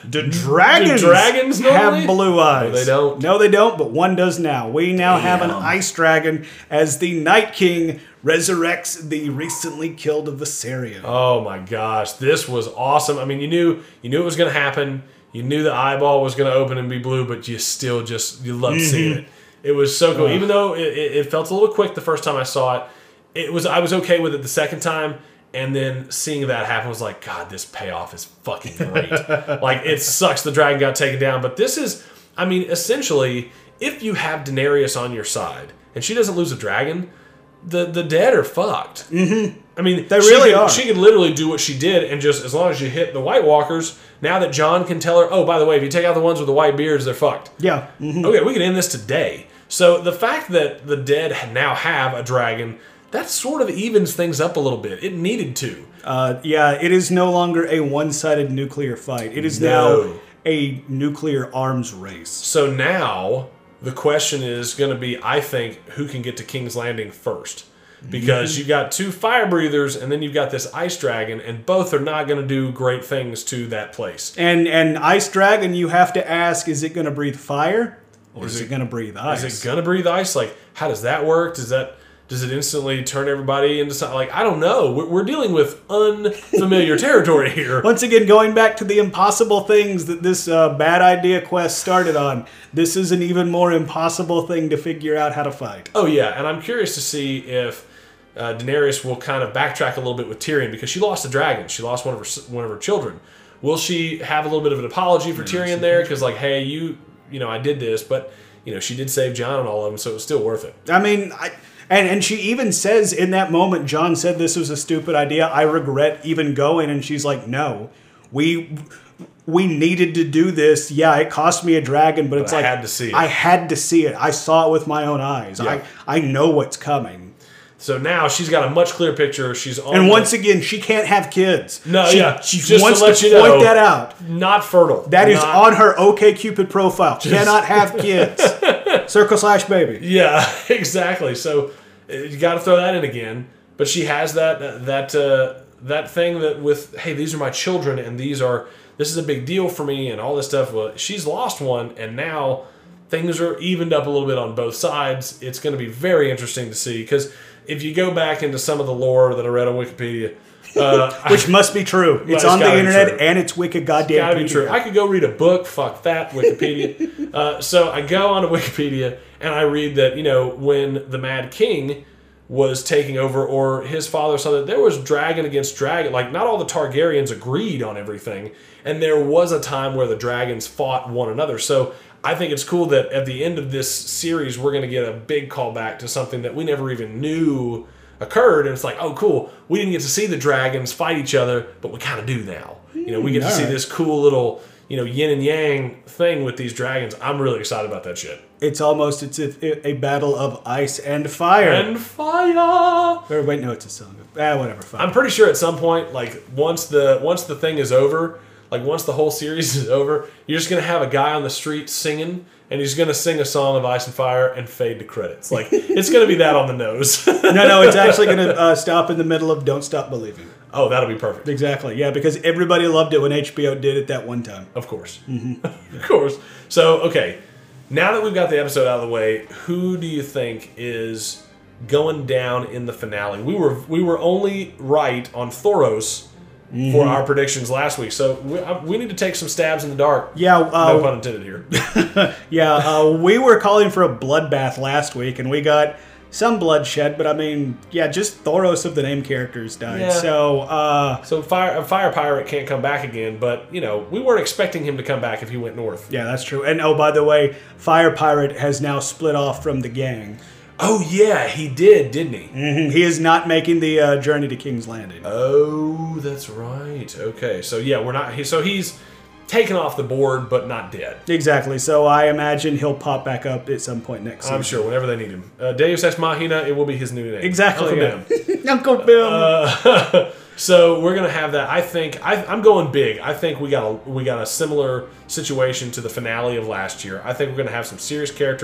[SPEAKER 1] The dragons,
[SPEAKER 2] Do dragons normally?
[SPEAKER 1] have blue eyes.
[SPEAKER 2] No, they don't.
[SPEAKER 1] No, they don't, but one does now. We now have an
[SPEAKER 2] Damn.
[SPEAKER 1] ice dragon as the Night King resurrects the recently killed Viserion.
[SPEAKER 2] Oh my gosh, this was awesome. I mean, you knew you knew it was going to happen. You knew the eyeball was going to open and be blue, but you still just you loved seeing it. It was so cool.
[SPEAKER 1] Uh.
[SPEAKER 2] Even though it, it, it felt a little quick the first time I saw it, it was I was okay with it the second time. And then seeing that happen was like, God, this payoff is fucking great. Like, it sucks the dragon got taken down. But this is, I mean, essentially, if you have Daenerys on your side and she doesn't lose a dragon, the, the dead are fucked. Mm-hmm. I mean,
[SPEAKER 1] They
[SPEAKER 2] she
[SPEAKER 1] really
[SPEAKER 2] could,
[SPEAKER 1] are.
[SPEAKER 2] She could literally do what she did, and just as long as you hit the White Walkers, now that Jon can tell her, oh, by the way, if you take out the ones with the white beards, they're fucked.
[SPEAKER 1] Yeah. mhm.
[SPEAKER 2] Okay, we can end this today. So the fact that the dead now have a dragon, that sort of evens things up a little bit. It needed to.
[SPEAKER 1] Uh, yeah, it is no longer a one-sided nuclear fight. It is
[SPEAKER 2] No.
[SPEAKER 1] now a nuclear arms race.
[SPEAKER 2] So now the question is going to be, I think, who can get to King's Landing first? Because you got two fire breathers, and then you've got this ice dragon, and both are not going to do great things to that place.
[SPEAKER 1] And and ice dragon, you have to ask: is it going to breathe fire, or is,
[SPEAKER 2] Is
[SPEAKER 1] it,
[SPEAKER 2] it-
[SPEAKER 1] going to breathe ice?
[SPEAKER 2] Is it going to breathe ice? Like, how does that work? Does that does it instantly turn everybody into something? Like, I don't know. We're, we're dealing with unfamiliar territory here.
[SPEAKER 1] Once again, going back to the impossible things that this uh, bad idea quest started on, this is an even more impossible thing to figure out how to fight.
[SPEAKER 2] Oh yeah, and I'm curious to see if uh, Daenerys will kind of backtrack a little bit with Tyrion, because she lost a dragon. She lost one of her one of her children. Will she have a little bit of an apology for Tyrion there? Because like, hey, you you know, I did this, but you know, she did save Jon and all of them, so it was still worth it.
[SPEAKER 1] I mean, I, and and she even says in that moment, Jon said this was a stupid idea. I regret even going, and she's like, no, we. We needed to do this. Yeah, it cost me a dragon, but, it's
[SPEAKER 2] I
[SPEAKER 1] like
[SPEAKER 2] had to see it.
[SPEAKER 1] I had to see it. I saw it with my own eyes.
[SPEAKER 2] Yeah.
[SPEAKER 1] I I know what's coming.
[SPEAKER 2] So now she's got a much clearer picture. She's on.
[SPEAKER 1] And
[SPEAKER 2] the-
[SPEAKER 1] once again, she can't have kids.
[SPEAKER 2] No,
[SPEAKER 1] she,
[SPEAKER 2] yeah,
[SPEAKER 1] she
[SPEAKER 2] just to
[SPEAKER 1] wants to,
[SPEAKER 2] let you
[SPEAKER 1] point
[SPEAKER 2] know.
[SPEAKER 1] that out.
[SPEAKER 2] not fertile.
[SPEAKER 1] That is
[SPEAKER 2] Not-
[SPEAKER 1] on her OkCupid profile. Cannot have kids. Circle slash baby.
[SPEAKER 2] Yeah, exactly. So uh, you got to throw that in again. But she has that that uh, that thing that with, hey, these are my children, and these are this is a big deal for me, and all this stuff. Well, she's lost one, and now things are evened up a little bit on both sides. It's going to be very interesting to see, because if you go back into some of the lore that I read on Wikipedia, uh,
[SPEAKER 1] Which must be true. It's
[SPEAKER 2] it's
[SPEAKER 1] on the
[SPEAKER 2] gotta be
[SPEAKER 1] internet
[SPEAKER 2] true.
[SPEAKER 1] and it's wicked goddamn
[SPEAKER 2] gotta be
[SPEAKER 1] Wikipedia.
[SPEAKER 2] true. I could go read a book. Fuck that, Wikipedia. uh, so I go onto Wikipedia and I read that, you know, when the Mad King was taking over, or his father saw that there was dragon against dragon. Like, not all the Targaryens agreed on everything, and there was a time where the dragons fought one another. So I think it's cool that at the end of this series, we're going to get a big callback to something that we never even knew occurred, and it's like, oh cool, we didn't get to see the dragons fight each other, but we kind of do now. You know, we get to see
[SPEAKER 1] alright.
[SPEAKER 2] this cool little, you know, yin and yang thing with these dragons. I'm really excited about that shit.
[SPEAKER 1] It's almost it's a, a battle of ice and fire.
[SPEAKER 2] And fire.
[SPEAKER 1] or wait, no, it's a song. Ah, whatever. Fine.
[SPEAKER 2] I'm pretty sure at some point, like once the once the thing is over, like once the whole series is over, you're just gonna have a guy on the street singing, and he's gonna sing a song of Ice and Fire and fade to credits. Like, it's gonna be that on the nose.
[SPEAKER 1] no, no, it's actually going to uh, stop in the middle of "Don't Stop Believing."
[SPEAKER 2] Oh, that'll be perfect.
[SPEAKER 1] Exactly. Yeah, because everybody loved it when H B O did it that one time.
[SPEAKER 2] Of course. of course. So, okay. Now that we've got the episode out of the way, who do you think is going down in the finale? We were we were only right on Thoros for our predictions last week, so we, I, we need to take some stabs in the dark.
[SPEAKER 1] Yeah, uh,
[SPEAKER 2] No pun intended here.
[SPEAKER 1] yeah. Uh, we were calling for a bloodbath last week, and we got some bloodshed. But I mean, yeah, just Thoros of the name characters died.
[SPEAKER 2] Yeah.
[SPEAKER 1] So, uh,
[SPEAKER 2] So fire, a fire pirate can't come back again, but, you know, we weren't expecting him to come back if he went north.
[SPEAKER 1] yeah, that's true. And oh, by the way, Fire Pirate has now split off from the gang.
[SPEAKER 2] Oh, yeah, he did, didn't he?
[SPEAKER 1] Mhm. He is not making the uh, journey to King's Landing.
[SPEAKER 2] Oh, that's right. Okay, so yeah, we're not. He, so he's taken off the board, but not dead.
[SPEAKER 1] Exactly. So I imagine he'll pop back up at some point next season.
[SPEAKER 2] I'm sure whenever they need him. Uh, Deus Ex Machina, it will be his new name.
[SPEAKER 1] Exactly.
[SPEAKER 2] Uncle
[SPEAKER 1] yeah.
[SPEAKER 2] Ben.
[SPEAKER 1] Uncle Bim.
[SPEAKER 2] Uh, so we're gonna have that. I think I, I'm going big. I think we got a we got a similar situation to the finale of last year. I think we're gonna have some serious characters.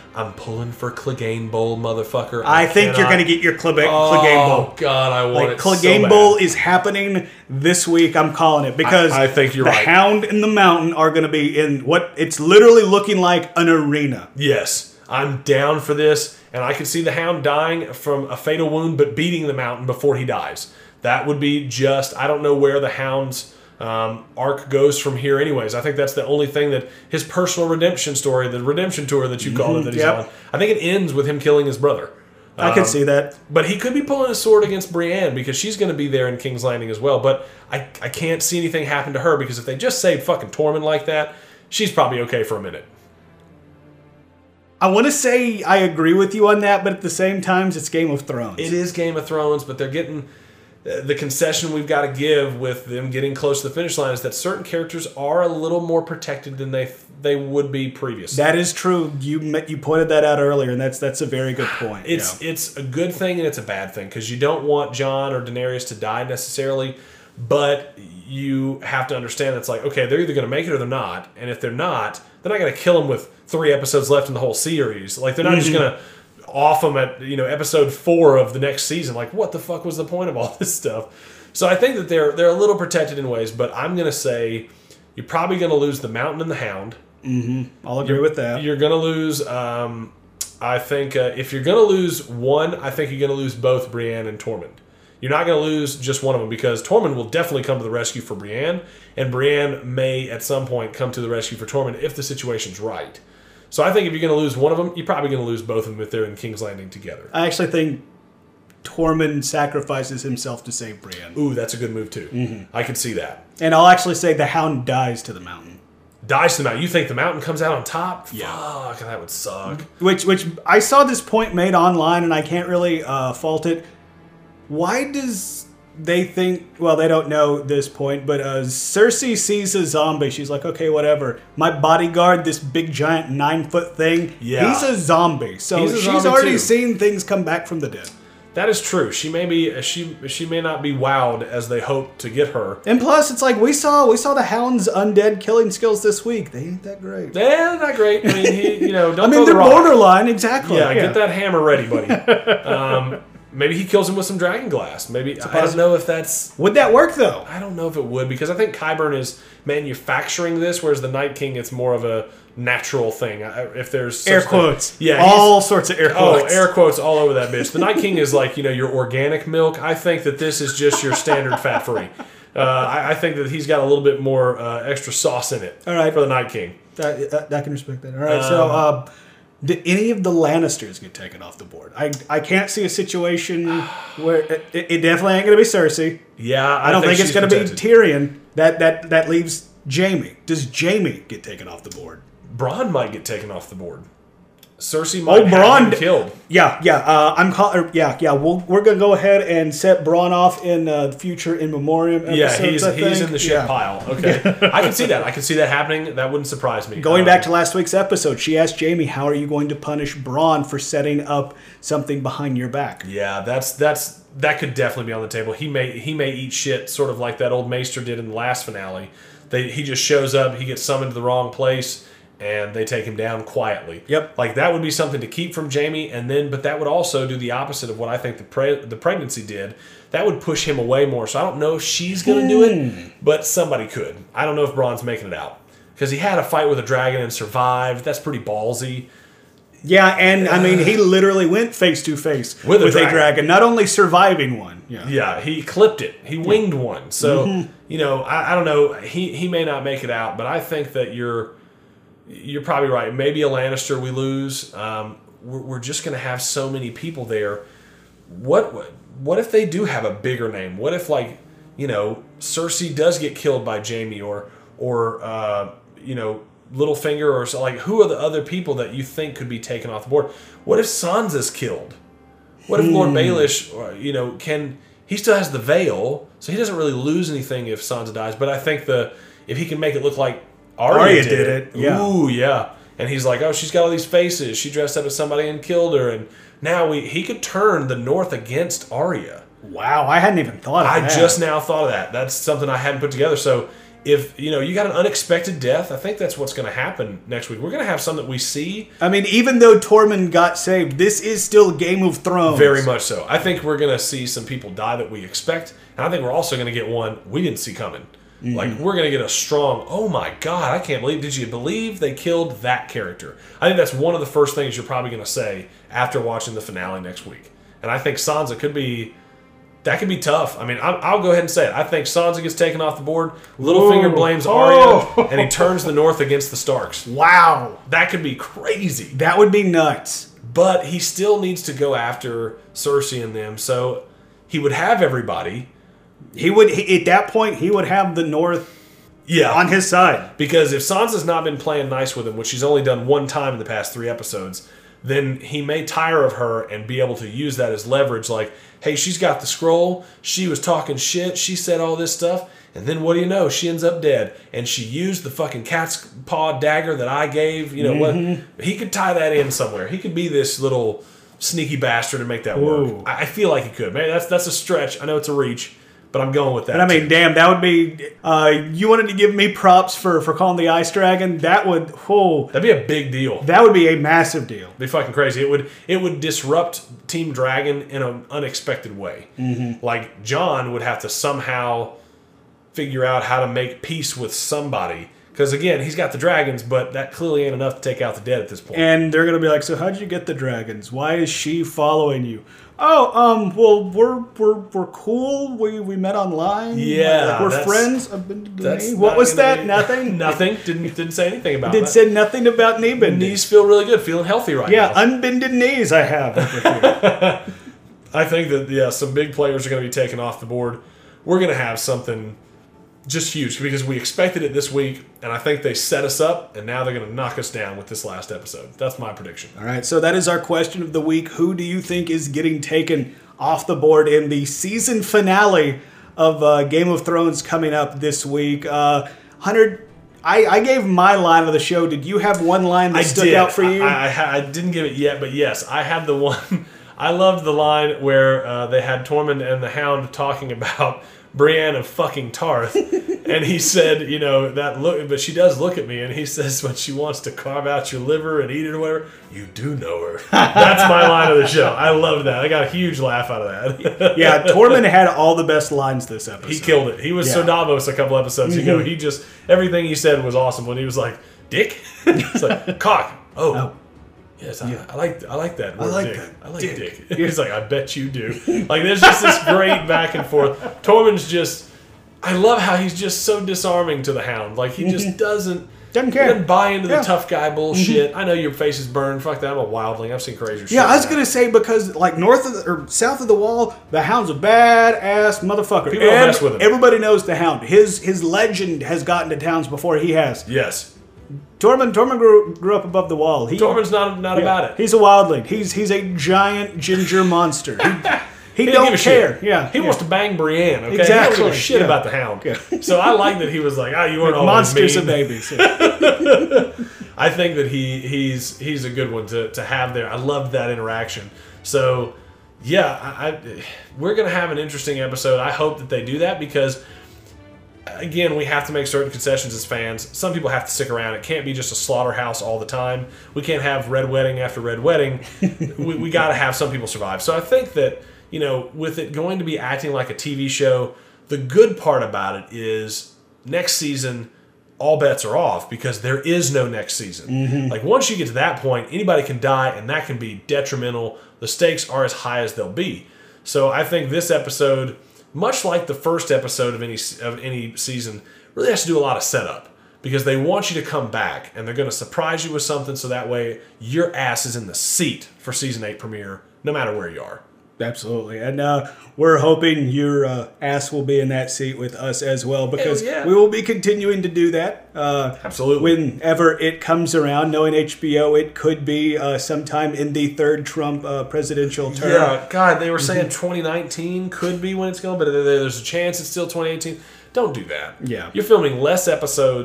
[SPEAKER 2] I'm pulling for Clegane Bowl, motherfucker.
[SPEAKER 1] I, I think
[SPEAKER 2] cannot...
[SPEAKER 1] you're going to get your Clegane
[SPEAKER 2] oh,
[SPEAKER 1] Bowl.
[SPEAKER 2] God, I want
[SPEAKER 1] like,
[SPEAKER 2] it
[SPEAKER 1] Clegane
[SPEAKER 2] so
[SPEAKER 1] Bowl
[SPEAKER 2] bad.
[SPEAKER 1] is happening this week. I'm calling it because
[SPEAKER 2] I, I think you're
[SPEAKER 1] the
[SPEAKER 2] right.
[SPEAKER 1] Hound and the Mountain are going to be in what it's literally looking like an arena.
[SPEAKER 2] Yes, I'm down for this, and I can see the Hound dying from a fatal wound, but beating the Mountain before he dies. That would be just, I don't know where the Hound's um, arc goes from here anyways. I think that's the only thing that his personal redemption story, the redemption tour that you called it that he's
[SPEAKER 1] Yep.
[SPEAKER 2] on, I think it ends with him killing his brother.
[SPEAKER 1] I
[SPEAKER 2] Um,
[SPEAKER 1] can see that.
[SPEAKER 2] But he could be pulling a sword against Brienne because she's going to be there in King's Landing as well. But I, I can't see anything happen to her because if they just saved fucking Tormund like that, she's probably okay for a minute.
[SPEAKER 1] I want to say I agree with you on that, but at the same time, it's Game of Thrones.
[SPEAKER 2] It is Game of Thrones, but they're getting... The concession we've got to give with them getting close to the finish line is that certain characters are a little more protected than they they would be previously.
[SPEAKER 1] That is true. You you pointed that out earlier, and that's that's a very good point.
[SPEAKER 2] It's
[SPEAKER 1] yeah.
[SPEAKER 2] it's a good thing and it's a bad thing because you don't want Jon or Daenerys to die necessarily, but you have to understand it's like, okay, they're either going to make it or they're not, and if they're not, they're not going to kill them with three episodes left in the whole series. Like they're not
[SPEAKER 1] Mm-hmm.
[SPEAKER 2] just going to off them at you know episode four of the next season. Like what the fuck was the point of all this stuff? So I think that they're they're a little protected in ways, but I'm going to say you're probably going to lose the Mountain and the Hound.
[SPEAKER 1] Mm-hmm. I'll agree
[SPEAKER 2] You're,
[SPEAKER 1] with that.
[SPEAKER 2] You're going to lose. Um, I think uh, if you're going to lose one, I think you're going to lose both Brienne and Tormund. You're not going to lose just one of them because Tormund will definitely come to the rescue for Brienne, and Brienne may at some point come to the rescue for Tormund if the situation's right. So I think if you're going to lose one of them, you're probably going to lose both of them if they're in King's Landing together.
[SPEAKER 1] I actually think Tormund sacrifices himself to save Brienne.
[SPEAKER 2] Ooh, that's a good move too. Mm-hmm. I could see that.
[SPEAKER 1] And I'll actually say the Hound dies to the Mountain.
[SPEAKER 2] Dies to the Mountain. You think the Mountain comes out on top?
[SPEAKER 1] Yeah.
[SPEAKER 2] Fuck, that would suck.
[SPEAKER 1] Which, which I saw this point made online, and I can't really uh, fault it. Why does they think? Well, they don't know this point, but uh, Cersei sees a zombie. She's like, okay, whatever. My bodyguard, this big giant nine foot thing.
[SPEAKER 2] Yeah.
[SPEAKER 1] He's a zombie. So
[SPEAKER 2] He's a
[SPEAKER 1] she's
[SPEAKER 2] zombie
[SPEAKER 1] already
[SPEAKER 2] too.
[SPEAKER 1] seen things come back from the dead.
[SPEAKER 2] That is true. She may be she she may not be wowed as they hope to get her.
[SPEAKER 1] And plus, it's like we saw we saw the Hound's undead killing skills this week. They ain't that great.
[SPEAKER 2] Yeah, not great. I mean, he, you know, don't
[SPEAKER 1] I mean,
[SPEAKER 2] throw the
[SPEAKER 1] they're
[SPEAKER 2] rock.
[SPEAKER 1] borderline, exactly.
[SPEAKER 2] Yeah, get that hammer ready, buddy. um, maybe he kills him with some dragon glass. Maybe I don't know if that's.
[SPEAKER 1] Would that work though?
[SPEAKER 2] I don't know if it would because I think Qyburn is manufacturing this, whereas the Night King it's more of a natural thing. I- If there's such
[SPEAKER 1] Air
[SPEAKER 2] thing-
[SPEAKER 1] quotes.
[SPEAKER 2] yeah, he's-
[SPEAKER 1] all sorts of air
[SPEAKER 2] Oh,
[SPEAKER 1] quotes.
[SPEAKER 2] air quotes all over that bitch. The Night King is like, you know, your organic milk. I think that this is just your standard fat free. Uh, I, I think that he's got a little bit more uh, extra sauce in it
[SPEAKER 1] All right.
[SPEAKER 2] for the Night King.
[SPEAKER 1] I, I, I can respect that. All right. so, uh, did any of the Lannisters get taken off the board? I I can't see a situation where it, it definitely ain't going to be Cersei.
[SPEAKER 2] Yeah, I,
[SPEAKER 1] I don't think, it's
[SPEAKER 2] she's
[SPEAKER 1] going to be
[SPEAKER 2] protected.
[SPEAKER 1] Tyrion. That that that leaves Jaime. Does Jaime get taken off the board?
[SPEAKER 2] Bronn might get taken off the board. Cersei might
[SPEAKER 1] Oh,
[SPEAKER 2] have
[SPEAKER 1] Bronn-
[SPEAKER 2] him killed.
[SPEAKER 1] Yeah, yeah. Uh, I'm call- or, yeah, yeah. We'll, we're gonna go ahead and set Bronn off in uh, future in memoriam episodes.
[SPEAKER 2] Yeah, he's
[SPEAKER 1] I
[SPEAKER 2] he's
[SPEAKER 1] think.
[SPEAKER 2] in the shit
[SPEAKER 1] Yeah.
[SPEAKER 2] pile. Okay, I can see that. I can see that happening. That wouldn't surprise me.
[SPEAKER 1] Going
[SPEAKER 2] Um,
[SPEAKER 1] back to last week's episode, she asked Jaime, "How are you going to punish Bronn for setting up something behind your back?"
[SPEAKER 2] Yeah, that's that's that could definitely be on the table. He may he may eat shit, sort of like that old Maester did in the last finale. They, he just shows up, he gets summoned to the wrong place, and they take him down quietly.
[SPEAKER 1] Yep.
[SPEAKER 2] Like that would be something to keep from Jaime, and then but that would also do the opposite of what I think the pre- the pregnancy did. That would push him away more. So I don't know if she's going to do it, but somebody could. I don't know if Bronn's making it out because he had a fight with a dragon and survived. That's pretty ballsy.
[SPEAKER 1] Yeah, and I mean, he literally went face to face
[SPEAKER 2] With
[SPEAKER 1] with,
[SPEAKER 2] a
[SPEAKER 1] a,
[SPEAKER 2] dragon.
[SPEAKER 1] dragon. Not only surviving one. Yeah.
[SPEAKER 2] Yeah, he clipped it. He winged one. So you know, I, I don't know. He he may not make it out, but I think that you're you're probably right. Maybe a Lannister we lose. Um, we're, we're just going to have so many people there. What what what if they do have a bigger name? What if like you know Cersei does get killed by Jaime or or uh, you know. Littlefinger or so, like who are the other people that you think could be taken off the board? What if Sansa's killed? What if Lord Baelish, or, you know, can he still has the veil, so he doesn't really lose anything if Sansa dies. But I think the if he can make it look like Arya,
[SPEAKER 1] Arya
[SPEAKER 2] did,
[SPEAKER 1] did
[SPEAKER 2] it,
[SPEAKER 1] it, yeah.
[SPEAKER 2] ooh yeah, and he's like, oh, she's got all these faces. She dressed up as somebody and killed her, and now we he could turn the North against Arya.
[SPEAKER 1] Wow, I hadn't even thought of
[SPEAKER 2] I
[SPEAKER 1] that.
[SPEAKER 2] just now thought of that. That's something I hadn't put together. So if you know you got an unexpected death, I think that's what's going to happen next week. We're going to have some that we see.
[SPEAKER 1] I mean, even though Tormund got saved, this is still Game of Thrones.
[SPEAKER 2] Very much so. I think we're going to see some people die that we expect, and I think we're also going to get one we didn't see coming. Mm-hmm. Like, we're going to get a strong, oh my God, I can't believe, did you believe they killed that character? I think that's one of the first things you're probably going to say after watching the finale next week. And I think Sansa could be, that could be tough. I mean, I'll, I'll go ahead and say it. I think Sansa gets taken off the board, Littlefinger blames Arya,
[SPEAKER 1] Oh.
[SPEAKER 2] and he turns the North against the Starks.
[SPEAKER 1] Wow.
[SPEAKER 2] That could be crazy.
[SPEAKER 1] That would be nuts.
[SPEAKER 2] But he still needs to go after Cersei and them, so he would have everybody.
[SPEAKER 1] He would, he, at that point, he would have the North
[SPEAKER 2] Yeah.
[SPEAKER 1] on his side.
[SPEAKER 2] Because if Sansa's not been playing nice with him, which she's only done one time in the past three episodes, then he may tire of her and be able to use that as leverage. Like, hey, she's got the scroll. She was talking shit. She said all this stuff. And then what do you know? She ends up dead. And she used the fucking cat's paw dagger that I gave. You know
[SPEAKER 1] Mm-hmm.
[SPEAKER 2] what? He could tie that in somewhere. He could be this little sneaky bastard and make that
[SPEAKER 1] Ooh.
[SPEAKER 2] work. I I feel like he could. Man, that's that's a stretch. I know it's a reach. But I'm going with that.
[SPEAKER 1] And I mean, damn, that would be. Uh, you wanted to give me props for, for calling the Ice Dragon. That would. Oh,
[SPEAKER 2] That'd be a big deal.
[SPEAKER 1] that would be a massive deal.
[SPEAKER 2] It'd be fucking crazy. It would it would disrupt Team Dragon in an unexpected way. Mm-hmm. Like, Jon would have to somehow figure out how to make peace with somebody. Because, again, he's got the dragons, but that clearly ain't enough to take out the dead at this point.
[SPEAKER 1] And they're gonna be like, "So how'd you get the dragons? Why is she following you?" Oh, um, well, we're we're we're cool. We we met online.
[SPEAKER 2] Yeah,
[SPEAKER 1] like, we're
[SPEAKER 2] that's-
[SPEAKER 1] friends. I've been to
[SPEAKER 2] That's
[SPEAKER 1] me. What
[SPEAKER 2] not
[SPEAKER 1] was
[SPEAKER 2] gonna
[SPEAKER 1] that?
[SPEAKER 2] be-
[SPEAKER 1] Nothing.
[SPEAKER 2] Nothing. Didn't didn't say anything about
[SPEAKER 1] Did
[SPEAKER 2] that.
[SPEAKER 1] said nothing about knee bending.
[SPEAKER 2] Knees feel really good, feeling healthy right
[SPEAKER 1] Yeah,
[SPEAKER 2] now.
[SPEAKER 1] unbended knees. I have over here.
[SPEAKER 2] I think that, yeah, some big players are going to be taken off the board. We're going to have something just huge because we expected it this week, and I think they set us up, and now they're going to knock us down with this last episode. That's my prediction.
[SPEAKER 1] All right, so that is our question of the week. Who do you think is getting taken off the board in the season finale of uh, Game of Thrones coming up this week? Uh, Hunter, I, I gave my line of the show. Did you have one line that
[SPEAKER 2] I
[SPEAKER 1] stuck
[SPEAKER 2] did.
[SPEAKER 1] out for you?
[SPEAKER 2] I, I, I didn't give it yet, but yes, I had the one. I loved the line where uh, they had Tormund and the Hound talking about Brienne of fucking Tarth, and he said, you know, that look, but she does look at me, and he says when she wants to carve out your liver and eat it or whatever, you do know her. That's my line of the show. I love that. I got a huge laugh out of that.
[SPEAKER 1] Yeah, Tormund had all the best lines this episode.
[SPEAKER 2] He killed it. He was
[SPEAKER 1] Yeah.
[SPEAKER 2] Sir Davos a couple episodes ago. He just, everything he said was awesome when he was like, dick? It's like, cock. Oh.
[SPEAKER 1] Oh.
[SPEAKER 2] Yes, I, I like I like that word,
[SPEAKER 1] like
[SPEAKER 2] dick.
[SPEAKER 1] that.
[SPEAKER 2] I like
[SPEAKER 1] Dick.
[SPEAKER 2] dick. He's like, I bet you do. Like, there's just this great back and forth. Tormund's just, I love how he's just so disarming to the Hound. Like, he just doesn't,
[SPEAKER 1] Doesn't
[SPEAKER 2] he
[SPEAKER 1] care.
[SPEAKER 2] doesn't buy into
[SPEAKER 1] Yeah.
[SPEAKER 2] the tough guy bullshit. I know your face is burned. Fuck that. I'm a wildling. I've seen crazier shit.
[SPEAKER 1] Yeah, I was
[SPEAKER 2] than
[SPEAKER 1] gonna
[SPEAKER 2] that.
[SPEAKER 1] say because like north of the, or south of the wall, the Hound's a badass motherfucker.
[SPEAKER 2] People don't
[SPEAKER 1] And
[SPEAKER 2] mess with him.
[SPEAKER 1] Everybody knows the Hound. His his legend has gotten to towns before he has.
[SPEAKER 2] Yes.
[SPEAKER 1] Tormund Tormund grew, grew up above the wall. He,
[SPEAKER 2] Tormund's not, not
[SPEAKER 1] yeah,
[SPEAKER 2] about it.
[SPEAKER 1] He's a wildling. He's he's a giant ginger monster. He, he,
[SPEAKER 2] He don't
[SPEAKER 1] don't
[SPEAKER 2] give a
[SPEAKER 1] care.
[SPEAKER 2] shit.
[SPEAKER 1] Yeah,
[SPEAKER 2] He
[SPEAKER 1] yeah.
[SPEAKER 2] wants to bang Brienne, okay? He
[SPEAKER 1] Exactly,
[SPEAKER 2] don't give a shit
[SPEAKER 1] yeah.
[SPEAKER 2] about the Hound.
[SPEAKER 1] Yeah.
[SPEAKER 2] So I like that he was like, ah, you weren't always
[SPEAKER 1] monsters
[SPEAKER 2] mean.
[SPEAKER 1] and babies. Yeah.
[SPEAKER 2] I think that he he's he's a good one to, to have there. I loved that interaction. So yeah, I, I we're gonna have an interesting episode. I hope that they do that because again, we have to make certain concessions as fans. Some people have to stick around. It can't be just a slaughterhouse all the time. We can't have red wedding after red wedding. we we got to have some people survive. So I think that, you know, with it going to be acting like a T V show, the good part about it is next season all bets are off because there is no next season.
[SPEAKER 1] Mm-hmm.
[SPEAKER 2] Like, once you get to that point, anybody can die, and that can be detrimental. The stakes are as high as they'll be. So I think this episode, much like the first episode of any of any season, really has to do a lot of setup because they want you to come back, and they're going to surprise you with something so that way your ass is in the seat for season eight premiere, no matter where you are.
[SPEAKER 1] Absolutely. And uh, we're hoping your uh, ass will be in that seat with us as well because
[SPEAKER 2] Hell yeah.
[SPEAKER 1] we will be continuing to do that. Uh,
[SPEAKER 2] Absolutely.
[SPEAKER 1] Whenever it comes around, knowing H B O, it could be uh, sometime in the third Trump uh, presidential term.
[SPEAKER 2] Yeah, God, they were saying twenty nineteen could be when it's going, but there's a chance it's still twenty eighteen. Don't do that.
[SPEAKER 1] Yeah.
[SPEAKER 2] You're filming less episodes.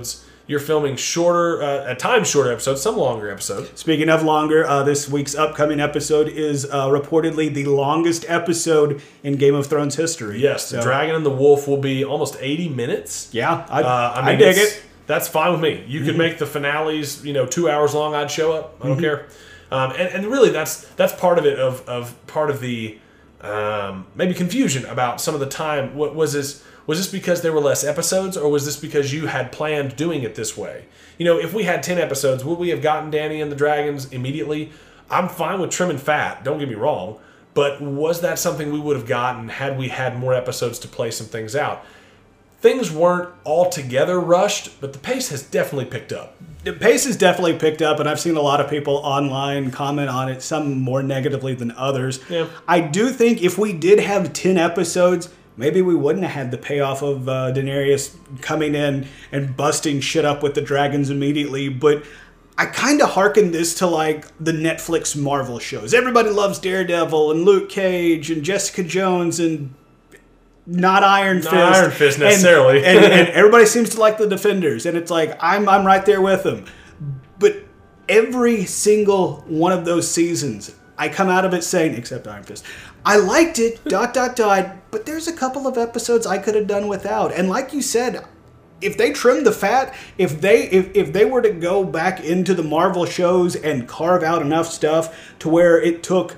[SPEAKER 2] You're filming shorter, uh, at times shorter episodes, some longer episodes.
[SPEAKER 1] Speaking of longer, uh, this week's upcoming episode is uh, reportedly the longest episode in Game of Thrones history.
[SPEAKER 2] Yes,
[SPEAKER 1] so,
[SPEAKER 2] the Dragon and the Wolf will be almost eighty minutes.
[SPEAKER 1] Yeah, I,
[SPEAKER 2] uh, I, mean,
[SPEAKER 1] I dig it.
[SPEAKER 2] That's fine with me. You mm-hmm. could make the finales, you know, two hours long. I'd show up. I don't mm-hmm. care. Um, and, and really, that's that's part of it. Of of part of the um, maybe confusion about some of the time. What was this? Was this because there were less episodes, or was this because you had planned doing it this way? You know, if we had ten episodes, would we have gotten Dany and the Dragons immediately? I'm fine with trimming fat, don't get me wrong, but was that something we would have gotten had we had more episodes to play some things out? Things weren't altogether rushed, but the pace has definitely picked up.
[SPEAKER 1] The pace has definitely picked up, and I've seen a lot of people online comment on it, some more negatively than others.
[SPEAKER 2] Yeah.
[SPEAKER 1] I do think if we did have ten episodes, maybe we wouldn't have had the payoff of uh, Daenerys coming in and busting shit up with the dragons immediately. But I kind of hearken this to like the Netflix Marvel shows. Everybody loves Daredevil and Luke Cage and Jessica Jones and not Iron Fist.
[SPEAKER 2] Not Iron Fist necessarily.
[SPEAKER 1] And, and, and everybody seems to like the Defenders. And it's like, I'm, I'm right there with them. But every single one of those seasons, I come out of it saying, except Iron Fist, I liked it, dot, dot, dot, but there's a couple of episodes I could have done without. And like you said, if they trimmed the fat, if they if, if they were to go back into the Marvel shows and carve out enough stuff to where it took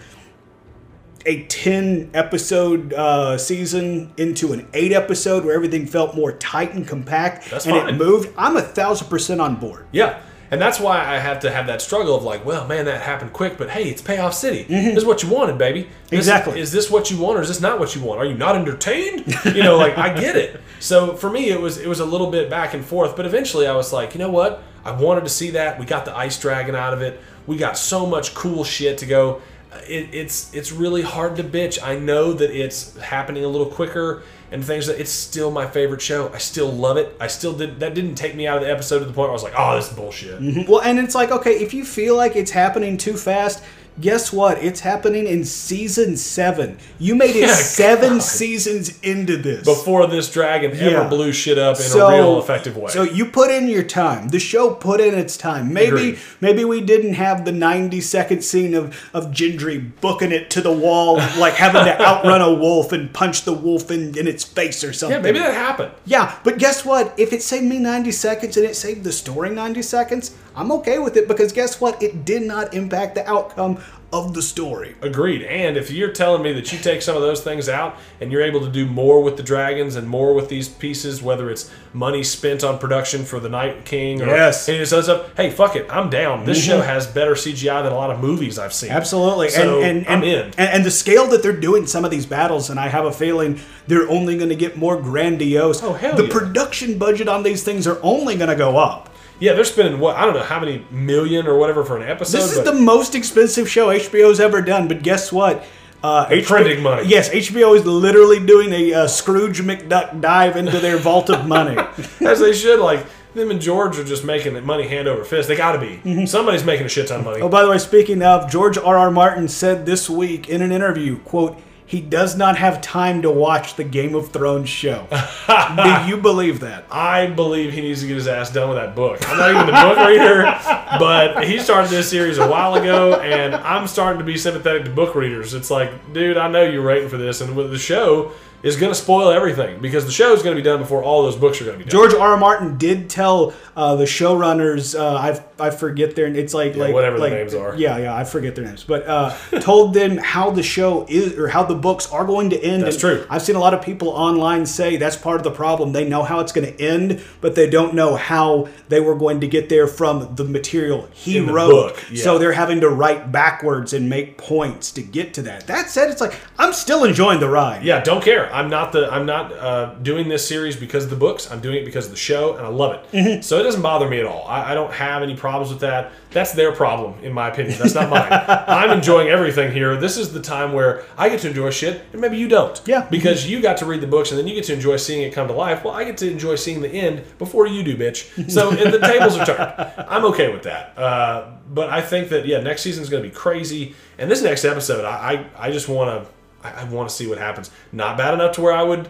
[SPEAKER 1] a ten-episode uh, season into an eight-episode where everything felt more tight and compact,
[SPEAKER 2] That's
[SPEAKER 1] and
[SPEAKER 2] fine.
[SPEAKER 1] it moved, I'm a thousand percent on board.
[SPEAKER 2] Yeah. And that's why I have to have that struggle of like, well, man, that happened quick, but hey, it's Payoff City. Mm-hmm. This is what you wanted, baby. This,
[SPEAKER 1] exactly.
[SPEAKER 2] Is this what you want, or is this not what you want? Are you not entertained? You know, like, I get it. So for me, it was it was a little bit back and forth, but eventually I was like, you know what? I wanted to see that. We got the Ice Dragon out of it. We got so much cool shit to go. It, it's it's really hard to bitch. I know that it's happening a little quicker and things. That it's still my favorite show. I still love it. I still did. That didn't take me out of the episode to the point where I was like, oh, this is bullshit.
[SPEAKER 1] Mm-hmm. Well, and it's like, okay, if you feel like it's happening too fast, guess what? It's happening in season seven. You made it yeah, seven God. seasons into this.
[SPEAKER 2] Before this dragon yeah. ever blew shit up in
[SPEAKER 1] so,
[SPEAKER 2] a real effective way.
[SPEAKER 1] So you put in your time. The show put in its time. Maybe
[SPEAKER 2] Agreed.
[SPEAKER 1] maybe we didn't have the ninety second scene of, of Gendry booking it to the wall, like having to outrun a wolf and punch the wolf in, in its face or something.
[SPEAKER 2] Yeah, maybe that happened.
[SPEAKER 1] Yeah, but guess what? If it saved me ninety seconds and it saved the story ninety seconds, I'm okay with it because guess what? It did not impact the outcome of the story.
[SPEAKER 2] Agreed. And if you're telling me that you take some of those things out and you're able to do more with the dragons and more with these pieces, whether it's money spent on production for the Night King or
[SPEAKER 1] yes.
[SPEAKER 2] any of this other stuff, hey, fuck it, I'm down. This mm-hmm. show has better C G I than a lot of movies I've seen.
[SPEAKER 1] Absolutely.
[SPEAKER 2] So
[SPEAKER 1] and, and,
[SPEAKER 2] I'm
[SPEAKER 1] and,
[SPEAKER 2] in.
[SPEAKER 1] And, and the scale that they're doing some of these battles, and I have a feeling they're only going to get more grandiose.
[SPEAKER 2] Oh, hell
[SPEAKER 1] The
[SPEAKER 2] yeah.
[SPEAKER 1] production budget on these things are only going to go up.
[SPEAKER 2] Yeah, they're spending, what, I don't know how many million or whatever for an episode.
[SPEAKER 1] This is the most expensive show H B O's ever done, but guess what? Uh,
[SPEAKER 2] H B O, printing money.
[SPEAKER 1] Yes, H B O is literally doing a uh, Scrooge McDuck dive into their vault of money.
[SPEAKER 2] As they should. Like, them and George are just making money hand over fist. They got to be. Mm-hmm. Somebody's making a shit ton of money.
[SPEAKER 1] Oh, by the way, speaking of, George R. R. Martin said this week in an interview, quote, he does not have time to watch the Game of Thrones show. Do you believe that?
[SPEAKER 2] I believe he needs to get his ass done with that book. I'm not even the book reader, but he started this series a while ago, and I'm starting to be sympathetic to book readers. It's like, dude, I know you're waiting for this, and with the show is going to spoil everything because the show is going to be done before all those books are going to be done.
[SPEAKER 1] George R. R. Martin did tell uh, the showrunners, uh, I I forget their, it's like
[SPEAKER 2] yeah,
[SPEAKER 1] like
[SPEAKER 2] whatever
[SPEAKER 1] like,
[SPEAKER 2] their names are.
[SPEAKER 1] Yeah, yeah, I forget their names, but uh, told them how the show is or how the books are going to end.
[SPEAKER 2] That's
[SPEAKER 1] and
[SPEAKER 2] true.
[SPEAKER 1] I've seen a lot of people online say that's part of the problem. They know how it's going to end, but they don't know how they were going to get there from the material he
[SPEAKER 2] In the
[SPEAKER 1] wrote.
[SPEAKER 2] book, yeah.
[SPEAKER 1] So they're having to write backwards and make points to get to that. That said, it's like I'm still enjoying the ride.
[SPEAKER 2] Yeah, don't care. I'm not the I'm not uh, doing this series because of the books. I'm doing it because of the show, and I love it. Mm-hmm. So it doesn't bother me at all. I, I don't have any problems with that. That's their problem, in my opinion. That's not mine. I'm enjoying everything here. This is the time where I get to enjoy shit, and maybe you don't.
[SPEAKER 1] Yeah.
[SPEAKER 2] Because you got to read the books, and then you get to enjoy seeing it come to life. Well, I get to enjoy seeing the end before you do, bitch. So and the tables are turned. I'm okay with that. Uh, but I think that, yeah, next season's going to be crazy. And this next episode, I, I, I just want to I, I want to see what happens. Not bad enough to where I would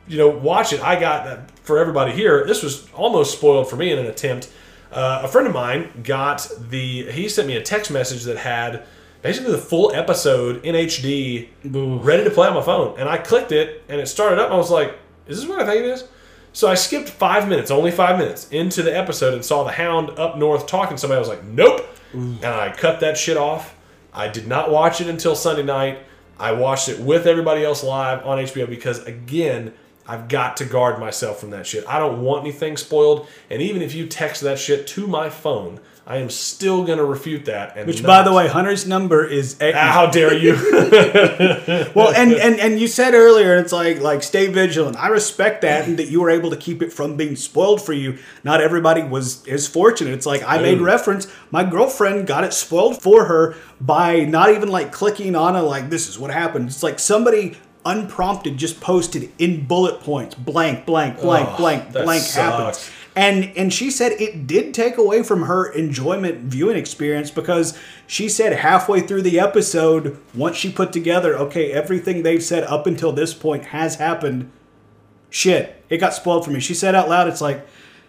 [SPEAKER 2] you know, watch it. I got that for everybody here. This was almost spoiled for me in an attempt. Uh, a friend of mine got the. He sent me a text message that had basically the full episode in H D ready to play on my phone, and I clicked it, and it started up. And I was like, "Is this what I think it is?" So I skipped five minutes, only five minutes, into the episode and saw the Hound up north talking to somebody. I was like, "Nope," Ooh. and I cut that shit off. I did not watch it until Sunday night. I watched it with everybody else live on H B O because, again, I've got to guard myself from that shit. I don't want anything spoiled, and even if you text that shit to my phone, I am still going to refute that. And
[SPEAKER 1] Which,
[SPEAKER 2] not.
[SPEAKER 1] by the way, Hunter's number is...
[SPEAKER 2] Ah, how dare you?
[SPEAKER 1] Well, and, and, and you said earlier, it's like, like, stay vigilant. I respect that, and that you were able to keep it from being spoiled for you. Not everybody was as fortunate. It's like, I Ooh. made reference, my girlfriend got it spoiled for her by not even, like, clicking on it, like, this is what happened. It's like somebody... unprompted just posted in bullet points blank blank blank oh, blank blank
[SPEAKER 2] sucks.
[SPEAKER 1] happened, and and she said it did take away from her enjoyment viewing experience because she said halfway through the episode, once she put together, okay, everything they've said up until this point has happened, shit, it got spoiled for me. She said out loud, it's like,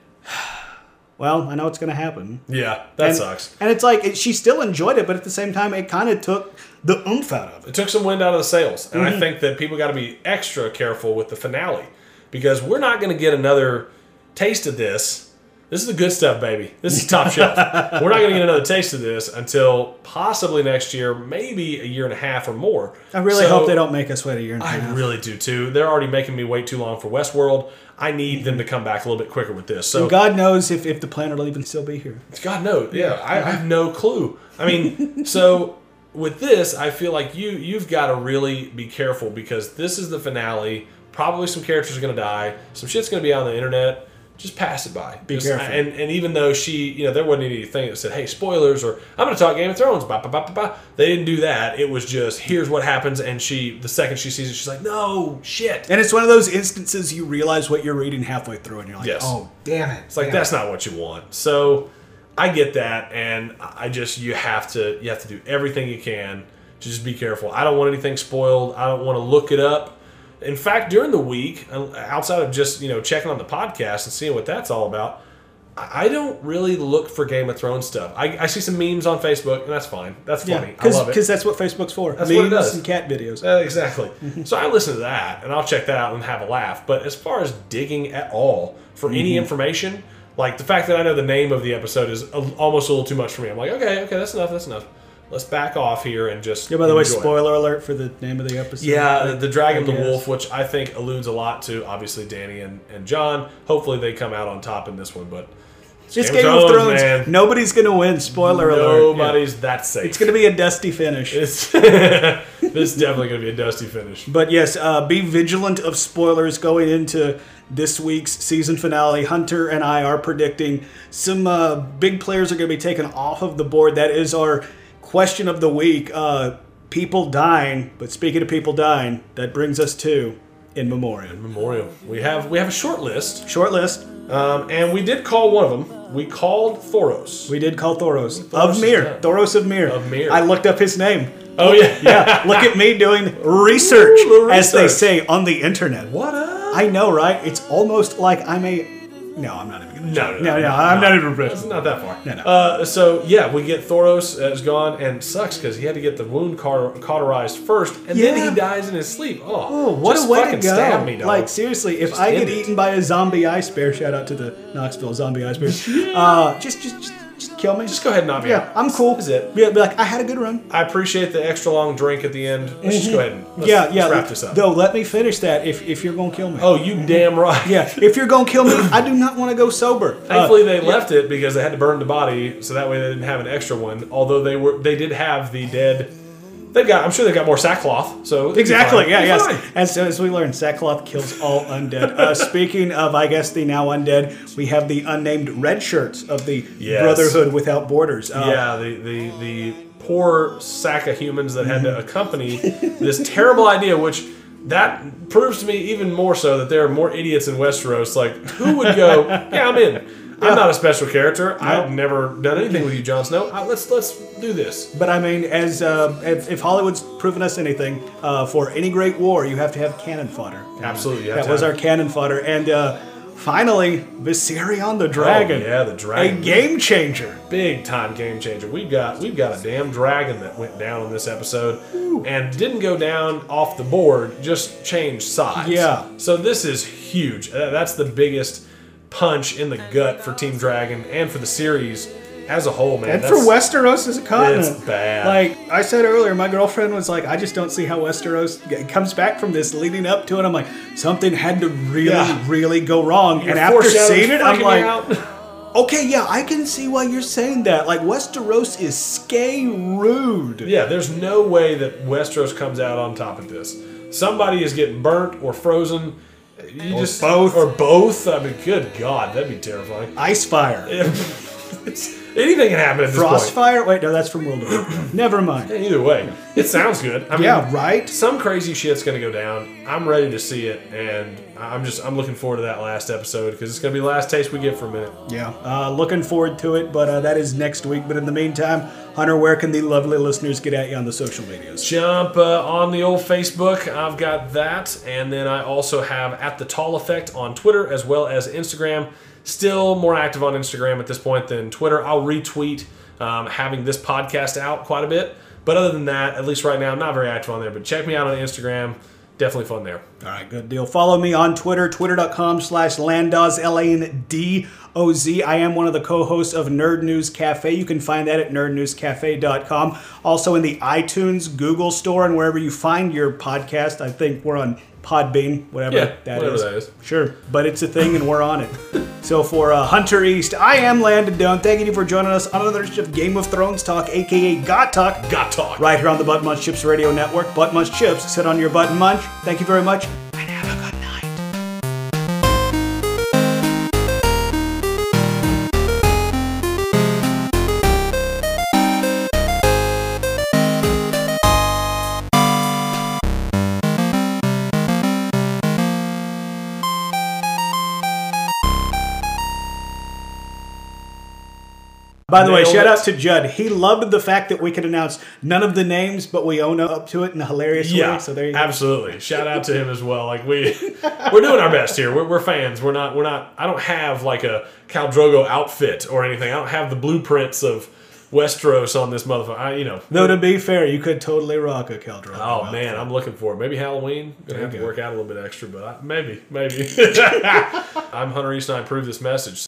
[SPEAKER 1] well, I know it's going to happen.
[SPEAKER 2] Yeah, that
[SPEAKER 1] and,
[SPEAKER 2] sucks.
[SPEAKER 1] And it's like, it, she still enjoyed it, but at the same time, it kind of took the oomph out of it.
[SPEAKER 2] It took some wind out of the sails. And
[SPEAKER 1] mm-hmm.
[SPEAKER 2] I think that people got to be extra careful with the finale because we're not going to get another taste of this. This is the good stuff, baby. This is top shelf. We're not going to get another taste of this until possibly next year, maybe a year and a half or more.
[SPEAKER 1] I really
[SPEAKER 2] so,
[SPEAKER 1] hope they don't make us wait a year and a
[SPEAKER 2] I
[SPEAKER 1] half.
[SPEAKER 2] I really do, too. They're already making me wait too long for Westworld. I need them to come back a little bit quicker with this. So
[SPEAKER 1] and God knows if, if the planet will even still be here.
[SPEAKER 2] God knows. Yeah, I, I have no clue. I mean, so with this, I feel like you, you've got to really be careful because this is the finale. Probably some characters are going to die. Some shit's going to be on the internet. Just pass it by.
[SPEAKER 1] Be
[SPEAKER 2] Just,
[SPEAKER 1] careful.
[SPEAKER 2] And, and even though she, you know, there wasn't anything that said, hey, spoilers, or I'm going to talk Game of Thrones, bah, bah, bah, bah, bah. They didn't do that. It was just, here's what happens, and she, the second she sees it, she's like, no, shit.
[SPEAKER 1] And it's one of those instances you realize what you're reading halfway through, and you're like,
[SPEAKER 2] yes.
[SPEAKER 1] oh, damn it.
[SPEAKER 2] It's like,
[SPEAKER 1] damn
[SPEAKER 2] that's
[SPEAKER 1] it.
[SPEAKER 2] not what you want. So I get that, and I just, you have to, you have to do everything you can to just be careful. I don't want anything spoiled. I don't want to look it up. In fact, during the week, outside of just, you know, checking on the podcast and seeing what that's all about, I don't really look for Game of Thrones stuff. I, I see some memes on Facebook, and that's fine. That's funny.
[SPEAKER 1] Yeah,
[SPEAKER 2] I love it.
[SPEAKER 1] Because that's what Facebook's for.
[SPEAKER 2] That's
[SPEAKER 1] memes
[SPEAKER 2] what it does.
[SPEAKER 1] and cat videos.
[SPEAKER 2] Uh, exactly. So I listen to that, and I'll check that out and have a laugh. But as far as digging at all for mm-hmm. any information, like the fact that I know the name of the episode is a, almost a little too much for me. I'm like, okay, okay, that's enough, that's enough. Let's back off here and just
[SPEAKER 1] Yeah, by the way,
[SPEAKER 2] enjoy.
[SPEAKER 1] spoiler alert for the name of the episode.
[SPEAKER 2] Yeah, the, the Dragon, the
[SPEAKER 1] guess.
[SPEAKER 2] Wolf, which I think alludes a lot to, obviously, Danny and, and John. Hopefully they come out on top in this one, but
[SPEAKER 1] it's Game, Game of Thrones. Thrones.
[SPEAKER 2] Man.
[SPEAKER 1] Nobody's going to win. Spoiler
[SPEAKER 2] Nobody's
[SPEAKER 1] alert.
[SPEAKER 2] Nobody's yeah. that safe.
[SPEAKER 1] It's going to be a dusty finish.
[SPEAKER 2] It's this is definitely going to be a dusty finish.
[SPEAKER 1] But yes, uh, be vigilant of spoilers going into this week's season finale. Hunter and I are predicting some uh, big players are going to be taken off of the board. That is our question of the week. Uh, people dying. But speaking of people dying, that brings us to In Memoriam.
[SPEAKER 2] In Memoriam. We have we have a short list.
[SPEAKER 1] Short list.
[SPEAKER 2] Um, and we did call one of them. We called Thoros.
[SPEAKER 1] We did call Thoros.
[SPEAKER 2] Thoros
[SPEAKER 1] of Myr. Thoros of Myr.
[SPEAKER 2] Of Myr.
[SPEAKER 1] I looked up his name.
[SPEAKER 2] Oh, yeah.
[SPEAKER 1] Yeah. Look at me doing research,
[SPEAKER 2] Ooh, the
[SPEAKER 1] as they
[SPEAKER 2] research.
[SPEAKER 1] say on the internet.
[SPEAKER 2] What up?
[SPEAKER 1] I know, right? It's almost like I'm a... No, I'm not even going to
[SPEAKER 2] No, no,
[SPEAKER 1] no,
[SPEAKER 2] no,
[SPEAKER 1] no, I'm
[SPEAKER 2] no.
[SPEAKER 1] not even ready.
[SPEAKER 2] It's not that far.
[SPEAKER 1] No, no.
[SPEAKER 2] Uh, so, yeah, we get Thoros has gone, and it sucks because he had to get the wound cauter- cauterized first, and
[SPEAKER 1] Yeah.
[SPEAKER 2] then he dies in his sleep. Oh,
[SPEAKER 1] Oh, what
[SPEAKER 2] just
[SPEAKER 1] a way
[SPEAKER 2] fucking
[SPEAKER 1] to go.
[SPEAKER 2] stab me, dog.
[SPEAKER 1] Like, seriously, if
[SPEAKER 2] Just
[SPEAKER 1] I
[SPEAKER 2] end
[SPEAKER 1] get
[SPEAKER 2] it.
[SPEAKER 1] eaten by a zombie ice bear, shout out to the Knoxville zombie ice bears, uh, just, just, just, just kill me.
[SPEAKER 2] Just go ahead and knock me
[SPEAKER 1] Yeah,
[SPEAKER 2] out.
[SPEAKER 1] I'm cool.
[SPEAKER 2] This is it.
[SPEAKER 1] Yeah, be like, I had a good run.
[SPEAKER 2] I appreciate the extra long drink at the end. Let's just go ahead and let's,
[SPEAKER 1] yeah, yeah.
[SPEAKER 2] let's wrap this up.
[SPEAKER 1] Though, let me finish that if, if you're going to kill me.
[SPEAKER 2] Oh, you damn right.
[SPEAKER 1] Yeah, if you're going to kill me, I do not want to go sober.
[SPEAKER 2] Thankfully,
[SPEAKER 1] Uh,
[SPEAKER 2] they left it because they had to burn the body, so that way they didn't have an extra one. Although they were, they did have the dead. They've got. I'm sure they've got more sackcloth. So it'll be
[SPEAKER 1] Exactly.
[SPEAKER 2] fine.
[SPEAKER 1] Yeah.
[SPEAKER 2] It'll be
[SPEAKER 1] Yes.
[SPEAKER 2] fine.
[SPEAKER 1] As, as we learned, sackcloth kills all undead. Uh, speaking of, I guess the now undead, we have the unnamed red shirts of the
[SPEAKER 2] Yes.
[SPEAKER 1] Brotherhood Without Borders. Uh,
[SPEAKER 2] Yeah, the, the the poor sack of humans that had to accompany this terrible idea, which that proves to me even more so that there are more idiots in Westeros. Like, who would go, yeah, I'm in. I'm not a special character. I've never done anything with you, Jon Snow. Uh, let's let's do this.
[SPEAKER 1] But I mean, as uh, if, if Hollywood's proven us anything, uh, for any great war, you have to have cannon fodder.
[SPEAKER 2] Absolutely, you have
[SPEAKER 1] that
[SPEAKER 2] to
[SPEAKER 1] was
[SPEAKER 2] have-
[SPEAKER 1] our cannon fodder, and uh, finally, Viserion the Dragon.
[SPEAKER 2] Oh, yeah, the dragon.
[SPEAKER 1] A game changer.
[SPEAKER 2] Big time game changer. We've got we've got a damn dragon that went down in this episode and didn't go down off the board, just changed sides.
[SPEAKER 1] Yeah.
[SPEAKER 2] So this is huge. Uh, That's the biggest punch in the gut for Team Dragon and for the series as a whole, man.
[SPEAKER 1] And
[SPEAKER 2] That's-
[SPEAKER 1] for Westeros as a continent.
[SPEAKER 2] It's bad.
[SPEAKER 1] Like I said earlier, my girlfriend was like, I just don't see how Westeros g- comes back from this leading up to it. I'm like, something had to really,
[SPEAKER 2] Yeah.
[SPEAKER 1] really go wrong.
[SPEAKER 2] Your
[SPEAKER 1] and after
[SPEAKER 2] foreshadowing's
[SPEAKER 1] seeing it, I'm
[SPEAKER 2] freaking me
[SPEAKER 1] like,
[SPEAKER 2] out.
[SPEAKER 1] okay, yeah, I can see why you're saying that. Like, Westeros is skay-rude.
[SPEAKER 2] Yeah, there's no way that Westeros comes out on top of this. Somebody is getting burnt or frozen. You
[SPEAKER 1] Or
[SPEAKER 2] just
[SPEAKER 1] both.
[SPEAKER 2] Or both. I mean, good God, that'd be terrifying.
[SPEAKER 1] Ice fire.
[SPEAKER 2] It's, anything can happen at this point.
[SPEAKER 1] Frostfire? Wait, no, that's from World of Warcraft. Never mind.
[SPEAKER 2] Either way, it sounds good. I mean,
[SPEAKER 1] Yeah, right?
[SPEAKER 2] some crazy shit's gonna go down. I'm ready to see it, and I'm just I'm looking forward to that last episode because it's gonna be the last taste we get for a minute.
[SPEAKER 1] Yeah, uh, looking forward to it, but uh, that is next week. But in the meantime, Hunter, where can the lovely listeners get at you on the social medias?
[SPEAKER 2] Jump uh, on the old Facebook. I've got that, and then I also have At the Tall Effect on Twitter as well as Instagram. Still more active on Instagram at this point than Twitter. I'll retweet um, having this podcast out quite a bit. But other than that, at least right now, I'm not very active on there. But check me out on Instagram. Definitely fun there.
[SPEAKER 1] All right, good deal. Follow me on Twitter, twitter.com slash Landoz, L A N D O Z. I am one of the co-hosts of Nerd News Cafe. You can find that at nerd news cafe dot com. Also in the iTunes, Google Store, and wherever you find your podcast. I think we're on Podbean, whatever
[SPEAKER 2] Yeah,
[SPEAKER 1] that
[SPEAKER 2] whatever
[SPEAKER 1] is.
[SPEAKER 2] that is.
[SPEAKER 1] Sure, but it's a thing and we're on it. So for uh, Hunter East, I am Landon Doan. Thank you for joining us on another edition of Game of Thrones Talk, a k a. Got Talk.
[SPEAKER 2] Got talk.
[SPEAKER 1] Right here on the Butt Munch Chips Radio Network. Butt Munch Chips, sit on your butt and munch. Thank you very much, and have a good night. By the way,
[SPEAKER 2] Nailed
[SPEAKER 1] shout
[SPEAKER 2] it.
[SPEAKER 1] out to Judd. He loved the fact that we could announce none of the names, but we own up to it in a hilarious
[SPEAKER 2] Yeah,
[SPEAKER 1] way. So there you go.
[SPEAKER 2] absolutely. Shout out to him as well. Like we, we're doing our best here. We're, we're fans. We're not. We're not. I don't have like a Khal Drogo outfit or anything. I don't have the blueprints of Westeros on this motherfucker. I, you know.
[SPEAKER 1] Though to be fair, you could totally rock a Khal Drogo
[SPEAKER 2] Oh
[SPEAKER 1] outfit.
[SPEAKER 2] man, I'm looking for it. Maybe Halloween. Gonna
[SPEAKER 1] There
[SPEAKER 2] have
[SPEAKER 1] you
[SPEAKER 2] to
[SPEAKER 1] go.
[SPEAKER 2] work out a little bit extra, but I, maybe, maybe. I'm Hunter East, and I approve this message.